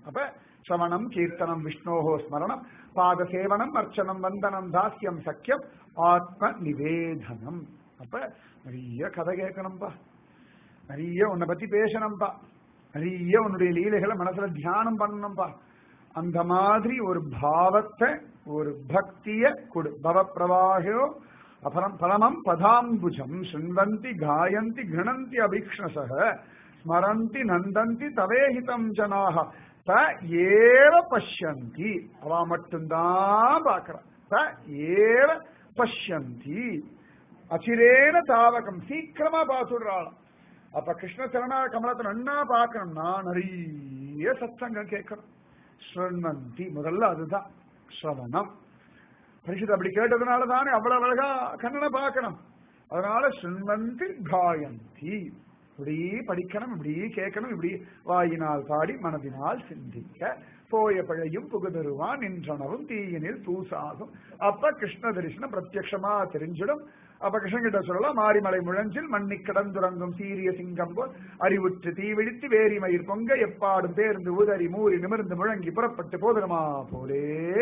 [SPEAKER 1] அப்ப ஸ்ரவணம் கீர்த்தனம் விஷ்ணோஹோ ஸ்மரணம் பாத சேவனம் அர்ச்சனம் வந்தனம் தாஸ்யம் சக்கியம் ஆத்ம நிவேதனம். அப்ப நிறைய கதை கேட்கணும்பா, நிறைய உன்னை பத்தி பேசணும்பா, நிறைய உன்னுடைய லீலைகளை மனசுல தியானம் பண்ணணும்பா. அந்த மாதிரி ஒரு பாவத்தை ஒரு பக்திய கொடு. பவ பிரவாகோ அபரம் பரமம் பதாம்புஜம் சுண்வந்தி காயந்தி கிணந்தி அபீக்ஷ்ணசக ஸ்மரந்தி நந்தந்தி தவேஹிதம் ஜனாக த ஏவ பஷ்யந்தி. அவ மட்டும்தான் பார்க்கிறான். த ஏவ பஷ்யந்தி அச்சிரேன தாவகம், சீக்கிரமா பார்த்துடுறாளாம். அப்ப கிருஷ்ண சரணா கமலத்தை நன்னா பார்க்கணும்னா நிறைய சத்சங்கம் கேட்கணும். ஸ்ருண்வந்தி முதல்ல அதுதான் ஸ்ரவணம். பரிசுத்த அப்படி கேட்டதுனால தானே அவ்வளவு அழகா கண்ணனை பார்க்கணும். அதனால ஸ்ருண்வந்தி காயந்தி, இப்படி படிக்கணும், இப்படி கேட்கணும், இப்படி வாயினால் பாடி மனதினால் சிந்திக்க போய பழையும் புகுதருவான் நின்றனவும் தீயினில் தூசாகும். அப்ப கிருஷ்ண தரிசனம் பிரத்யக்ஷமா தெரிஞ்சிடும். அப்ப கிருஷ்ணன் கிட்ட சொல்லலாம், மாரிமலை முழஞ்சில் மண்ணி கிடந்துறங்கும் சீரிய சிங்கம் போல் அறிவுற்று தீவிழித்து வேரி மயிர் பொங்க எப்பாடும் பேர்ந்து உதறி மூறி நிமிர்ந்து முழங்கி புறப்பட்டு போதருமா போலே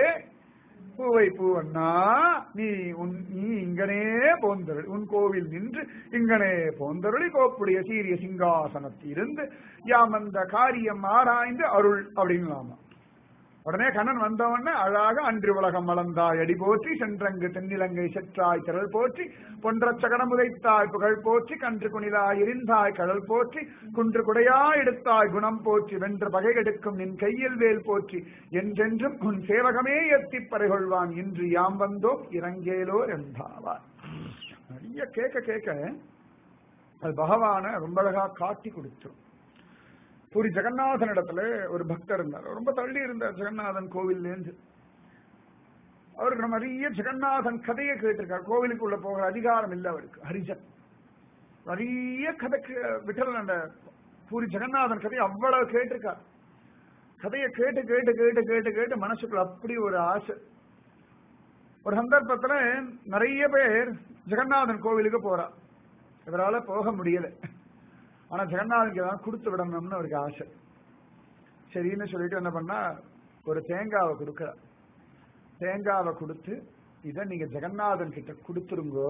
[SPEAKER 1] பூவை பூவண்ணா நீ உன் நீ இங்கனே போந்தருள் உன் கோவில் நின்று இங்கனே போந்தருளி கோப்புடைய சீரிய சிங்காசனத்தில் இருந்து யாம் அந்த காரியம் ஆராய்ந்து அருள் அப்படின்லாமா. உடனே கண்ணன் வந்தவொடனே அழகாக அன்று உலகம் வளர்ந்தாய் அடி போற்றி சென்றங்கு தென்னிலங்கை செற்றாய் திரள் போற்றி பொன்ற சகடம் உதைத்தாய் புகழ் போற்றி கன்று குனிலாய் எரிந்தாய் கடல் போற்றி குன்று குடையாய் எடுத்தாய் குணம் போற்றி வென்று பகை எடுக்கும் நின் கையில் வேல் போற்றி என்றென்றும் உன் சேவகமே எத்தி பறைகொள்வான் இன்று யாம் வந்தோம் இறங்கேலோர் என்றாவார். நிறைய கேட்க கேட்க அது பகவான ரொம்ப அழகா காட்டி கொடுத்துரும். பூரி ஜெகநாதன் இடத்துல ஒரு பக்தர் இருந்தார், ரொம்ப தள்ளி இருந்தார் ஜெகநாதன் கோவில்லேருந்து. அவருக்கு நம்ம நிறைய ஜெகநாதன் கதையை கேட்டிருக்கார். கோவிலுக்குள்ள போகிற அதிகாரம் இல்லை அவருக்கு, ஹரிஜன். நிறைய கதை விட்டல் அந்த பூரி ஜெகநாதன் கதையை அவ்வளவு கேட்டிருக்கார். கதையை கேட்டு கேட்டு கேட்டு கேட்டு கேட்டு மனசுக்குள்ள அப்படி ஒரு ஆசை. ஒரு சந்தர்ப்பத்துல நிறைய பேர் ஜெகநாதன் கோவிலுக்கு போறார். இவரால போக முடியல. ஆனா ஜெகநாதனுக்கு ஏதாவது கொடுத்து விடணும்னு அவருக்கு ஆசை. சரின்னு சொல்லிட்டு என்ன பண்ணா, ஒரு தேங்காவை கொடுக்கிறார். தேங்காவை கொடுத்து இதை நீங்க ஜெகநாதன் கிட்ட கொடுத்துருங்கோ,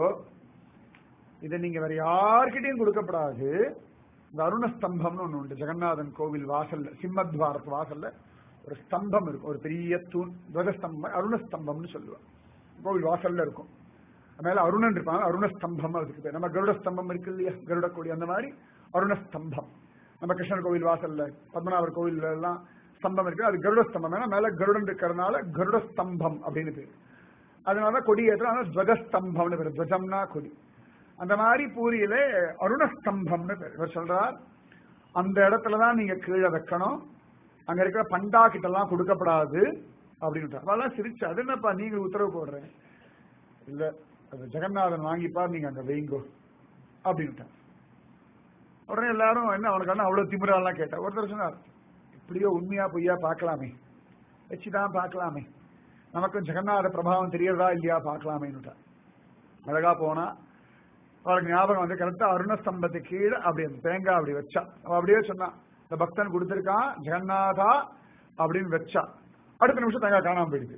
[SPEAKER 1] இதை நீங்க வேற யார்கிட்டையும் கொடுக்கப்படாது. இந்த அருணஸ்தம்பம்னு ஒண்ணு உண்டு ஜெகநாதன் கோவில் வாசல்ல, சிம்மத்வாரத்து வாசல்ல ஒரு ஸ்தம்பம் இருக்கும், ஒரு பெரிய தூண், துவஜஸ்தம்பம், அருணஸ்தம்பம்னு சொல்லுவாங்க. கோவில் வாசல்ல இருக்கும். மேல அருணன் இருப்பாங்க, அருணஸ்தம்பம் அதுக்கு பேர். நம்ம கருட ஸ்தம்பம் இருக்கு இல்லையா, கருட கோடி, அந்த மாதிரி அருணஸ்தம்பம். நம்ம கிருஷ்ணர் கோவில் வாசல்ல, பத்மநாபர் கோவில் எல்லாம் ஸ்தம்பம் இருக்கு, அது கருட ஸ்தம்பம். ஏன்னா மேல கருடன் இருக்கிறதுனால கருட ஸ்தம்பம் அப்படின்னு பேரு. அதனால கொடி ஏற்ற துவஜஸ்தம்பம்னு பேரு, துவஜம்னா கொடி. அந்த மாதிரி பூரியில அருணஸ்தம்பம்னு பேர். இவர் சொல்றார், அந்த இடத்துலதான் நீங்க கீழே வைக்கணும், அங்க இருக்கிற பண்டா கிட்ட எல்லாம் கொடுக்கப்படாது அப்படின்னு. அதெல்லாம் சிரிச்சு, அது என்னப்பா நீங்க உத்தரவு போடுறேன், இல்ல அது ஜெகநாதன் வாங்கிப்பார், நீங்க அங்க வைங்கோ அப்படின்ட்டார். உடனே எல்லாரும் என்ன அவனுக்கு அவ்வளவு திமிரெல்லாம் கேட்டா. ஒருத்தர் சொன்னார், இப்படியோ உண்மையா பொய்யா பார்க்கலாமே, வச்சுதான் பார்க்கலாமே, நமக்கும் ஜெகநாத பிரபாவம் தெரியறதா இல்லையா பார்க்கலாமேன்னுட்டார். அழகா போனா அவளுக்கு ஞாபகம் வந்து கரெக்டா அருணஸ்தம்பத்து கீழே அப்படி அந்த தேங்காய் அப்படி வச்சா. அவ அப்படியே சொன்னா, இந்த பக்தன் கொடுத்திருக்கான் ஜெகநாதா அப்படின்னு வச்சா. அடுத்த நிமிஷம் தேங்காய் காணாம போயிடுச்சு.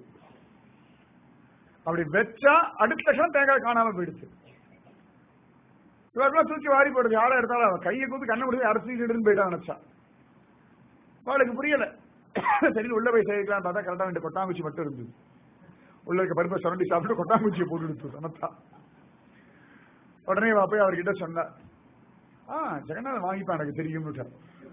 [SPEAKER 1] அப்படி வச்சா அடுத்த லட்சம் தேங்காய் காணாம போயிடுச்சு. இவருக்குலாம் தூக்கி வாரி போடுது. யாரை எடுத்தாலும் அவன் கையை கூப்பி கண்ணை முடிச்சு அரைச்சி போயிட்டா நினைச்சா. அவளுக்கு புரியல. சரி உள்ள போய் சேர்க்கலான்னு பார்த்தா கரெக்டா ரெண்டு கொட்டாங்குச்சி மட்டும் இருந்தது. உள்ள இருக்க பருப்பை சுரண்டி சாப்பிட்டு கொட்டாங்குச்சியை போட்டு எடுத்து சமத்தா. உடனே வா போய் அவர்கிட்ட சொன்னார், ஆ ஜெகநாதன் வாங்கிப்பா எனக்கு தெரியும்னு.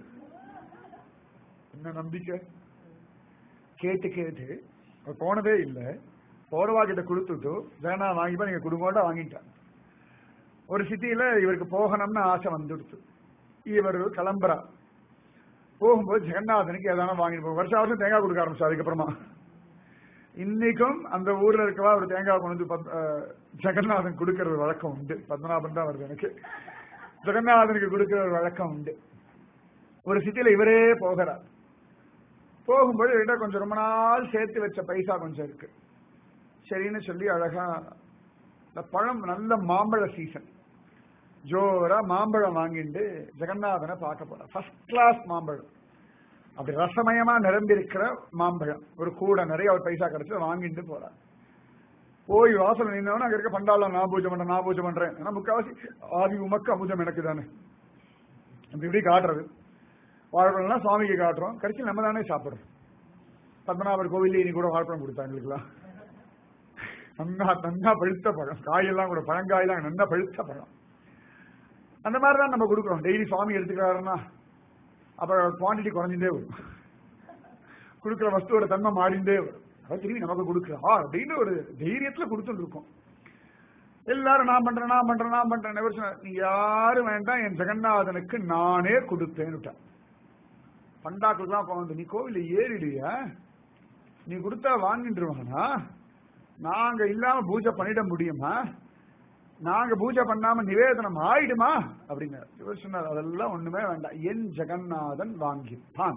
[SPEAKER 1] என்ன நம்பிக்கை? கேட்டு கேட்டு அவர் போனதே இல்லை. போறவா கிட்ட கொடுத்துட்டு ஜெகநாதன் வாங்கிப்பா நீங்க குடும்பத்தோட வாங்கிட்டார். ஒரு சிட்டியில இவருக்கு போகணும்னு ஆசை வந்துடுச்சு. இவர் கிளம்புறா. போகும்போது ஜெகநாதனுக்கு ஏதாவது வாங்கிட்டு போகும். வருஷம் வருஷம் தேங்காய் கொடுக்க ஆரம்பிச்சா. அதுக்கப்புறமா இன்னைக்கும் அந்த ஊர்ல இருக்கவா ஒரு தேங்காய் கொண்டு வந்து ஜெகநாதன் கொடுக்கற ஒரு வழக்கம் உண்டு. பத்மநாபன் தான் வருது எனக்கு. ஜெகநாதனுக்கு கொடுக்கிற ஒரு வழக்கம் உண்டு. ஒரு சிட்டியில இவரே போகிறார். போகும்போது இவர்கிட்ட கொஞ்சம் ரொம்ப நாள் சேர்த்து வச்ச பைசா கொஞ்சம் இருக்கு. சரின்னு சொல்லி அழகா இந்த பழம், நல்ல மாம்பழ சீசன், ஜோரா மாம்பழம் வாங்கிட்டு ஜெகநாதனை பார்க்க போற. ஃபர்ஸ்ட் கிளாஸ் மாம்பழம். அப்படி ரசமயமா நிரம்பியிருக்கிற மாம்பழம். ஒரு கூட நிறைய ஒரு பைசா கிடைச்சு வாங்கிட்டு போறார். போய் வாசல் நின்னவன அங்க இருக்க பண்டாளம் நான் பூஜை பண்றேன் நான் பூஜை பண்றேன். ஏன்னா முக்காவாசி ஆதி உமக்கு அமுதம் எனக்கு தானே அப்படி இப்படி காட்டுறது. வாழைப்பழம்லாம் சுவாமிக்கு காட்டுறோம், கடைசி நம்ம தானே சாப்பிடுறோம். பத்மநாபர் கோவில்ல இனி கூட வாழைப்பழம் கொடுத்தாங்க எங்களுக்குலாம். நன்னா நன்னா பழுத்த பழம், காயெல்லாம் கூட பழங்காயெல்லாம் நன்னா பழுத்த பழம். அந்த மாதிரிதான் நம்ம கொடுக்குறோம். டெய்லி சுவாமி எடுத்துக்கிறாருன்னா அப்புறம் குவான்டிட்டி குறைஞ்சிட்டே வரும், கொடுக்குற வஸ்துவோட தன்மை மாறிண்டே வரும். அதாவது திரும்பி நமக்கு கொடுக்குறா அப்படின்னு ஒரு தைரியத்துல கொடுத்துட்டு இருக்கோம். எல்லாரும் நான் பண்றேன் நான் பண்றேன் நான் பண்றேன். நீ யாரும் வேண்டாம், என் ஜெகநாதனுக்கு நானே கொடுத்தேன்னு. பண்டாக்களுக்குலாம் போக நீ கோவில ஏறிடுயா, நீ கொடுத்தா வாங்கிட்டுருவானா, நாங்க இல்லாம பூஜை பண்ணிட முடியுமா, நாங்க பூஜை பண்ணாம நிவேதனம் ஆயிடுமா அப்படிங்க. இவர் சொன்னார் அதெல்லாம் ஒண்ணுமே வேண்டாம், என் ஜெகநாதன் வாங்கிப்பான்.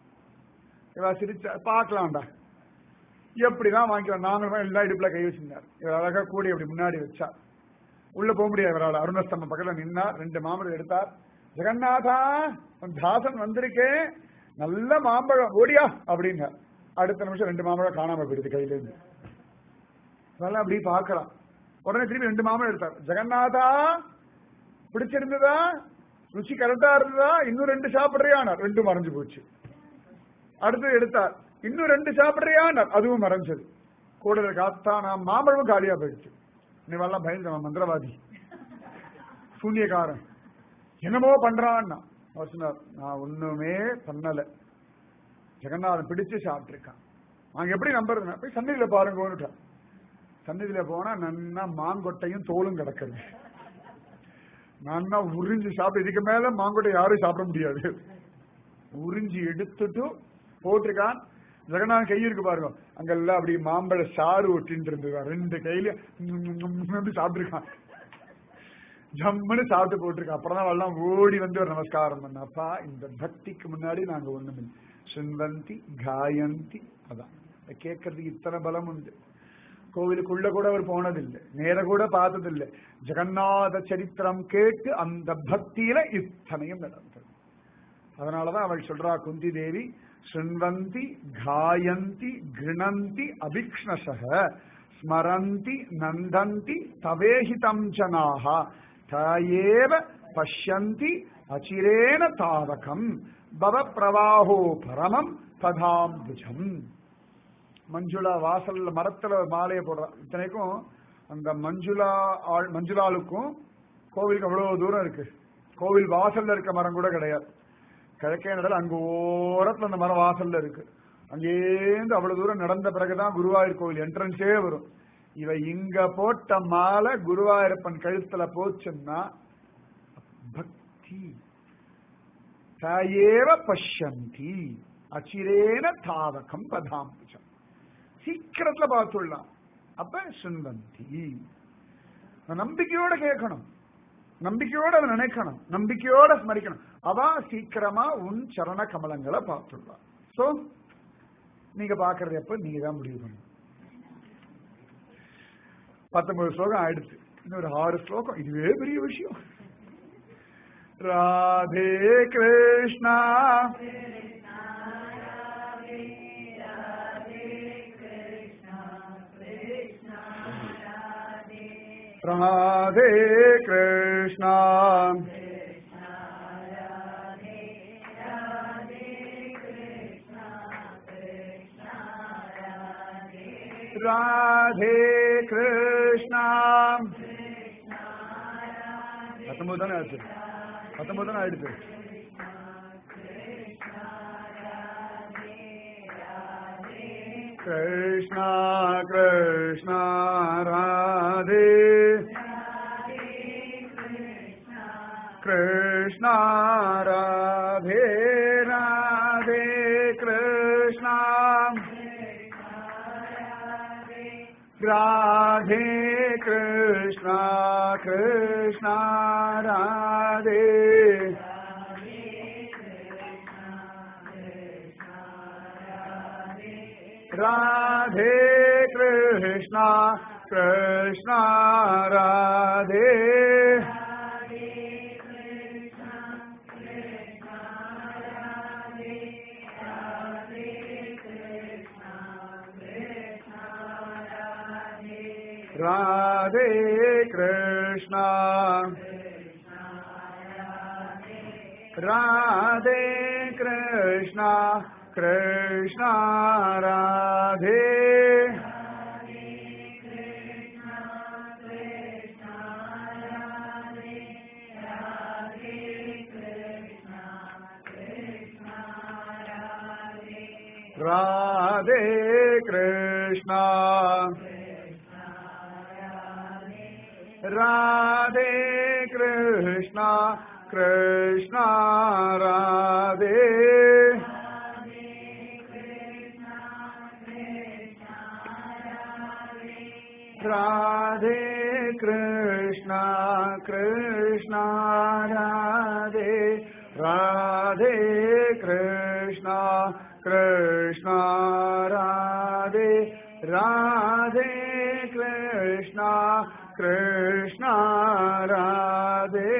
[SPEAKER 1] இவர் சிரிச்சா பார்க்கலாம்டா எப்படிதான் வாங்கிக்கலாம். நாங்களும் எல்லா இடுப்புல கை வச்சிருந்தார். இவர் அழகா கூடி அப்படி முன்னாடி வச்சா உள்ள போக முடியாது. இவரால் அருணஸ்தம்பம் பக்கத்துல நின்னார், ரெண்டு மாம்பழம் எடுத்தார். ஜெகநாதா தாசன் வந்திருக்கேன், நல்ல மாம்பழம் ஓடியா அப்படின்னா. அடுத்த நிமிஷம் ரெண்டு மாம்பழம் காணாம போயிடுது கையில இருந்து. அதெல்லாம் அப்படி பார்க்கலாம். உடனே திரும்பி ரெண்டு மாம்பழம் எடுத்தார். ஜெகநாதா பிடிச்சிருந்ததா, ருச்சி கரெக்டா இருந்ததா, இன்னும் ரெண்டு சாப்பிடுறியானார். ரெண்டும் மறைஞ்சு போச்சு. அடுத்து எடுத்தார், இன்னும் ரெண்டு சாப்பிடுறியானார். அதுவும் மறைஞ்சது. கூட காத்தா நான் மாம்பழமும் காலியா போயிடுச்சு. இவெல்லாம் பயந்து மந்திரவாதி சூன்யக்காரன் என்னமோ பண்றான்னா. அவர் சொன்னார் நான் ஒண்ணுமே பண்ணல, ஜெகநாதன் பிடிச்சு சாப்பிட்டுருக்கான். நாங்க எப்படி நம்புறதுன்னா போய் சந்நிதியில பாருங்க. சந்நிதியில போனா நன்னா மாங்கொட்டையும் தோலும் கிடக்குது. நன்னா உறிஞ்சி சாப்பிட்டு, இதுக்கு மேல மாங்கொட்டை யாரும் சாப்பிட முடியாது. உறிஞ்சி எடுத்துட்டு போட்டிருக்கான். ஜெகநாதன் கை இருக்கு பாருங்க, அங்கெல்லாம் அப்படி மாம்பழ சாறு ஒட்டின்னு இருந்தது. ரெண்டு கையில சாப்பிட்டுருக்கான், ஜம்முன்னு சாப்பிட்டு போட்டிருக்கான். அப்புறம் தான் எல்லாம் ஓடி வந்து ஒரு நமஸ்காரம் பண்ணப்பா, இந்த பக்திக்கு முன்னாடி நாங்க ஒண்ணுமே சுன்வந்தி காயந்தி. அதான் கேட்கறதுக்கு இத்தனை பலம் உண்டு. கோவிலுக்குள்ள கூட அவர் போனதில்லை, நேர கூட பார்த்ததில்லை. ஜெகநாத சரித்திரம் கேட்டு அந்த பக்தியில இத்தனையும் நடந்தது. அதனாலதான் அவள் சொல்றா குந்தி தேவி, சுன்வந்தி காயந்தி கிருணந்தி அபிக்ஷ்ணசக ஸ்மரந்தி நந்தந்தி தவேஹிதம் ஜனாஹ தயேவ பஷ்யந்தி அச்சிரேன தாவகம் பவ பிரவாஹோ பரமம் ததாம்புஜம். மஞ்சுளா வாசல்ல மரத்துல மாலையை போடுறா. இத்தனைக்கும் அந்த மஞ்சுளா மஞ்சுளாளுக்கும் கோவிலுக்கு அவ்வளவு தூரம் இருக்கு. கோவில் வாசல்ல இருக்க மரம் கூட கிடையாது. கிழக்கே நடல அங்க ஓரத்துல அந்த மரம் வாசல்ல இருக்கு. அங்கேருந்து அவ்வளவு தூரம் நடந்த பிறகுதான் குருவாயூர் கோவில் என்ட்ரன்ஸே வரும். இவ இங்க போட்ட மாலை குருவாயூரப்பன் கழுத்துல போச்சுன்னா பக்தி. தாயேவ பஷ்யந்தி அச்சிரேன தாவகம் பதாம்புஜம். சீக்கிரத்துல பார்த்துடலாம். அப்ப சுன்வந்தி. நம்பிக்கையோட கேட்கணும், நம்பிக்கையோட அதை நினைக்கணும், நம்பிக்கையோட ஸ்மரிக்கணும். அவ சீக்கிரமா உன் சரண கமலங்களை பார்த்துடலாம். சோ நீங்க பாக்குறது எப்ப நீங்க தான் முடிவு பண்ணணும். பத்தொன்பது ஸ்லோகம் ஆயிடுச்சு, இன்னொரு ஆறு ஸ்லோகம். இதுவே பெரிய விஷயம். ராதே கிருஷ்ணா ராதே கிருஷ்ணா ராதே கிருஷ்ணா. பத்தொன்பது தானே ஆச்சு, பத்தொன்பது தானே ஆயிடுச்சு. Krishna Krishna Radhe Krishna Radhe Radhe Krishna Radhe Krishna Krishna Radhe Radhe Krishna Krishna Radhe Krishna Radhe Krishna Krishna Radhe Radhe Krishna Radhe Krishna Krishna Radhe Radhe Krishna Krishna Radhe Radhe Krishna Krishna Radhe Radhe Krishna Krishna Radhe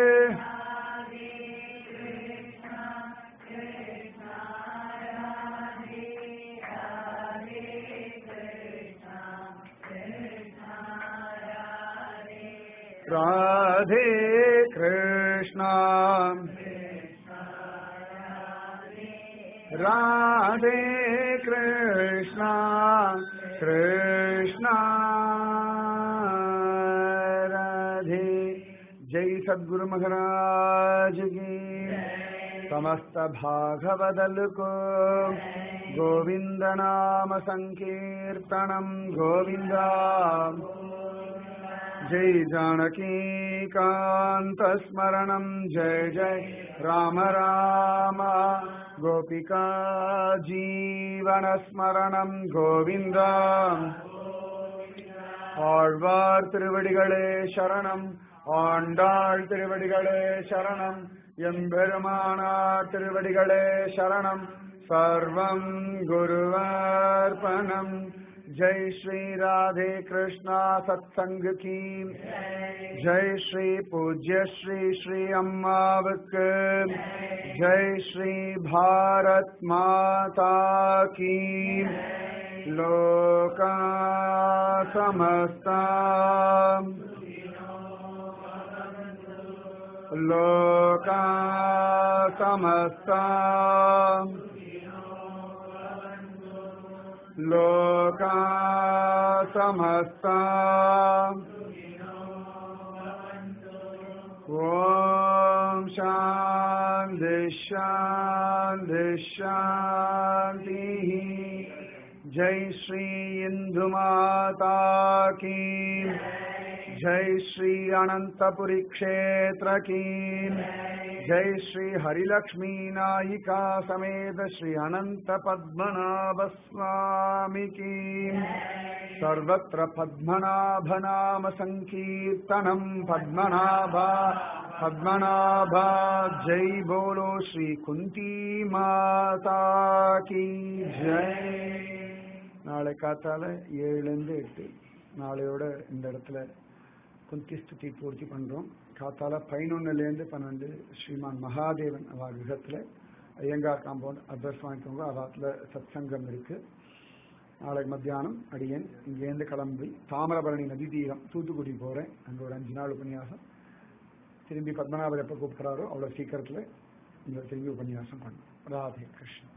[SPEAKER 1] Radhe Krishna Radhe Krishna Krishna Radhe Jai Sadguru Maharaj Ki समस्त भागवदल को गोविंद नाम संकीर्तनम गोविंदा जय जानकी कांत स्मरणम जय जय राम राम गोपिका जीवन स्मरणम गोविंदा ஆழ்வார் திருவடிகளே சரணம் ஆண்டாள் திருவடிகளே சரணம் எம்பெருமானார் திருவடிகளே சரணம் சர்வம் குருவார்ப்பணம் जय श्री राधे कृष्णा सत्संग की जय श्री पूज्य श्री श्री अम्मावक जय श्री भारत माता की लोका समस्ता लोका समस्ता लोका समस्ता ओम शांति शांति शांति जय श्री इंदु माता की जय श्री अनंतपुरी क्षेत्र की जय श्री हरिलक्ष्मी नायिका समेत श्री अनंत पद्मनाभ स्वामी की सर्वत्र पद्मनाभ नाम संकीर्तनम पद्मनाभा पद्मनाभा जय बोलो श्री कुंती माता की जय நாளை காத்தால ஏழுலேருந்து எட்டு நாளையோட இந்த இடத்துல குந்தி ஸ்துதி பூர்த்தி பண்றோம். காத்தால பதினொன்னுலேருந்து பன்னெண்டு ஸ்ரீமான் மகாதேவன் அவ கிரகத்துல ஐயங்கார் காம்பவுண்ட் அட்ரஸ் வாங்கிக்கோங்க. அவாத்துல சத் சங்கம் இருக்கு. நாளைக்கு மத்தியானம் அடியேன் இங்கேருந்து கிளம்பி தாமிரபரணி நதி தீரம் தூத்துக்குடி போறேன். அங்க ஒரு அஞ்சு நாள் உபன்யாசம். திரும்பி பத்மநாபர் எப்ப கூப்பிடுறாரோ அவ்வளவு சீக்கிரத்துல இங்க திரும்பி உபன்யாசம் பண்ணும். ராதே கிருஷ்ணன்.